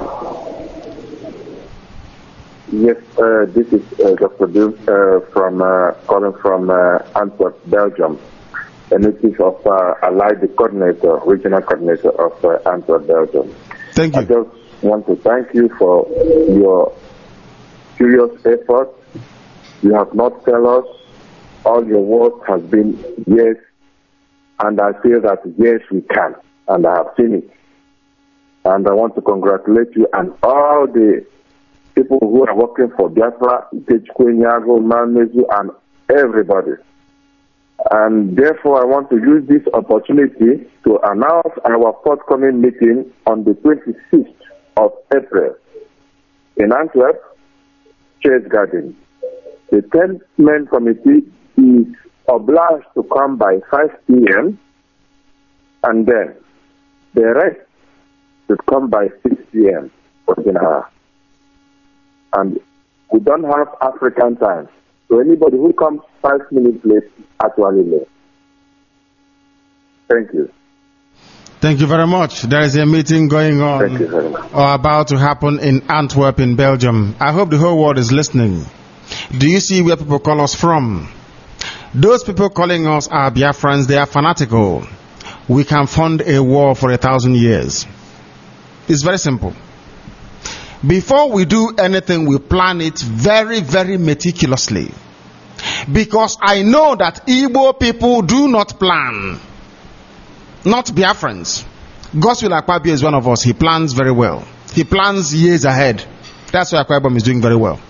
Yes, uh, this is uh, Doctor Bill uh, from uh, calling from uh, Antwerp, Belgium, a native of uh, Allied, the coordinator, regional coordinator of uh, Antwerp, Belgium.
Thank you.
I just want to thank you for your serious effort. You have not failed us. All your work has been yes, and I feel that yes, we can, and I have seen it. And I want to congratulate you and all the people who are working for Biafra, Techukwenyago, Mamezu, and everybody. And therefore, I want to use this opportunity to announce our forthcoming meeting on the twenty-sixth of April in Antwerp, Chase Garden. The ten-man committee is obliged to come by five p.m. and then the rest should come by six p.m. for dinner. And we don't have African time. So anybody who comes five minutes late is actually late. Thank you.
Thank you very much. There is a meeting going on
Thank you very much.
or about to happen in Antwerp in Belgium. I hope the whole world is listening. Do you see where people call us from? Those people calling us are Biafrans. They are fanatical. We can fund a war for a thousand years. It's very simple. Before we do anything, we plan it very, very meticulously. Because I know that Igbo people do not plan. Not Biafrans. Godswill Akpabio is one of us. He plans very well. He plans years ahead. That's why Akpabio is doing very well.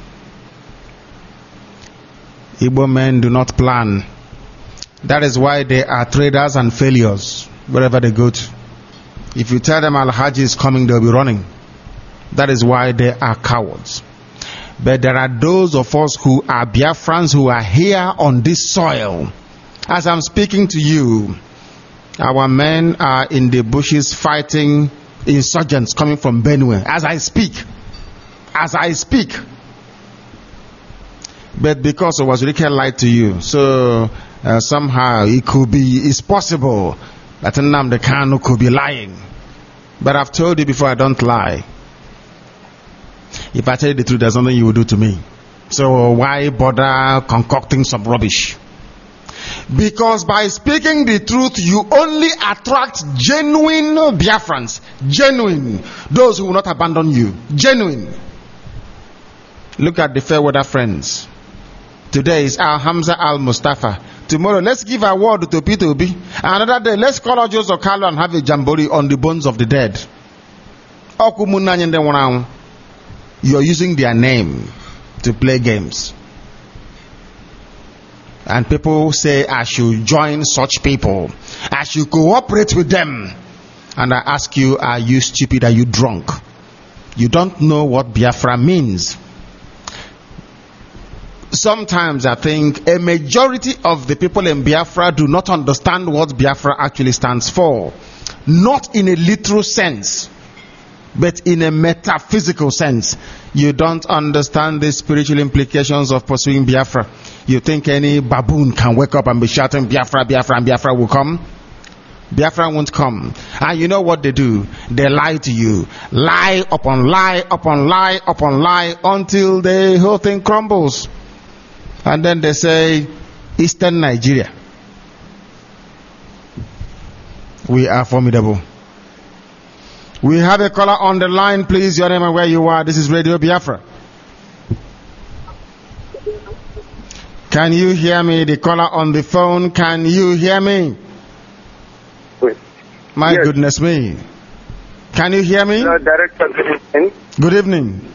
Igbo men do not plan. That is why they are traders and failures wherever they go to. If you tell them Al-Haji is coming, they'll be running. That is why they are cowards. But there are those of us who are Biafrans who are here on this soil. As I'm speaking to you, our men are in the bushes fighting insurgents coming from Benue. As I speak. As I speak. But because I was really lied to you, so uh, somehow it could be, it's possible that Nnamdi Kanu could be lying. But I've told you before, I don't lie. If I tell you the truth, there's nothing you will do to me. So why bother concocting some rubbish? Because by speaking the truth, you only attract genuine Biafrans. Genuine. Those who will not abandon you. Genuine. Look at the fair weather friends. Today is Al Hamza Al Mustafa. Tomorrow, let's give a word to Peter Obi. Another day, let's call out Joseph Carlo and have a jamboree on the bones of the dead. You're using their name to play games. And people say I should join such people. I should cooperate with them. And I ask you, are you stupid? Are you drunk? You don't know what Biafra means. Sometimes I think a majority of the people in Biafra do not understand what Biafra actually stands for. Not in a literal sense, but in a metaphysical sense. You don't understand the spiritual implications of pursuing Biafra. You think any baboon can wake up and be shouting Biafra, Biafra, and Biafra will come? Biafra won't come. And you know what they do? They lie to you. Lie upon lie upon lie upon lie until the whole thing crumbles. And then they say, Eastern Nigeria. We are formidable. We have a caller on the line, please. Your name and where you are. This is Radio Biafra. Can you hear me? The caller on the phone, can you hear me? My yes. Goodness me. Can you hear me?
Hello, Director. Good evening.
Good evening.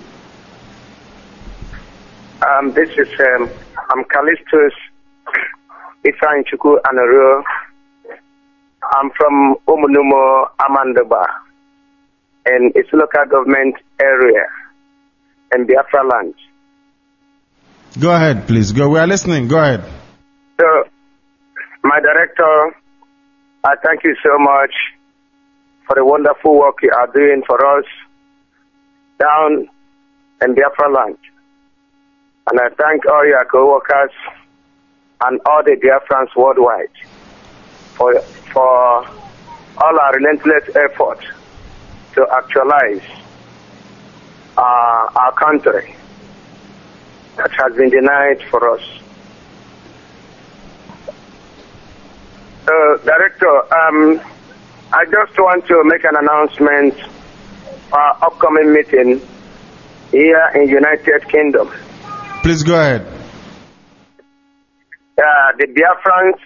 Um, this is, um, I'm Callistus Ifeanyi Chukwu Anoro. I'm from Umunumo, Amandaba, and it's a local government area in Biafra land.
Go ahead, please. Go. We are listening. Go ahead.
So, my director, I thank you so much for the wonderful work you are doing for us down in Biafra land. And I thank all your co-workers and all the Biafrans worldwide for, for all our relentless effort to actualize uh, our country that has been denied for us. Uh, Director, um, I just want to make an announcement for our upcoming meeting here in United Kingdom.
Please go ahead.
Uh, the Biafrans,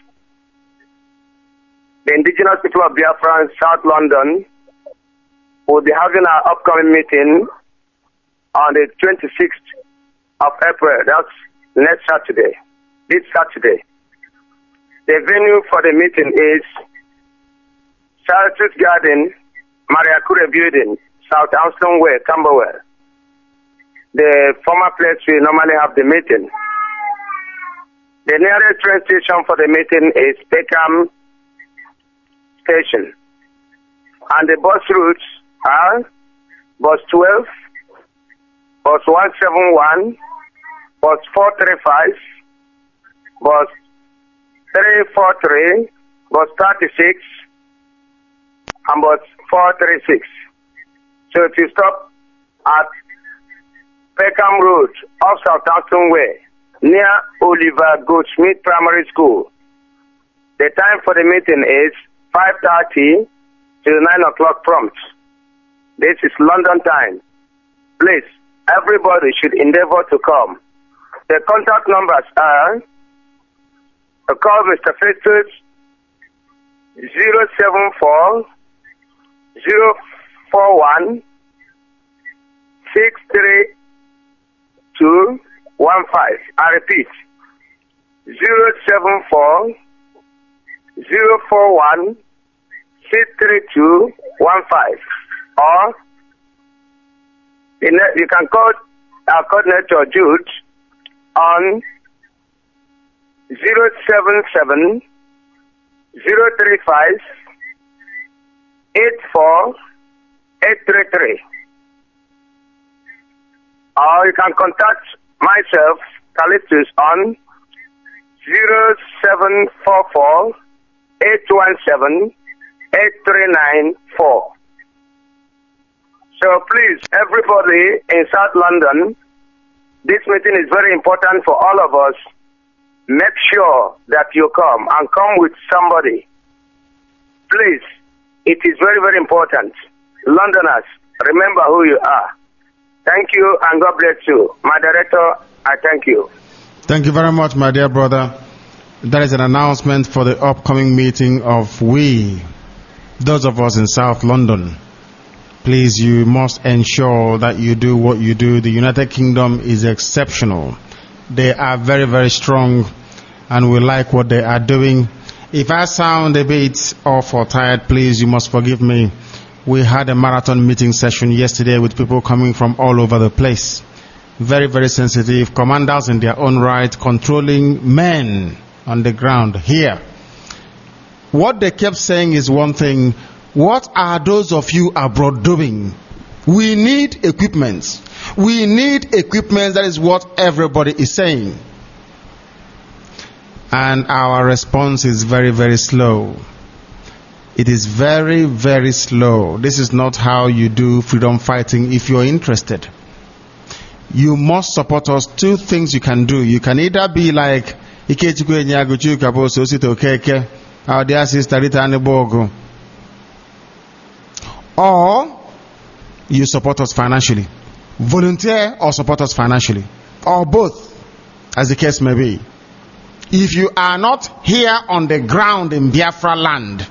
the indigenous people of Biafra in South London, will be having our upcoming meeting on the twenty-sixth of April. That's next Saturday, this Saturday. The venue for the meeting is Sartus Garden, Maria Kure Building, South Amston Way, Camberwell. The former place we normally have the meeting. The nearest train station for the meeting is Peckham Station. And the bus routes are bus twelve, bus one seventy-one, bus four thirty-five, bus three forty-three, bus thirty-six, and bus four thirty-six. So if you stop at Peckham Road off Southampton Way, near Oliver Goldsmith Primary School, the time for the meeting is five thirty to nine o'clock prompt. This is London time. Please, everybody should endeavor to come. The contact numbers are, uh, call Mister Festus, zero seven four, zero four one, six three two one five. I repeat, zero seven four, zero four one, six three two one five. Or you can call our coordinator Jude on zero seven seven, zero three five, eight four eight three three. Or you can contact myself, Callistus, on zero seven four four, eight one seven, eight three nine four. So please, everybody in South London, this meeting is very important for all of us. Make sure that you come and come with somebody. Please, it is very, very important. Londoners, remember who you are. Thank you and God bless you. My director, I thank you.
Thank you very much, my dear brother. That is an announcement for the upcoming meeting of we, those of us in South London. Please, you must ensure that you do what you do. The United Kingdom is exceptional. They are very, very strong, and we like what they are doing. If I sound a bit off or tired, please, you must forgive me. We had a marathon meeting session yesterday with people coming from all over the place. Very, very sensitive. Commanders in their own right, controlling men on the ground here. What they kept saying is one thing. What are those of you abroad doing? We need equipment. We need equipment. That is what everybody is saying. And our response is very, very slow. It is very, very slow. This is not how you do freedom fighting if you're interested. You must support us. Two things you can do. You can either be like Ikechukwu Enyagochu Kaboso Osito Keke, our dear sister Rita Anebogo, or you support us financially. Volunteer or support us financially. Or both, as the case may be. If you are not here on the ground in Biafra land,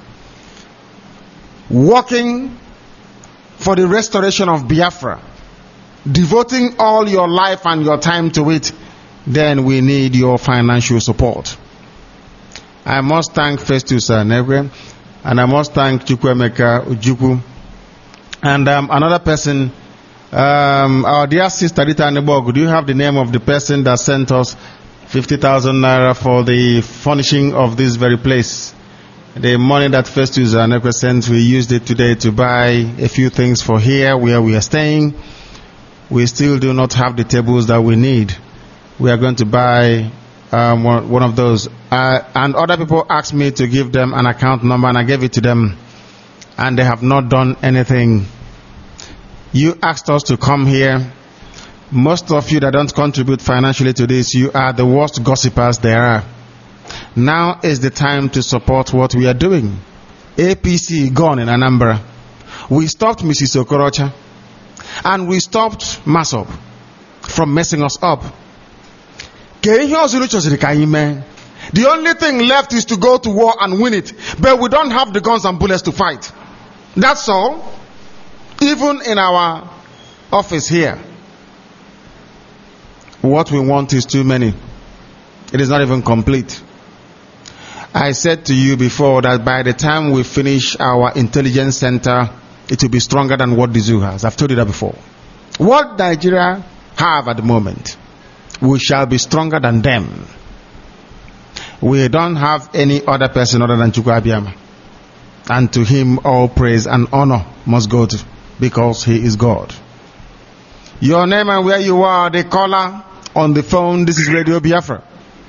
working for the restoration of Biafra, devoting all your life and your time to it, then we need your financial support. I must thank Festus Negre, and I must thank Chukwemeka Ujukwu. And um, another person, um, our dear sister Rita Anebogo, do you have the name of the person that sent us fifty thousand naira for the furnishing of this very place? The money that Festus Negre sent, we used it today to buy a few things for here where we are staying. We still do not have the tables that we need. We are going to buy um, one, one of those. Uh, and other people asked me to give them an account number, and I gave it to them, and they have not done anything. You asked us to come here. Most of you that don't contribute financially to this, you are the worst gossipers there are. Now is the time to support what we are doing. A P C gone in Anambra. We stopped Missus Okorocha, and we stopped Masop from messing us up. The only thing left is to go to war and win it, but we don't have the guns and bullets to fight. That's all. Even in our office here, what we want is too many. It is not even complete. I said to you before that by the time we finish our intelligence center, it will be stronger than what the zoo has. I've told you that before. What Nigeria have at the moment, we shall be stronger than them. We don't have any other person other than Chukwu Abiyama. And to him all praise and honor must go to, because he is God. Your name and where you are, the caller on the phone. This is Radio Biafra.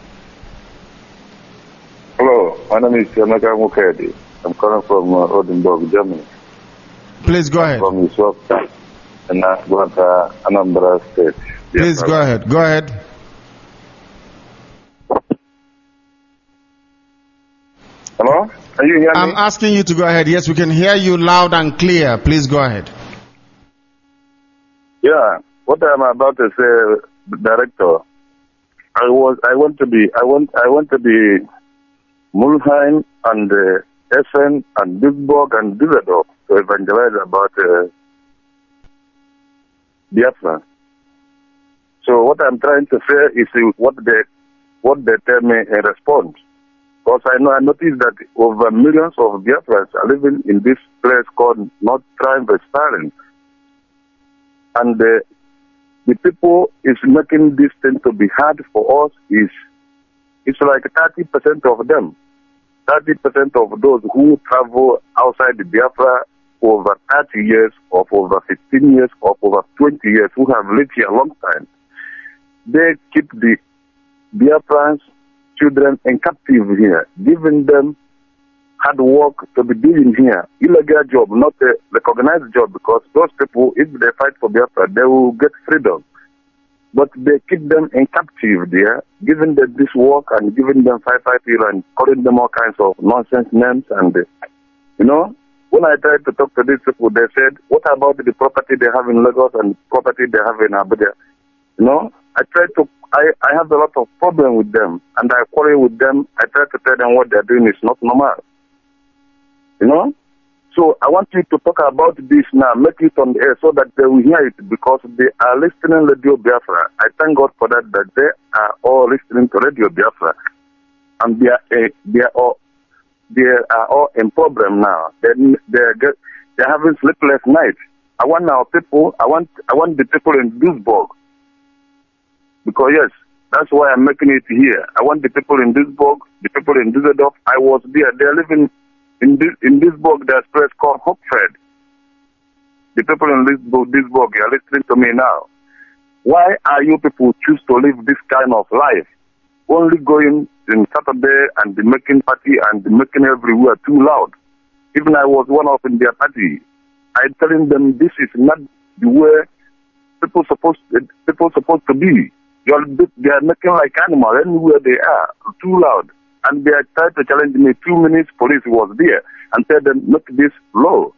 Hello, my name is Emeka Mukedi. I'm calling from uh, Oldenburg, Germany.
Please go ahead.
From Iswap and uh, Anambra State.
Please go ahead. Go ahead.
Hello? Can you hear me?
I'm asking you to go ahead. Yes, we can hear you loud and clear. Please go ahead.
Yeah, what I'm about to say, Director, I was, I want to be, I want, I want to be Mulheim and uh, Essen and Duisburg and Düsseldorf to evangelize about uh, Biafra. So what I'm trying to say is what they, what they tell me in response. Because I know, I noticed that over millions of Biafrans are living in this place called North Rhine-Westphalia. And uh, the people is making this thing to be hard for us is, it's like thirty percent of them. thirty percent of those who travel outside the Biafra for over thirty years or for over fifteen years or for over twenty years who have lived here a long time, they keep the Biafrans children in captive here, giving them hard work to be doing here, illegal job, not a recognized job, because those people, if they fight for Biafra, they will get freedom. But they keep them in captive there, giving them this work and giving them five five years and calling them all kinds of nonsense names. And, uh, you know, when I tried to talk to these people, they said, what about the property they have in Lagos and property they have in Abuja? You know, I tried to, I, I have a lot of problem with them, and I quarrel with them. I try to tell them what they're doing is not normal. You know? So I want you to talk about this now, make it on the air so that they will hear it, because they are listening to Radio Biafra. I thank God for that, that they are all listening to Radio Biafra. And they are, uh, they are all, they are all in problem now. They, they're, get, they're having sleepless nights. I want our people, I want, I want the people in Duisburg. Because yes, that's why I'm making it here. I want the people in Duisburg, the people in Düsseldorf. I was there. They're living in this, in Duisburg. There's a place called Hochfeld. The people in Duisburg, Duisburg are listening to me now. Why are you people choose to live this kind of life? Only going in Saturday and the making party and the making everywhere too loud. Even I was one of in their party. I'm telling them this is not the way people supposed people supposed to be. You're, they are making like animals anywhere they are, too loud. And they are trying to challenge me. Two minutes, police was there and tell them, make this low.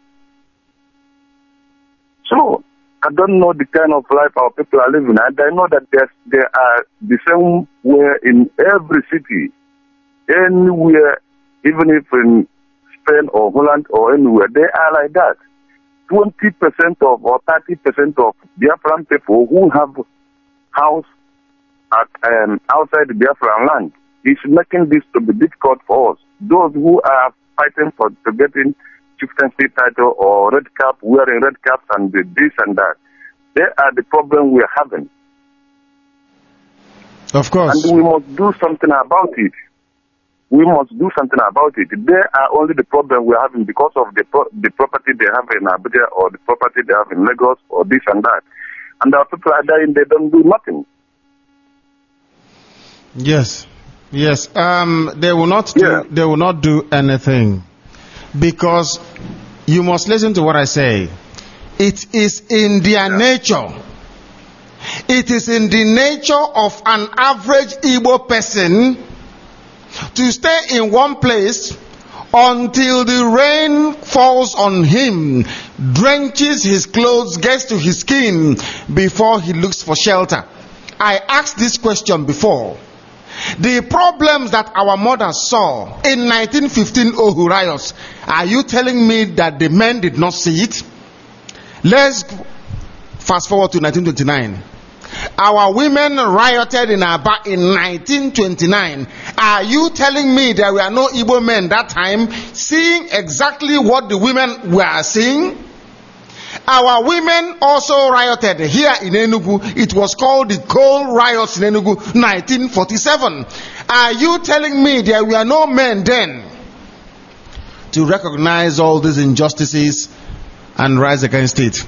So, I don't know the kind of life our people are living. And I know that there are the same way in every city. Anywhere, even if in Spain or Holland or anywhere, they are like that. twenty percent of or thirty percent of Biafran people who have house at, um, outside the Biafran land is making this to be difficult for us. Those who are fighting for to get in chieftaincy title or red cap, wearing red caps and this and that, they are the problem we are having.
Of course.
And we must do something about it. We must do something about it. They are only the problem we are having because of the pro- the property they have in Abuja or the property they have in Lagos or this and that. And our people are dying, they don't do nothing.
Yes. Yes, um, they will not do,
Yeah.
they will not do anything, because you must listen to what I say. It is in their nature. It is in the nature of an average Igbo person to stay in one place until the rain falls on him, drenches his clothes, gets to his skin before he looks for shelter. I asked this question before. The problems that our mothers saw in nineteen fifteen Ohu riots, are you telling me that the men did not see it? Let's fast forward to nineteen twenty-nine. Our women rioted in Aba in nineteen twenty-nine. Are you telling me there were no Igbo men that time seeing exactly what the women were seeing? Our women also rioted here in Enugu. It was called the Coal Riots in Enugu, nineteen forty-seven. Are you telling me there were no men then to recognize all these injustices and rise against it?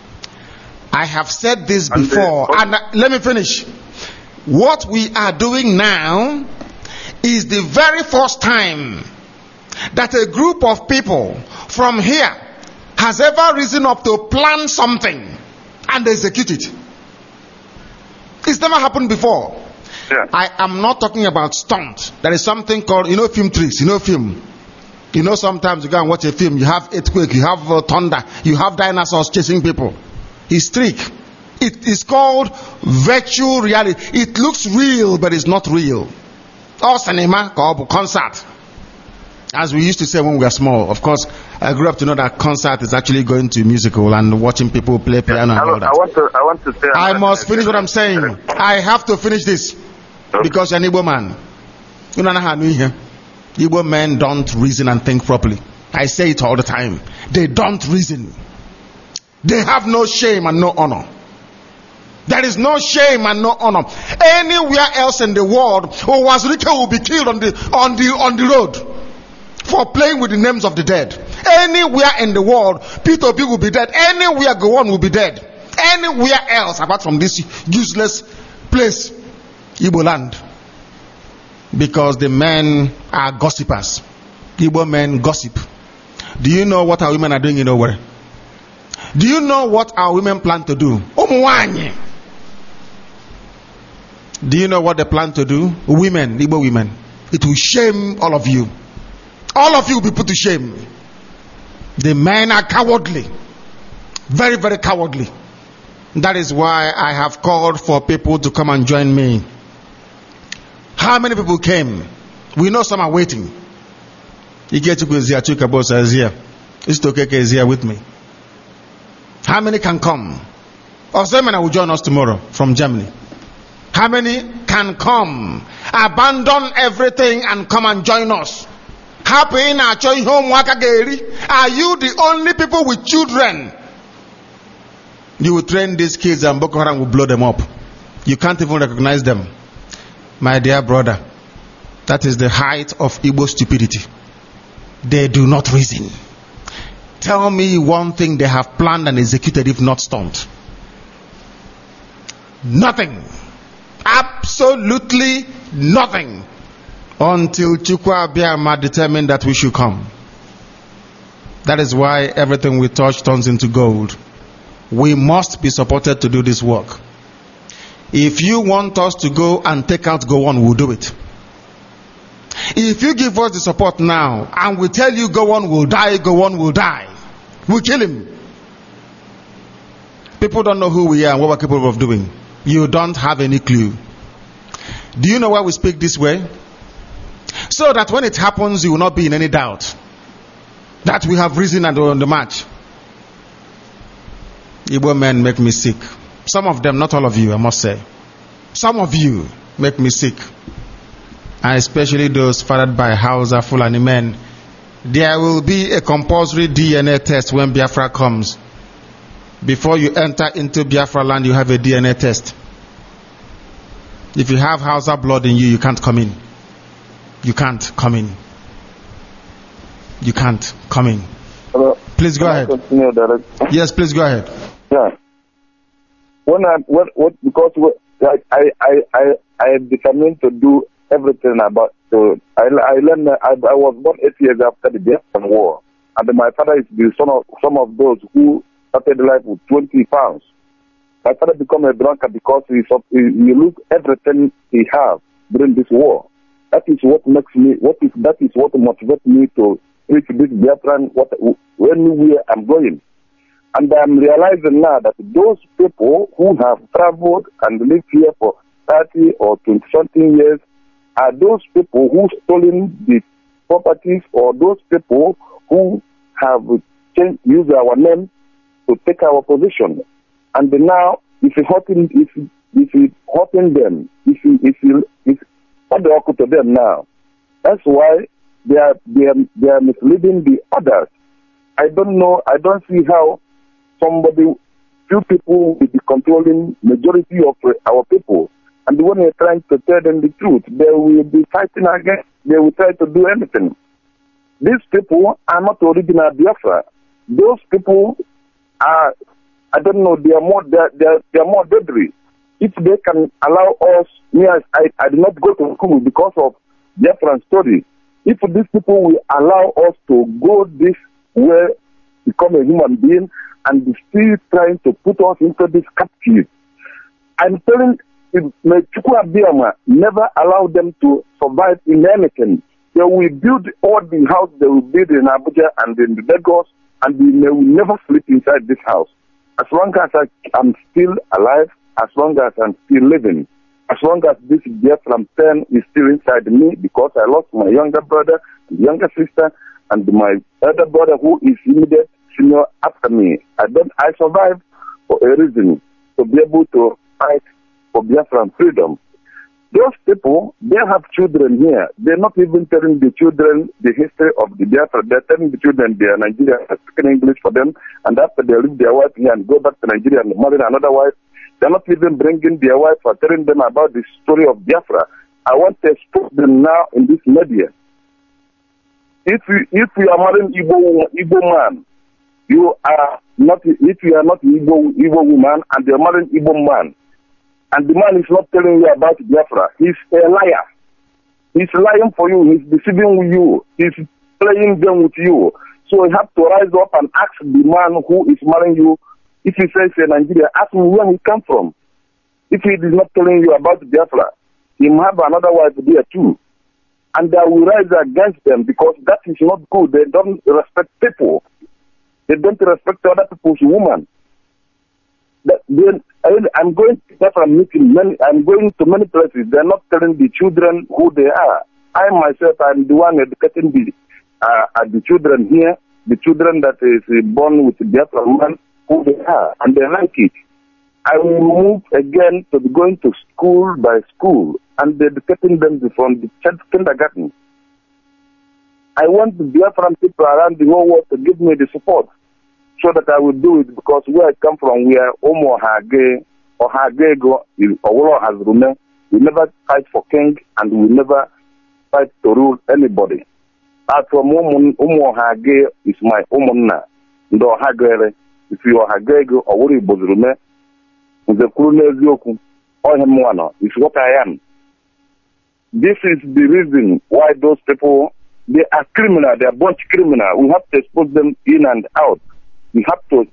I have said this before, and uh, let me finish. What we are doing now is the very first time that a group of people from here has ever risen up to plan something and execute it. It's never happened before.
Yeah.
I am not talking about stunt. There is something called, you know, film tricks, you know, film. You know, sometimes you go and watch a film, you have earthquake, you have uh, thunder, you have dinosaurs chasing people. It's trick. It is called virtual reality. It looks real, but it's not real. Or cinema, called concert. As we used to say when we were small. Of course, I grew up to know that concert is actually going to musical and watching people play piano and all that.
I want to, I want to say.
I must finish what I'm saying. I have to finish this. Because you're an Igbo man. You know how I know here. Igbo men don't reason and think properly. I say it all the time. They don't reason. They have no shame and no honor. There is no shame and no honor. Anywhere else in the world, Owazurike will be killed on the on the on the road for playing with the names of the dead. Anywhere in the world, Peter B will be dead. Anywhere Gowon will be dead. Anywhere else apart from this useless place, Igbo land. Because the men are gossipers. Igbo men gossip. Do you know what our women are doing in Owerri? Do you know what our women plan to do? Umwanye. Do you know what they plan to do? Women, Igbo women. It will shame all of you. All of you will be put to shame. The men are cowardly. Very, very cowardly. That is why I have called for people to come and join me. How many people came? We know some are waiting. Ikechuku is here, Chukabosa is here. Istokeke is here with me. How many can come? Osemena will join us tomorrow from Germany. How many can come? Abandon everything and come and join us. Happy in our choice home wakageri. Are you the only people with children? You will train these kids and Boko Haram will blow them up. You can't even recognize them. My dear brother, that is the height of Igbo stupidity. They do not reason. Tell me one thing they have planned and executed if not stunt. Nothing. Absolutely nothing. Until Chukwu Abiyama determined that we should come. That is why everything we touch turns into gold. We must be supported to do this work. If you want us to go and take out Gowon, we'll do it. If you give us the support now and we tell you Gowon will die, Gowon will die, we'll kill him. People don't know who we are and what we're capable of doing. You don't have any clue. Do you know why we speak this way? So that when it happens, you will not be in any doubt that we have risen and are on the march. Igbo men make me sick. Some of them, not all of you, I must say. Some of you make me sick. And especially those fathered by Hausa Fulani men. There will be a compulsory D N A test when Biafra comes. Before you enter into Biafra land, you have a D N A test. If you have Hausa blood in you, you can't come in. You can't come in. You can't come in.
Hello.
Please go ahead.
Continue, Director.
Yes, please go ahead.
Yeah. When I, what, what, because what, I, I, I, I, I am determined to do
everything about. So I, I learned. I, I was born eight years after the Biafran War, and my father is the son of some of those who started life with twenty pounds. My father became a drunkard because he he, he lost everything he had during this war. That is what makes me. What is that is what motivates me to reach this Biafran. What anywhere I'm going. And I'm realizing now that those people who have traveled and lived here for thirty or twenty something years are those people who stolen the properties, or those people who have changed, used our name to take our position. And now, if you hurting, if if you hurting them, if you if you if what they occur to them now, that's why they are they are they are misleading the others. I don't know. I don't see how somebody, few people will be controlling majority of our people. And when you're trying to tell them the truth, they will be fighting against, they will try to do anything. These people are not original Biafra. Those people are, I don't know, they are more, they are, they are, they are more deadly. If they can allow us, me, I, I did not go to school because of Biafran story. If these people will allow us to go this way, become a human being, and still trying to put us into this captive. I'm telling you, Chukwu never allow them to survive in anything. They will build all the house they will build in Abuja and in Lagos, and they will never sleep inside this house. As long as I am still alive, as long as I'm still living, as long as this Biafran pen is still inside me, because I lost my younger brother, younger sister, and my elder brother who is immediate senior after me. I don't. I survived for a reason, to be able to fight for Biafran freedom. Those people, they have children here. They're not even telling the children the history of the Biafra. They're telling the children they are Nigerian, speaking English for them, and after they leave their wife here and go back to Nigeria and marry another wife, they're not even bringing their wife or telling them about the story of Biafra. I want to expose them now in this media. If you, if you are marrying Igbo, Igbo man, you are not, if you are not Igbo, Igbo woman and you're marrying Igbo man, and the man is not telling you about Biafra, he's a liar. He's lying for you, he's deceiving you, he's playing them with you. So you have to rise up and ask the man who is marrying you, if he says in Nigeria, ask him where he comes from. If he is not telling you about Biafra, he might have another wife there too. And I will rise against them because that is not good. They don't respect people. They don't respect other people's women. That then I'm going to Biafra meeting many. I'm going to many places. They're not telling the children who they are. I myself, I'm the one educating the uh, the children here. The children that is born with Biafra man, who they are, and they like it. I will move again to going to school by school and educating them from the kindergarten. I want the Biafran people around the whole world to give me the support so that I will do it, because where I come from, we are Omo Hage or Hagego or Hazrume. We never fight for king and we never fight to rule anybody. As from Omo Hage is my Omona. Ndo Hagere. If you are Hagego or Wuri Bozrume, the Kurunezioku or Hemwana is what I am. This is the reason why those people, they are criminal, they are bunch criminal. We have to expose them in and out. We have to,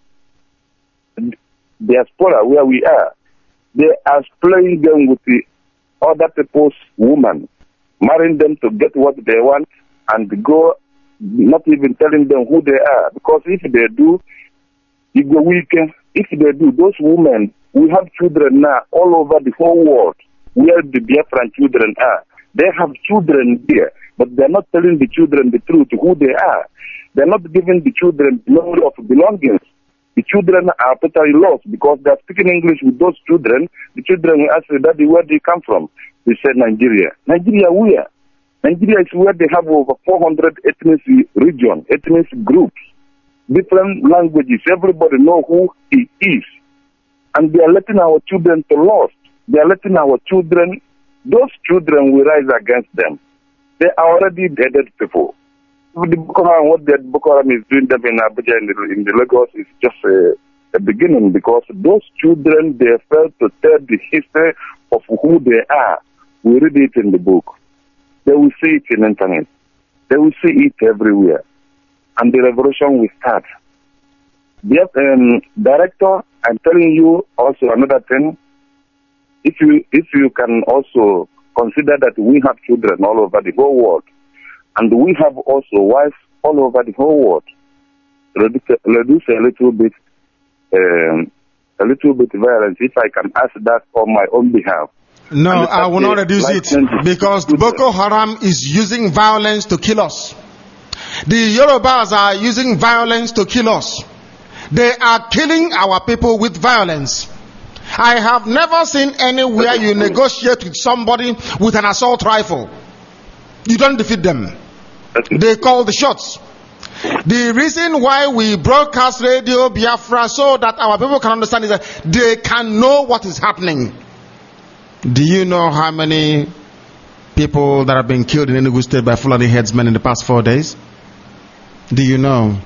diaspora where we are, they are playing them with the other people's women, marrying them to get what they want and go, not even telling them who they are. Because if they do, it go weaken. If they do, those women, we have children now all over the whole world where the Biafran children are. They have children there, but they're not telling the children the truth, who they are. They're not giving the children memory of belongings. The children are totally lost because they're speaking English with those children. The children will ask, Daddy, where do you come from? They said, Nigeria. Nigeria where? Nigeria is where they have over four hundred ethnic regions, ethnic groups, different languages. Everybody know who he is. And they are letting our children to lost. They are letting our children, those children will rise against them. They are already dead people. The Boko Haram, what the Boko Haram is doing them in Abuja, in the, in the Lagos, is just a, a beginning, because those children, they fail to tell the history of who they are. we read it in the book. They will see it in the internet. They will see it everywhere. And the revolution will start. Yes, um, Director, I'm telling you also another thing. If you if you can also consider that we have children all over the whole world, and we have also wives all over the whole world, reduce, reduce a little bit, um, a little bit violence. If I can ask that on my own behalf.
No, I will not reduce it because Boko Haram is using violence to kill us. The Yorubas are using violence to kill us. They are killing our people with violence. I have never seen anywhere you negotiate with somebody with an assault rifle. You don't defeat them. They call the shots. The reason why we broadcast Radio Biafra so that our people can understand is that they can know what is happening. Do you know how many people that have been killed in Enugu State by Fulani headsmen in the past four days? Do you know?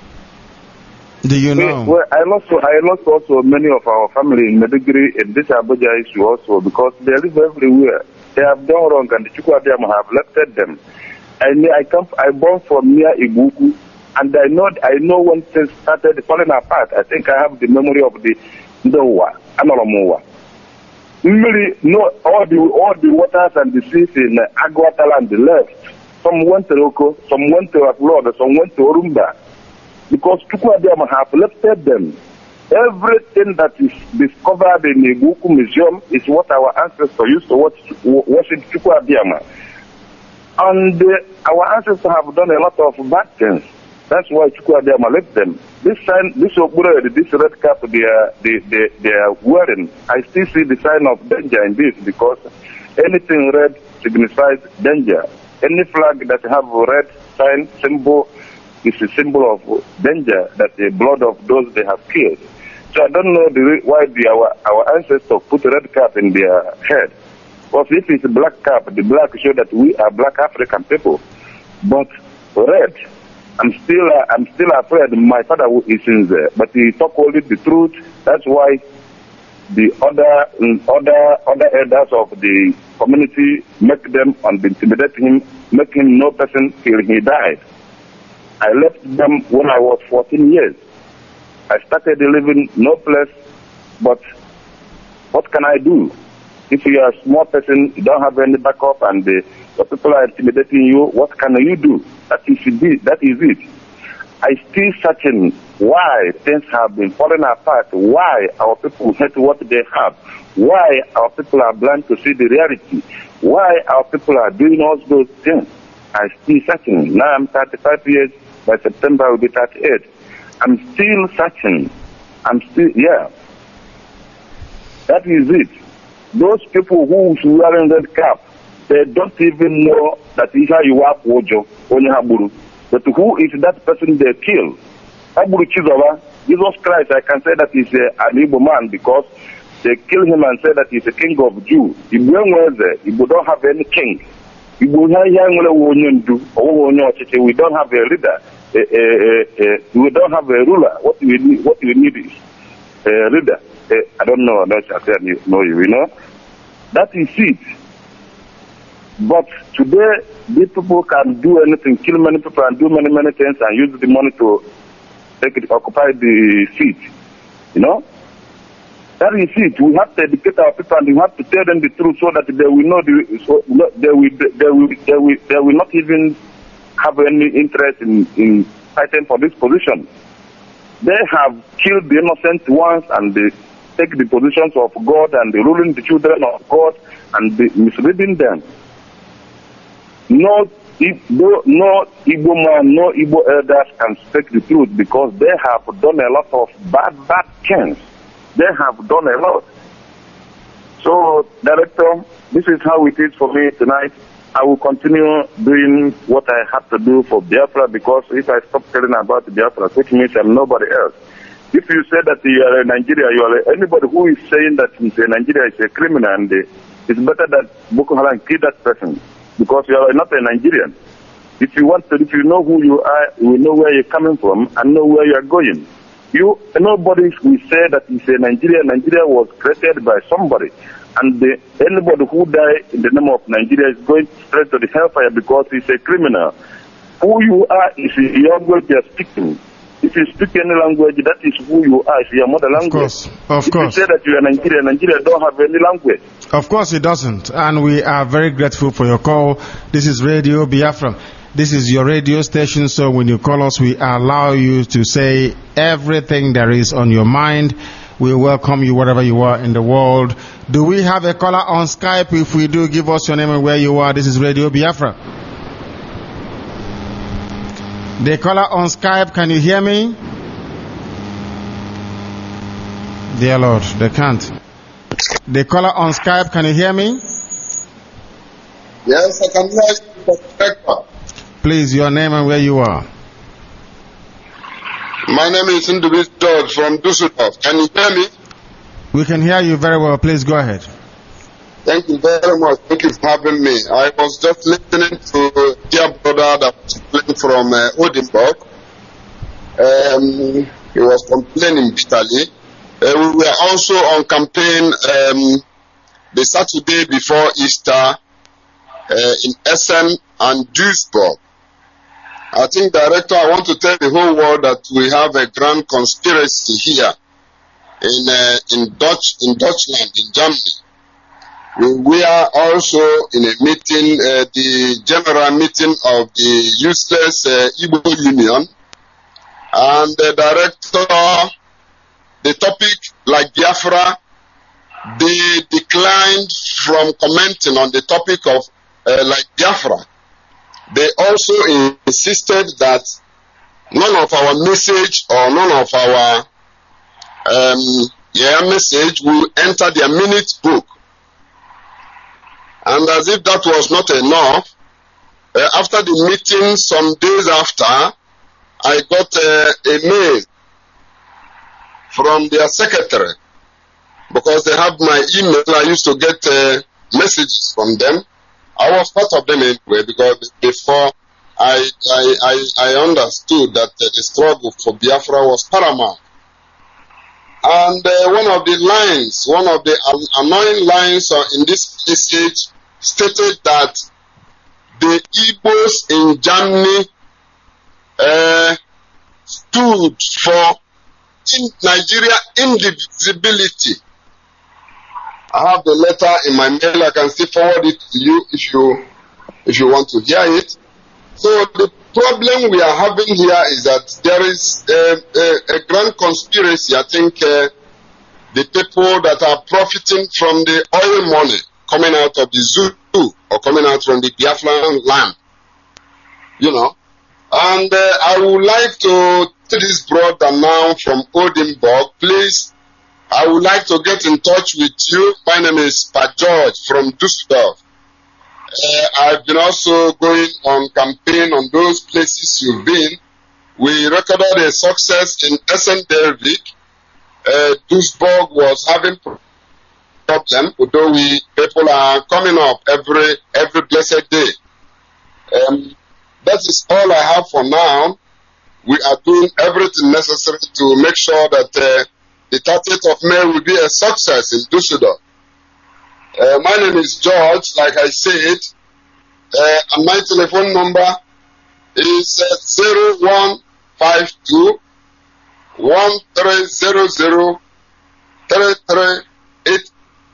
Do you know?
Well, I lost, I lost also many of our family in Medigiri and this Abuja issue also because they live everywhere. They have done wrong and the Chukwuadiyam have left them. And I come, I born from near Igugu, and I know, I know when things started falling apart. I think I have the memory of the Ndowa, Anoromowa. Really, no, all the all the waters and the seas in Agwataland left. Some went to Roko, some went to Florida, some went to Orumba. Because Chukwuadiyam have lifted them. Everything that is discovered in the Igugu Museum is what our ancestors used to watch, worship Chukwuadiyam. And uh, our ancestors have done a lot of bad things. That's why Chukwuadiyam left them. This sign, this Obura, this red cap they are, they, they, they are wearing, I still see the sign of danger in this because anything red signifies danger. Any flag that have a red sign symbol is a symbol of danger, that the blood of those they have killed. So I don't know the, why the, our, our ancestors put a red cap in their head. Because if it's a black cap, the black show that we are black African people. But red, I'm still uh, I'm still afraid my father is in there. But he talk only the truth. That's why the other other other elders of the community make them and intimidate him, make him no person till he died. I left them when I was fourteen years. I started living no place, but what can I do? If you are a small person, you don't have any backup, and the, the people are intimidating you, what can you do? That is it. That is it. I still searching why things have been falling apart, why our people hate what they have, why our people are blind to see the reality, why our people are doing all those things. I still searching. Now I'm thirty-five years. By September I will be thirty-eight. I'm still searching. I'm still, yeah. That is it. Those people who are wearing red cap, they don't even know that Isha Yuwa Wojo, Onyahaburu. But who is that person they kill? Aburu Chizoba, Jesus Christ, I can say that he's a, an Igbo man because they kill him and say that he's a king of Jews. Igbo don't have any king. We don't have a leader. Uh, uh, uh, we don't have a ruler. What we need, what we need is a leader. Uh, I don't know. I don't know you. You know, that is it. But today, these people can do anything, kill many people, and do many many things, and use the money to take it, occupy the seat. You know. That is it. We have to educate our people, and we have to tell them the truth so that they will know the, so they will, they will, they will, they will not even have any interest in, in fighting for this position. They have killed the innocent ones, and they take the positions of God, and they ruling the children of God, and they misleading them. No, no, no Igbo man, no Igbo elders can speak the truth because they have done a lot of bad, bad things. They have done a lot. So, Director, this is how it is for me tonight. I will continue doing what I have to do for Biafra because if I stop telling about Biafra, which means I'm nobody else. If you say that you are a Nigeria, you are a, anybody who is saying that he's a Nigeria is a criminal, and uh, it's better that Boko Haram kill that person because you are not a Nigerian. If you want to, if you know who you are, you will know where you're coming from and know where you are going. You, nobody will say that he's a Nigeria. Nigeria was created by somebody.
And the, anybody who die in the name of Nigeria is going straight to the hellfire because he's a criminal. Who you are is the language you're speaking. If you speak any language, that is who you are. It's your mother language.
Of course, of
if
course.
you say that you are Nigeria, Nigeria don't have any language.
Of course it doesn't. And we are very grateful for your call. This is Radio Biafra. This is your radio station, so when you call us, we allow you to say everything there is on your mind. We welcome you wherever you are in the world. Do we have a caller on Skype? If we do, give us your name and where you are. This is Radio Biafra. The caller on Skype, can you hear me? Dear Lord, they can't. The caller on Skype, can you hear me?
Yes, I can hear you.
Please, your name and where you are.
My name is Ndubis George from Dusseldorf. Can you hear me?
We can hear you very well. Please go ahead.
Thank you very much. Thank you for having me. I was just listening to dear brother that was playing from uh, Odinburgh. Um, he was complaining bitterly. Uh, we were also on campaign um, the Saturday before Easter uh, in Essen and Duisburg. I think, Director, I want to tell the whole world that we have a grand conspiracy here in uh, in Dutch in Deutschland, in Germany. We, we are also in a meeting, uh, the general meeting of the useless uh, Igbo Union, and the Director, the topic like Biafra, they declined from commenting on the topic of uh, like Biafra. They also insisted that none of our message or none of our um, yeah, message will enter their minute book. And as if that was not enough, uh, after the meeting, some days after, I got uh, a mail from their secretary, because they have my email. I used to get uh, messages from them. I was part of them anyway, because before I I, I, I understood that uh, the struggle for Biafra was paramount. And uh, one of the lines, one of the um, annoying lines uh, in this message stated that the Igbos in Germany uh, stood for in Nigeria indivisibility. I have the letter in my mail. I can still forward it to you if you if you want to hear it. So the problem we are having here is that there is a, a, a grand conspiracy. I think uh, the people that are profiting from the oil money coming out of the zoo or coming out from the Biafran land, you know. And uh, I would like to tell this brother now from Odinburgh, please. I would like to get in touch with you. My name is Pa George from Dusseldorf. Uh, I've been also going on campaign on those places you've been. We recorded a success in Essen-Delvik. Uh, Duisburg was having problem, although we people are coming up every every blessed day. Um, that is all I have for now. We are doing everything necessary to make sure that uh, the thirtieth of May will be a success in Dusseldorf. Uh, my name is George, like I said, uh, and my telephone number is uh, zero one five two, one three zero zero, three three eight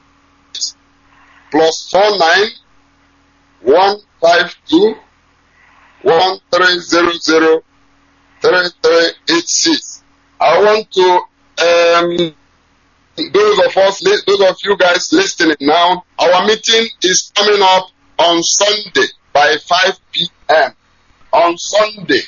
plus four nine one five two, one three zero zero, three three eight six. I want to Um, those of us, those of you guys listening now, our meeting is coming up on Sunday by five p m on Sunday.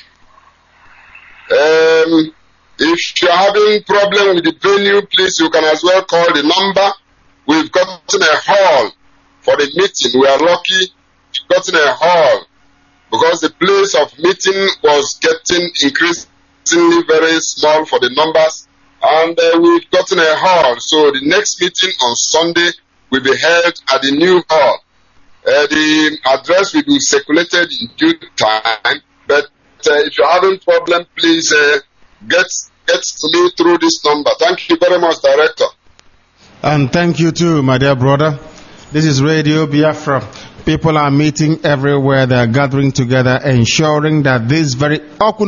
Um, if you're having problem with the venue, please, you can as well call the number. We've gotten a hall for the meeting. We are lucky we've gotten a hall because the place of meeting was getting increasingly very small for the numbers. And uh, we've gotten a hall. So the next meeting on Sunday will be held at the new hall. Uh, the address will be circulated in due time. But uh, if you're having problem, please uh, get, get to me through this number. Thank you very much, Director.
And thank you too, my dear brother. This is Radio Biafra. People are meeting everywhere. They are gathering together, ensuring that this very...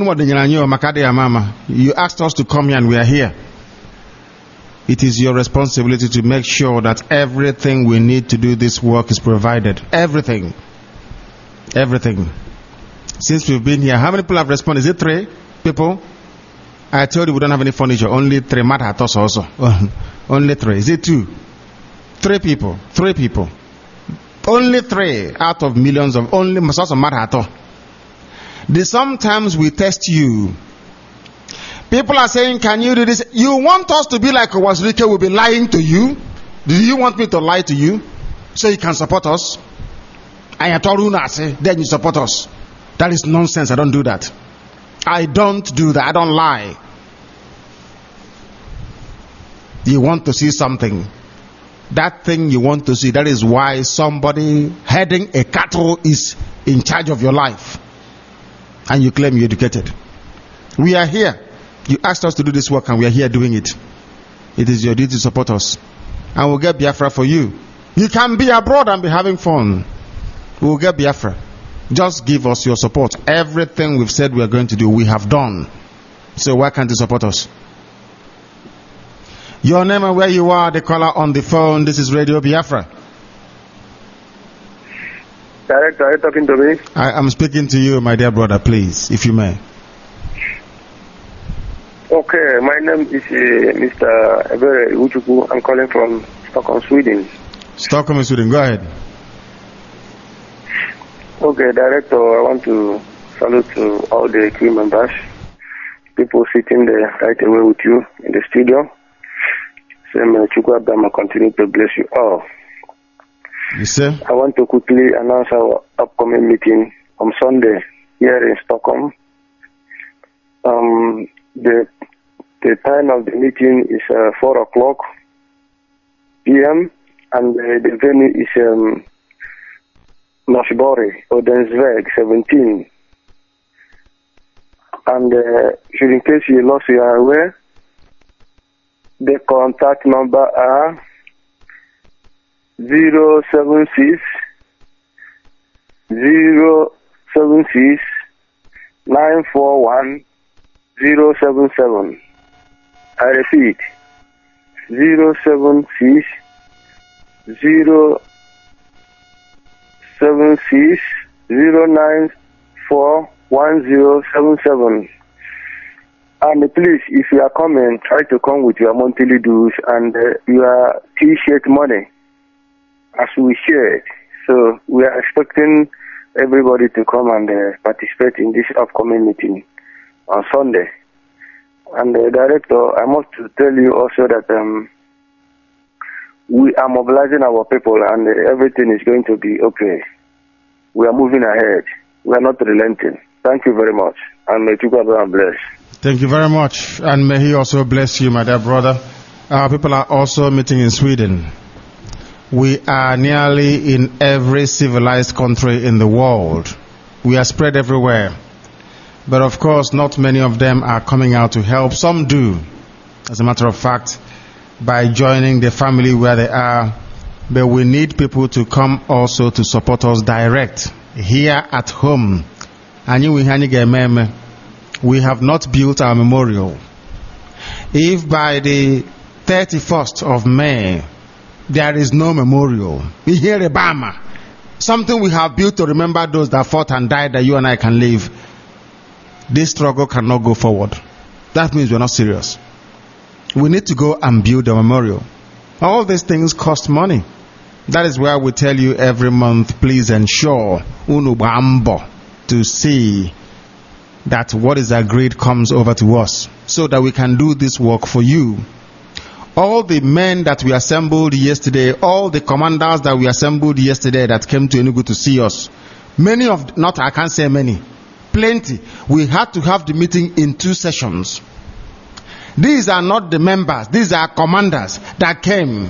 You asked us to come here and we are here. It is your responsibility to make sure that everything we need to do this work is provided. Everything. Everything. Since we've been here, how many people have responded? Is it three people? I told you we don't have any furniture. Only three. Madhatos also. Only three. Is it two? Three people. Three people. Only three out of millions of only Masasa Madhato. Sometimes we test you. People are saying, can you do this? You want us to be like Owazurike will be lying to you? Do you want me to lie to you? So you can support us? Ayatoruna say, then you support us. That is nonsense. I don't do that. I don't do that. I don't lie. You want to see something. That thing you want to see, that is why somebody heading a cattle is in charge of your life. And you claim you're educated. We are here. You asked us to do this work and we are here doing it. It is your duty to support us. And we'll get Biafra for you. You can be abroad and be having fun. We'll get Biafra. Just give us your support. Everything we've said we are going to do, we have done. So why can't you support us? Your name and where you are, the caller on the phone. This is Radio Biafra.
Director, are you talking to me?
I am speaking to you, my dear brother, please, if you may.
Okay, my name is uh, Mister Ebere Uchuku. I'm calling from Stockholm, Sweden.
Stockholm, Sweden. Go ahead.
Okay, Director, I want to salute to all the crew members, people sitting there right away with you in the studio. Say, may Chukwu Abdama continue to bless you all.
Yes, sir.
I want to quickly announce our upcoming meeting on Sunday here in Stockholm. Um, the the time of the meeting is uh, four o'clock p m and uh, the venue is um, Norsborg, Odensveg, seventeen. And uh, should in case you lost, you are aware, the contact number are zero seven six zero seven six nine four one zero seven seven. I repeat, zero seven six zero seven six zero nine four one zero seven seven. And please, if you are coming, try to come with your monthly dues and uh, your T-shirt money, as we shared. So we are expecting everybody to come and uh, participate in this upcoming meeting on Sunday. And uh, Director, I must tell you also that um, we are mobilizing our people and uh, everything is going to be okay. We are moving ahead. We are not relenting. Thank you very much. And may God bless.
Thank you very much. And may He also bless you, my dear brother. Our people are also meeting in Sweden. We are nearly in every civilized country in the world. We are spread everywhere. But of course, not many of them are coming out to help. Some do, as a matter of fact, by joining the family where they are. But we need people to come also to support us direct here at home. We have not built our memorial. If by the thirty-first of May there is no memorial, we hear Obama, something we have built to remember those that fought and died that you and I can live, this struggle cannot go forward. That means we're not serious. We need to go and build a memorial. All these things cost money. That is why we tell you every month, please ensure unubambo to see that what is agreed comes over to us so that we can do this work for you. All the men that we assembled yesterday, all the commanders that we assembled yesterday that came to Enugu to see us, many of, not I can't say many, plenty, we had to have the meeting in two sessions. These are not the members, these are commanders that came.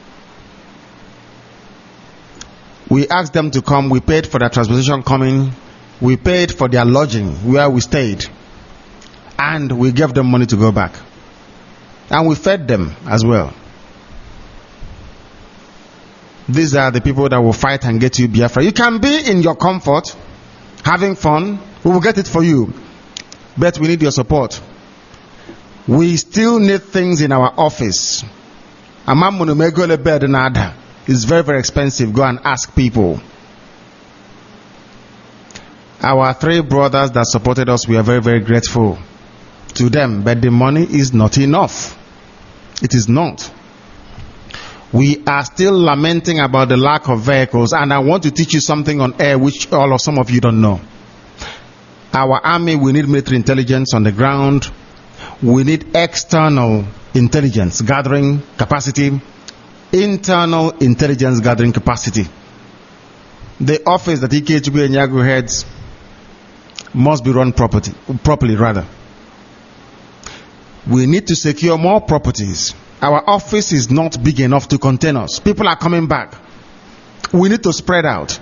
We asked them to come, we paid for their transportation coming, we paid for their lodging where we stayed, and we gave them money to go back. And we fed them as well. These are the people that will fight and get you Biafra. You can be in your comfort, having fun. We will get it for you. But we need your support. We still need things in our office. It's very, very expensive. Go and ask people. Our three brothers that supported us, we are very, very grateful to them. But the money is not enough. It is not. We are still lamenting about the lack of vehicles. And I want to teach you something on air which all of some of you don't know. Our army, we need military intelligence on the ground. We need external intelligence gathering capacity, internal intelligence gathering capacity. The office that Ikechukwu Enyagu heads must be run property, properly. Rather, we need to secure more properties. Our office is not big enough to contain us. People are coming back. We need to spread out.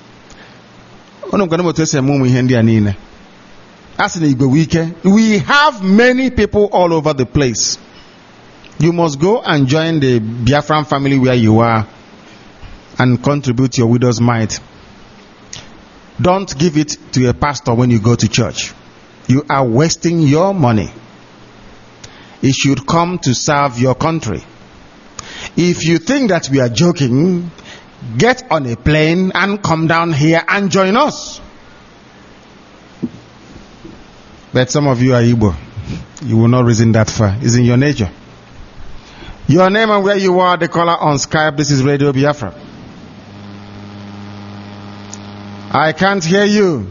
We have many people all over the place. You must go and join the Biafran family where you are and contribute your widow's mite. Don't give it to a pastor when you go to church. You are wasting your money. It should come to serve your country. If you think that we are joking, get on a plane and come down here and join us. But some of you are Igbo. You will not reason that far. It's in your nature. Your name and where you are, the caller on Skype. This is Radio Biafra. I can't hear you.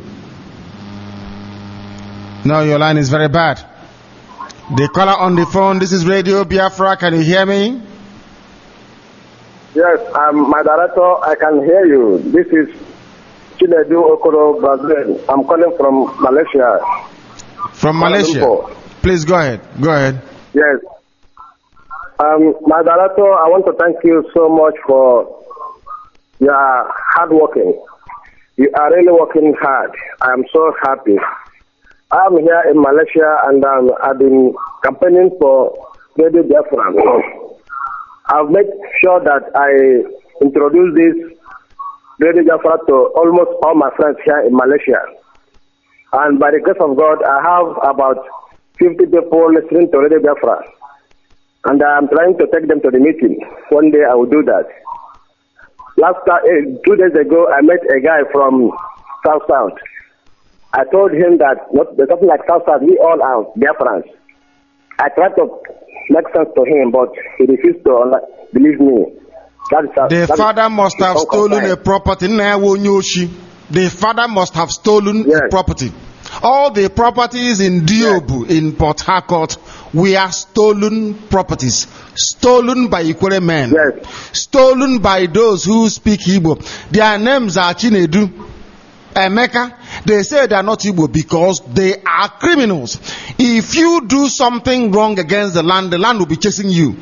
No, your line is very bad. The caller on the phone, this is Radio Biafra. Can you hear me?
Yes, um, my director, I can hear you. This is Chinedu Okoro, Brazil. I'm calling from Malaysia.
From Malaysia. Please go ahead. Go ahead.
Yes. Um, my director, I want to thank you so much for your hard working. You are really working hard. I am so happy. I am here in Malaysia and um, I've been campaigning for Radio Biafra. I've made sure that I introduce this Radio Biafra to almost all my friends here in Malaysia. And by the grace of God, I have about fifty people listening to Radio Biafra. And I'm trying to take them to the meeting. One day I will do that. Last uh, two days ago, I met a guy from South South. I told him that what, there's something like South South, we all are Biafrans. I tried to make sense to him, but he refused to uh, believe me. That is, uh,
the
that
father
is,
must have stolen a property. The father must have stolen yes. a property. All the properties in Diobu, yes. in Port Harcourt, we are stolen properties. Stolen by Ikwere men.
Yes.
Stolen by those who speak Igbo. Their names are Chinedu, Emeka. They say they are not Igbo because they are criminals. If you do something wrong against the land, the land will be chasing you.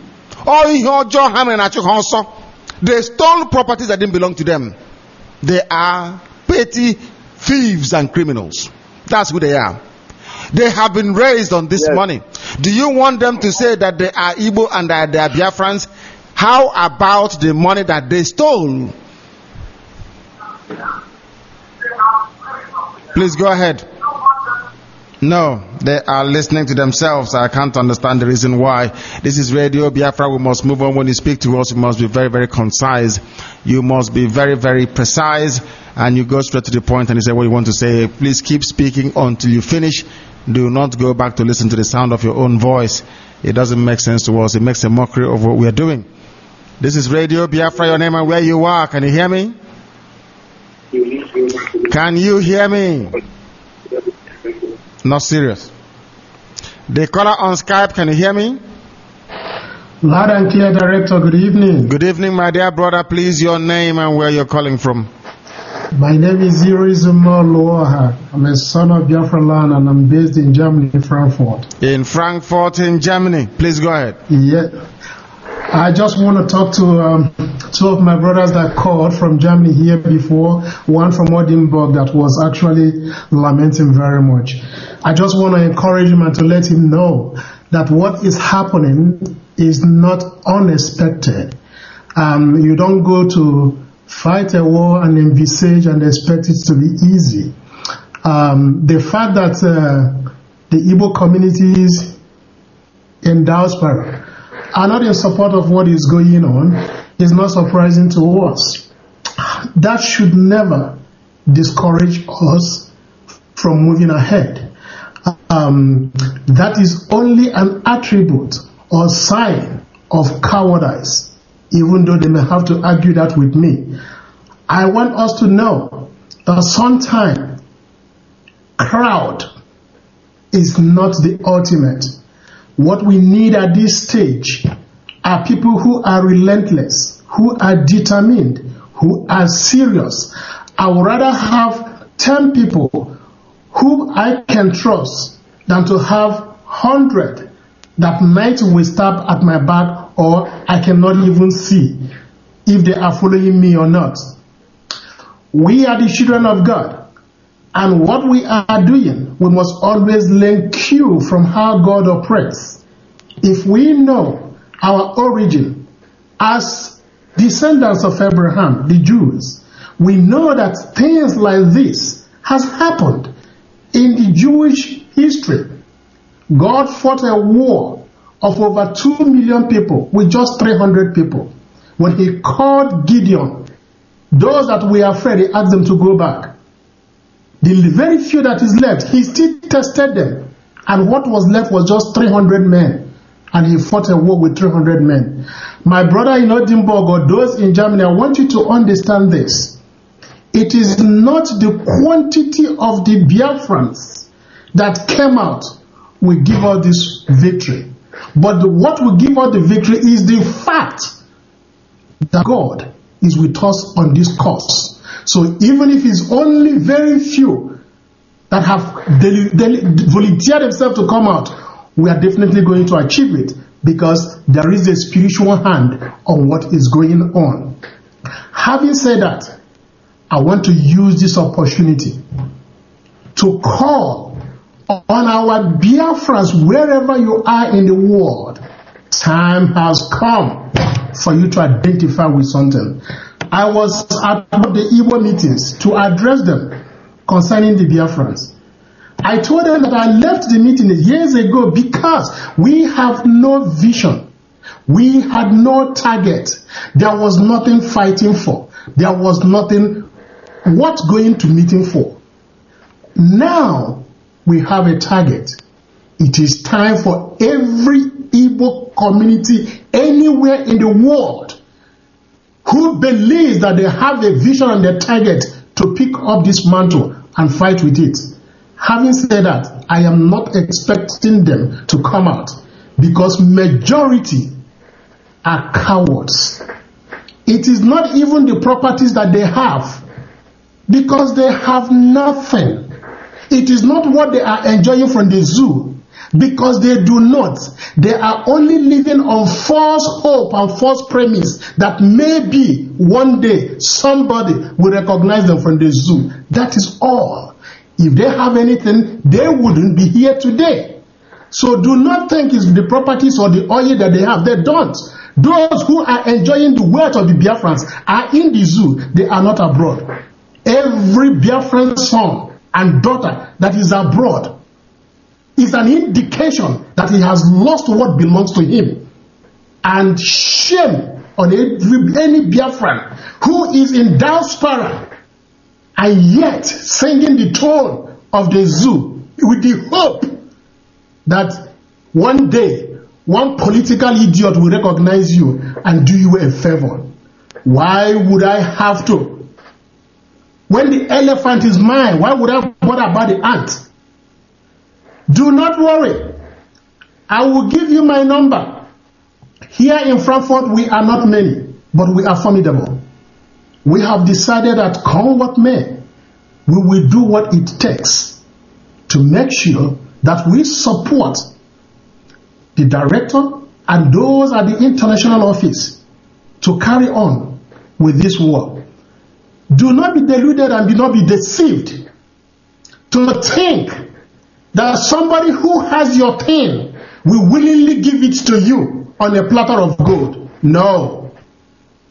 They stole properties that didn't belong to them. They are petty thieves and criminals. That's who they are. They have been raised on this yes. money. Do you want them to say that they are Igbo and that they are Biafrans? How about the money that they stole? Please go ahead. No, they are listening to themselves. I can't understand the reason why. This is Radio Biafra. We must move on. When you speak to us, you must be very, very concise. You must be very, very precise. And you go straight to the point and you say what you want to say. Please keep speaking until you finish. Do not go back to listen to the sound of your own voice. It doesn't make sense to us. It makes a mockery of what we are doing. This is Radio Biafra. Your name and where you are. Can you hear me? Can you hear me? Not serious. The caller on Skype, can you hear me?
Loud and clear, Director. Good evening.
Good evening, my dear brother. Please, your name and where you're calling from.
My name is Irizuma Loaha. I'm a son of Biafra land and I'm based in Germany, in Frankfurt.
In Frankfurt, in Germany. Please go ahead.
Yeah. I just want to talk to um, two of my brothers that called from Germany here before, one from Edinburgh that was actually lamenting very much. I just want to encourage him and to let him know that what is happening is not unexpected. Um, you don't go to fight a war and envisage and expect it to be easy. Um, the fact that uh, the Igbo communities in diaspora are not in support of what is going on is not surprising to us. That should never discourage us from moving ahead. Um, that is only an attribute or sign of cowardice, even though they may have to argue that with me. I want us to know that sometimes crowd is not the ultimate. What we need at this stage are people who are relentless, who are determined, who are serious. I would rather have ten people whom I can trust than to have one hundred that might will stab at my back, or I cannot even see if they are following me or not. We are the children of God, and what we are doing, we must always learn cue from how God operates. If we know our origin as descendants of Abraham, the Jews, we know that things like this has happened in the Jewish history. God fought a war of over two million people with just three hundred people. When he called Gideon, those that were afraid, he asked them to go back. The very few that is left, he still tested them. And what was left was just three hundred men. And he fought a war with three hundred men. My brother in Edinburgh, or those in Germany, I want you to understand this. It is not the quantity of the Biafrans that came out will give us this victory. But the, what will give us the victory is the fact that God is with us on this course. So even if it's only very few that have deli- deli- volunteered themselves to come out, we are definitely going to achieve it, because there is a spiritual hand on what is going on. Having said that, I want to use this opportunity to call on our Biafrans, wherever you are in the world. Time has come for you to identify with something. I was at the Igbo meetings to address them concerning the Biafrans. I told them that I left the meeting years ago because we have no vision. We had no target. There was nothing fighting for. There was nothing what going to meeting for. Now we have a target. It is time for every Igbo community anywhere in the world who believes that they have a vision and a target to pick up this mantle and fight with it. Having said that, I am not expecting them to come out, because majority are cowards. It is not even the properties that they have, because they have nothing. It is not what they are enjoying from the zoo, because they do not. They are only living on false hope and false premise that maybe one day somebody will recognize them from the zoo. That is all. If they have anything, they wouldn't be here today. So do not think it's the properties or the oil that they have. They don't. Those who are enjoying the wealth of the Biafrans are in the zoo. They are not abroad. Every Biafran son and daughter that is abroad is an indication that he has lost what belongs to him. And shame on every, any Biafran who is in diaspora and yet singing the tone of the zoo with the hope that one day one political idiot will recognize you and do you a favor. Why would I have to? When the elephant is mine, why would I bother about the ant? Do not worry. I will give you my number. Here in Frankfurt, we are not many, but we are formidable. We have decided that come what may, we will do what it takes to make sure that we support the director and those at the international office to carry on with this war. Do not be deluded and do not be deceived to think that somebody who has your thing will willingly give it to you on a platter of gold. No.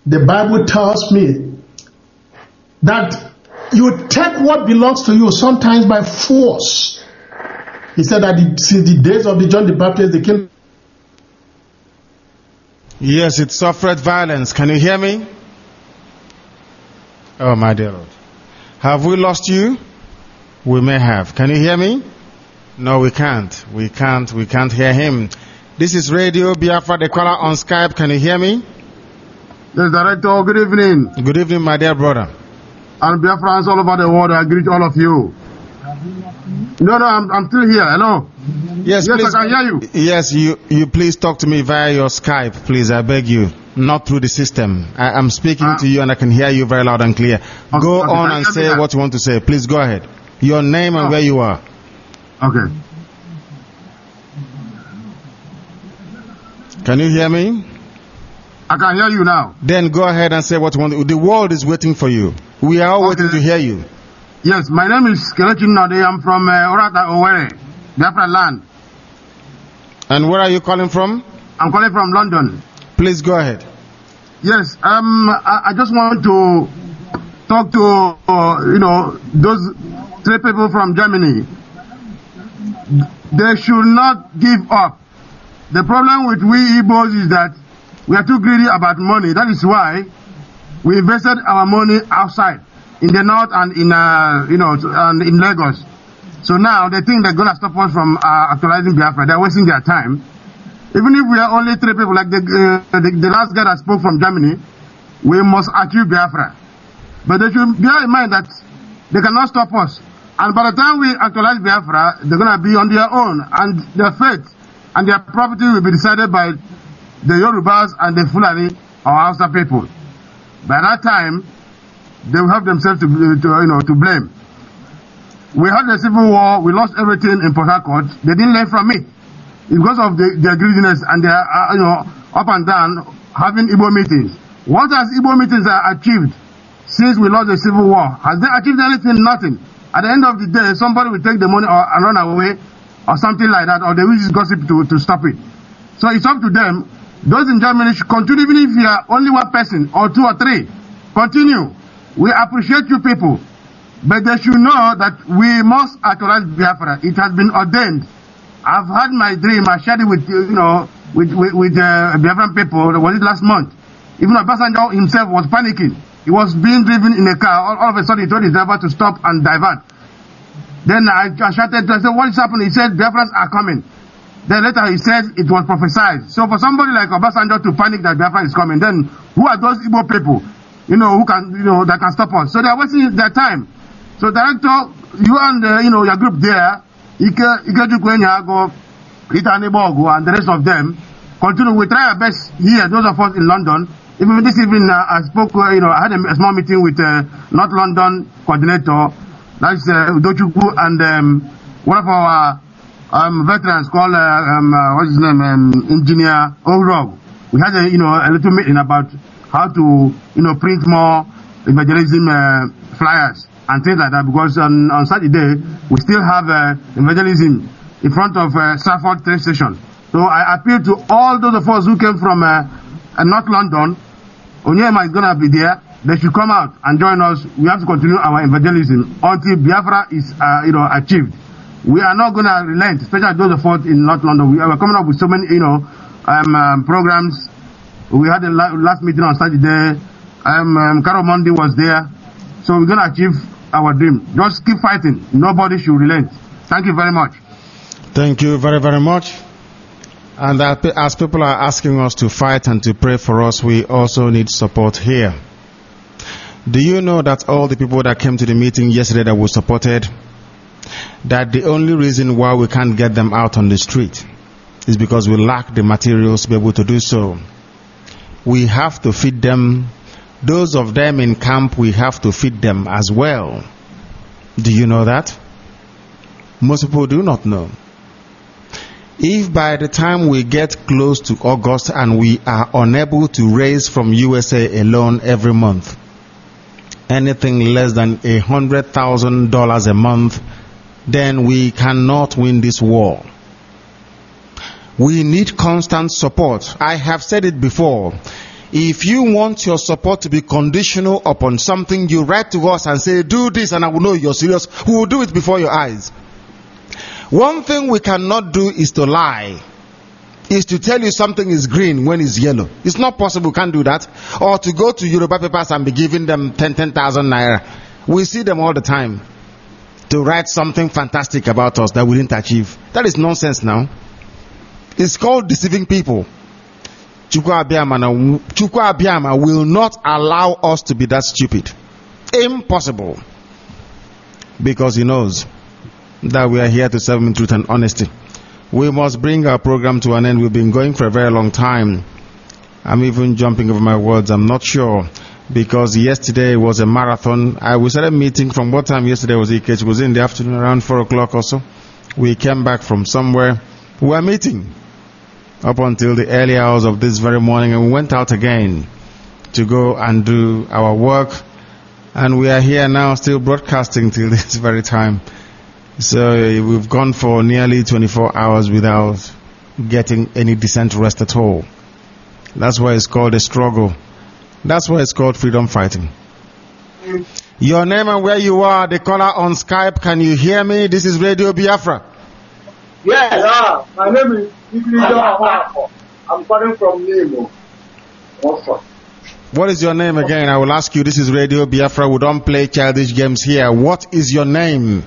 the Bible tells me that you take what belongs to you sometimes by force. He said that the, since the days of the John the Baptist, the king.
Yes, it suffered violence. Can you hear me? Oh, my dear Lord. Have we lost you? We may have. Can you hear me? No, we can't. We can't. We can't hear him. This is Radio Biafra, the caller on Skype. Can you hear me?
Yes, Director. Good evening.
Good evening, my dear brother.
And Biafrans all over the world, I greet all of you. No, no, I'm, I'm still here. Hello?
Yes,
yes,
please,
I can hear you.
Yes, you, you please talk to me via your Skype, please. I beg you. Not through the system. I, I'm speaking uh, to you and I can hear you very loud and clear. Okay, go okay, on and say what you want to say. Please go ahead. Your name and oh. where you are.
Okay.
Can you hear me?
I can hear you now.
Then go ahead and say what you want to. The world is waiting for you. We are all okay. waiting to hear you.
Yes, my name is Kelechi Node. I'm from uh, Orata Owerri, Biafra land.
And where are you calling from?
I'm calling from London.
Please go ahead.
Yes, um, I, I just want to talk to, uh, you know, those three people from Germany. They should not give up. The problem with we Igbos is that we are too greedy about money. That is why we invested our money outside, in the north and in, uh, you know, and in Lagos. So now they think they're going to stop us from uh, actualizing Biafra. They're wasting their time. Even if we are only three people, like the, uh, the, the last guy that spoke from Germany, we must achieve Biafra. But they should bear in mind that they cannot stop us. And by the time we actualize Biafra, they're going to be on their own. And their fate and their property will be decided by the Yorubas and the Fulani or Hausa people. By that time, they will have themselves to, to, you know, to blame. We had a civil war. We lost everything in Port Harcourt. They didn't learn from it. Because of the, their greediness and their, uh, you know, up and down, having Igbo meetings. What has Igbo meetings uh, achieved since we lost the civil war? Has they achieved anything? Nothing. At the end of the day, somebody will take the money or, and run away or something like that, or they will use gossip to, to stop it. So it's up to them. Those in Germany should continue, even if you are only one person or two or three. Continue. We appreciate you people. But they should know that we must actualize Biafra. It has been ordained. I've had my dream. I shared it with, you know, with, with, with uh, Biafran people. Was it last month? Even Obasanjo himself was panicking. He was being driven in a car. All, all of a sudden, he told his driver to stop and divert. Then I, I shouted, I said, what is happening? He said, Biafrans are coming. Then later he said it was prophesied. So for somebody like Obasanjo to panic that Biafra is coming, then who are those Igbo people, you know, who can, you know, that can stop us? So they are wasting their time. So Director, you and, uh, you know, your group there, Ike, Ikechukwu Enyago, Rita Nebogu, and the rest of them, continue. We try our best here, those of us in London. Even this evening, uh, I spoke, uh, you know, I had a, a small meeting with uh, North London coordinator, that's uh, Udochukwu, and um, one of our um, veterans called, uh, um, uh, what's his name, um, Engineer Orog. We had a, you know, a little meeting about how to, you know, print more evangelism uh, flyers and things like that, because on, on Saturday, we still have uh, evangelism in front of uh, Stafford train station. So I appeal to all those of us who came from uh, uh, North London. Onyema is going to be there. They should come out and join us. We have to continue our evangelism until Biafra is, uh, you know, achieved. We are not going to relent, especially those of us in North London. We are coming up with so many, you know, um, um, programs. We had a la last meeting on Saturday. Um, um, Carol Monday was there. So we're going to achieve our dream. Just keep fighting. Nobody should relent. Thank you very much.
Thank you very, very much. And as people are asking us to fight and to pray for us, we also need support here. Do you know that all the people that came to the meeting yesterday that we supported, that the only reason why we can't get them out on the street is because we lack the materials to be able to do so. We have to feed them. Those of them in camp, we have to feed them as well. Do you know that? Most people do not know. If by the time we get close to August and we are unable to raise from U S A alone every month anything less than a hundred thousand dollars a month, then we cannot win this war. We need constant support. I have said it before. If you want your support to be conditional upon something, you write to us and say, do this and I will know you're serious. We will do it before your eyes. One thing we cannot do is to lie. Is to tell you something is green when it's yellow. It's not possible, we can't do that. Or to go to Yoruba papers and be giving them ten thousand naira. We see them all the time. To write something fantastic about us that we didn't achieve. That is nonsense now. It's called deceiving people. Chukwu Abiyama will not allow us to be that stupid. Impossible. Because he knows that we are here to serve him in truth and honesty. We must bring our program to an end. We've been going for a very long time. I'm even jumping over my words. I'm not sure. Because yesterday was a marathon. I we started meeting from what time yesterday was it? It was in the afternoon around four o'clock or so. We came back from somewhere. We were meeting up until the early hours of this very morning, and we went out again to go and do our work. And we are here now still broadcasting till this very time. So we've gone for nearly twenty-four hours without getting any decent rest at all. That's why it's called a struggle. That's why it's called freedom fighting. Your name and where you are, the caller on Skype. Can you hear me? This is Radio Biafra.
Yes, uh, my name is Igrijo. I'm calling from Nemo.
What is your name again? I will ask you. This is Radio Biafra. We don't play childish games here. What is your name?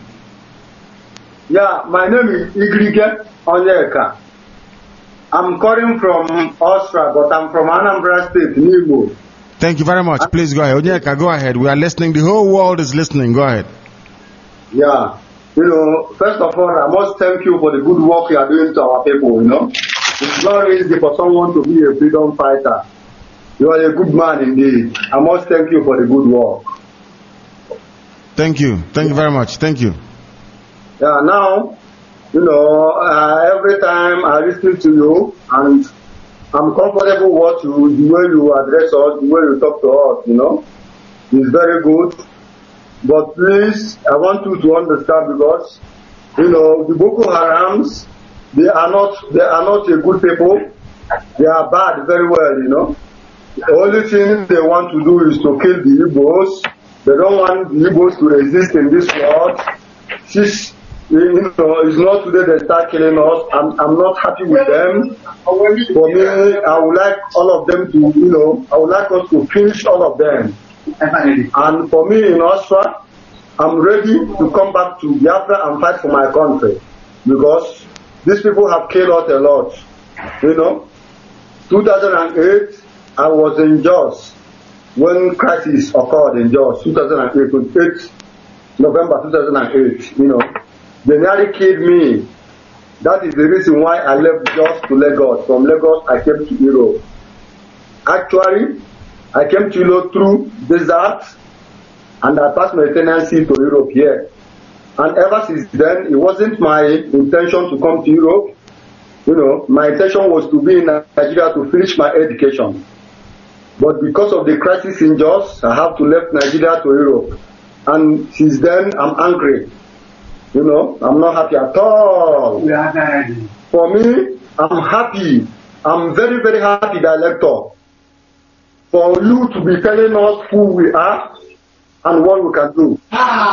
Yeah, my name is Igrijo Onyeka. I'm calling from Austria, but I'm from Anambra State, Nemo.
Thank you very much. Please go ahead. Onyeka, go ahead. We are listening. The whole world is listening. Go ahead.
Yeah. You know, first of all, I must thank you for the good work you are doing to our people, you know. It's not easy for someone to be a freedom fighter. You are a good man indeed. I must thank you for the good work.
Thank you. Thank you very much. Thank you.
Yeah, now, you know, uh, every time I listen to you, and I'm comfortable with you, the way you address us, the way you talk to us, you know, it's very good. But please, I want you to understand, because, you know, the Boko Harams, they are not, they are not a good people. They are bad very well, you know. The only thing they want to do is to kill the Igbos. They don't want the Igbos to exist in this world. Since, you know, it's not today they start killing us. I'm, I'm not happy with them. For me, I would like all of them to, you know, I would like us to finish all of them. And for me in Austria, I'm ready to come back to Biafra and fight for my country, because these people have killed us a lot. You know, two thousand eight, I was in Jos when crisis occurred in Jos, two thousand eight, twenty-eighth November two thousand eight. You know, they nearly killed me. That is the reason why I left Jos to Lagos. From Lagos, I came to Europe. Actually, I came to Europe through desert, and I passed my tenancy to Europe here. And ever since then, it wasn't my intention to come to Europe. You know, my intention was to be in Nigeria to finish my education. But because of the crisis in Jos, I have to leave Nigeria to Europe. And since then, I'm angry. You know, I'm not happy at all. For me, I'm happy. I'm very, very happy, Director, for you to be telling us who we are and what we can do.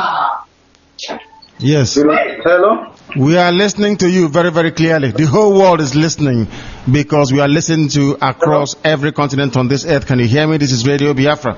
Yes.
Hello?
We are listening to you very, very clearly. The whole world is listening, because we are listening to across Hello? every continent on this earth. Can you hear me? This is Radio Biafra.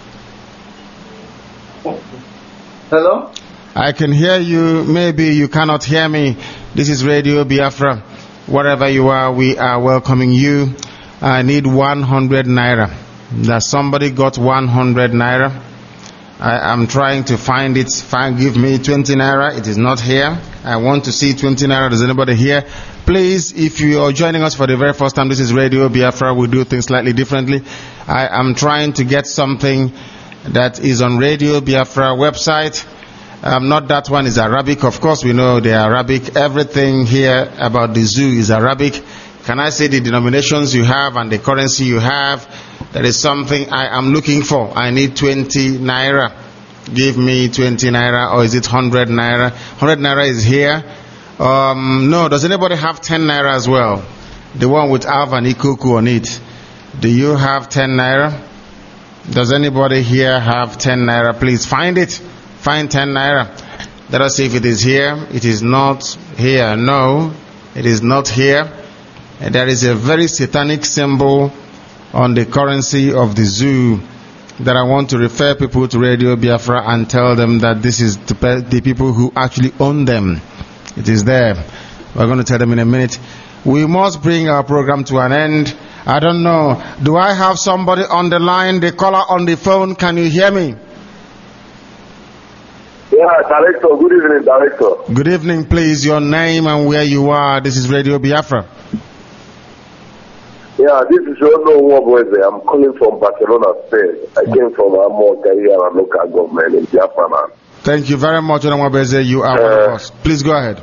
Hello?
I can hear you. Maybe you cannot hear me. This is Radio Biafra. Wherever you are, we are welcoming you. I need one hundred naira. That somebody got one hundred naira. I am trying to find it. Find, give me twenty naira. It is not here. I want to see twenty naira. Does anybody here? Please, if you are joining us for the very first time, this is Radio Biafra. We do things slightly differently. I am trying to get something that is on Radio Biafra website. Um, not that one is Arabic. Of course, we know the Arabic. Everything here about the zoo is Arabic. Can I say the denominations you have and the currency you have? That is something I am looking for. I need twenty naira. Give me twenty naira, or is it one hundred naira? one hundred naira is here. Um, no, does anybody have ten naira as well? The one with Alva and Ikuku on it. Do you have ten naira? Does anybody here have ten naira? Please find it. Find ten naira. Let us see if it is here. It is not here. No, it is not here. And there is a very satanic symbol on the currency of the zoo that I want to refer people to Radio Biafra and tell them that this is the, the people who actually own them. It is there. We're going to tell them in a minute. We must bring our program to an end. I don't know. Do I have somebody on the line? The caller on the phone. Can you hear me?
Yeah, Director. Good evening, Director.
Good evening, please. Your name and where you are. This is Radio Biafra.
Yeah, this is Ono Wabweze. I'm calling from Barcelona, Spain. I came from Amor, Career and local government in Biafra, man.
Thank you very much, Ono Wabweze. You are uh, one of us. Please go ahead.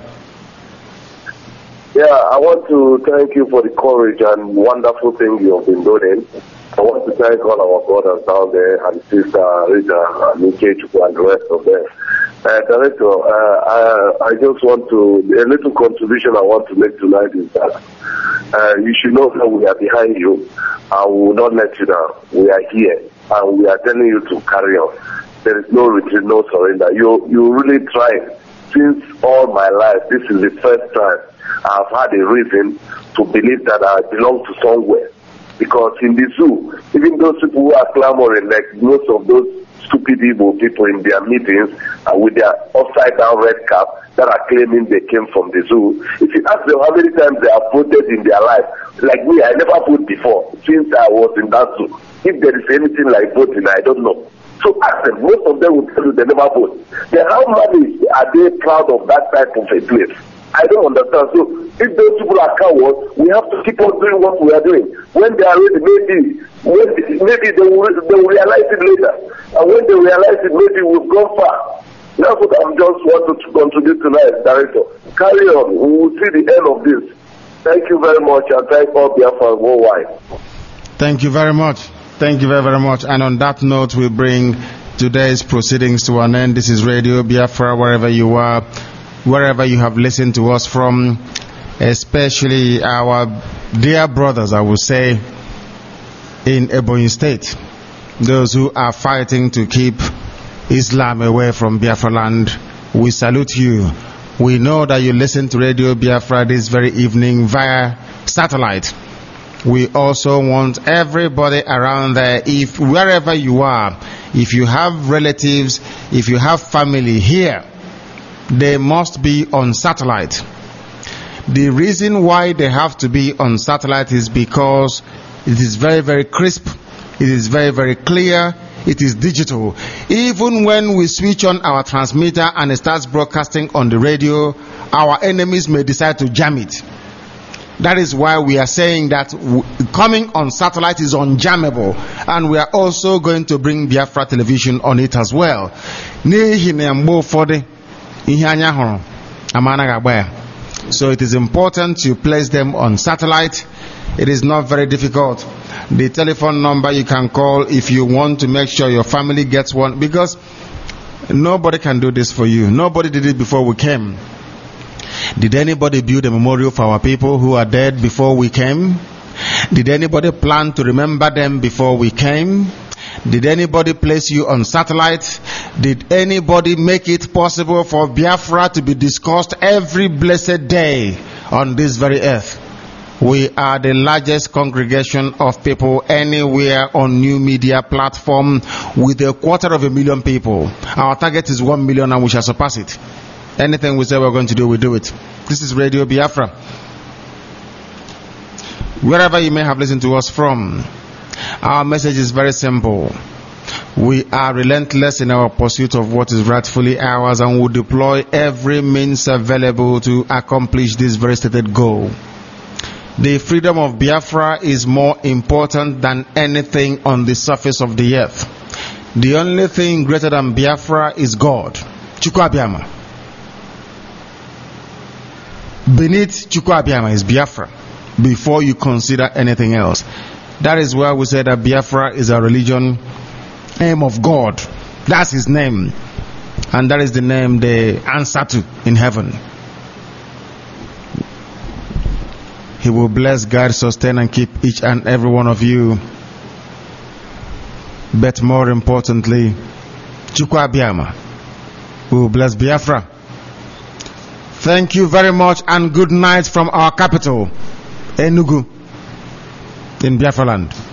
Yeah, I want to thank you for the courage and wonderful thing you have been doing. I want to thank all our brothers down there and Sister Rita and Ikechuku and the rest of them. Uh, Director, uh, I, I just want to, a little contribution I want to make tonight is that uh, you should know that we are behind you and we will not let you down. We are here and we are telling you to carry on. There is no retreat, no surrender. You, you really tried. Since all my life, this is the first time I've had a reason to believe that I belong to somewhere. Because in the zoo, even those people who are clamoring, like most of those stupid evil people in their meetings uh, with their upside down red cap that are claiming they came from the zoo, if you ask them how many times they have voted in their life, like me, I never voted before since I was in that zoo. If there is anything like voting, I don't know. So ask them, most of them will tell you they never vote. Then how many are they proud of that type of a place? I don't understand. So if those people are cowards, we have to keep on doing what we are doing. When they are ready, maybe maybe, maybe they, will, they will realize it later. And when they realize it, maybe we've gone far. That's what I'm just wanting to contribute tonight, Director. Carry on. We will see the end of this. Thank you very much, and thank all Biafra worldwide.
Thank you very much. Thank you very, very much. And on that note, we bring today's proceedings to an end. This is Radio Biafra, wherever you are, wherever you have listened to us from, especially our dear brothers, I would say, in Ebonyi State, those who are fighting to keep Islam away from Biafra land. We salute you. We know that you listen to Radio Biafra this very evening via satellite. We also want everybody around there, if wherever you are, if you have relatives, if you have family here, they must be on satellite. The reason why they have to be on satellite is because it is very, very crisp, it is very, very clear, it is digital. Even when we switch on our transmitter and it starts broadcasting on the radio, our enemies may decide to jam it. That is why we are saying that coming on satellite is unjammable, and we are also going to bring Biafra television on it as well. So it is important to place them on satellite. It is not very difficult. The telephone number you can call if you want to make sure your family gets one, because nobody can do this for you. Nobody did it before we came. Did anybody build a memorial for our people who are dead before we came? Did anybody plan to remember them before we came? Did anybody place you on satellite? Did anybody make it possible for Biafra to be discussed every blessed day on this very earth? We are the largest congregation of people anywhere on new media platform, with a quarter of a million people. Our target is one million and we shall surpass it. Anything we say we're going to do, we do it. This is Radio Biafra. Wherever you may have listened to us from, our message is very simple. We are relentless in our pursuit of what is rightfully ours, and will deploy every means available to accomplish this very stated goal. The freedom of Biafra is more important than anything on the surface of the earth. The only thing greater than Biafra is God. Chukwu Abiyama. Beneath Chukwu Abiyama is Biafra, before you consider anything else. That is why we say that Biafra is a religion, name of God. That's his name. And that is the name they answer to in heaven. He will bless, guide, sustain, and keep each and every one of you. But more importantly, Chukwu Abiyama will bless Biafra. Thank you very much and good night from our capital, Enugu, in Biafra land.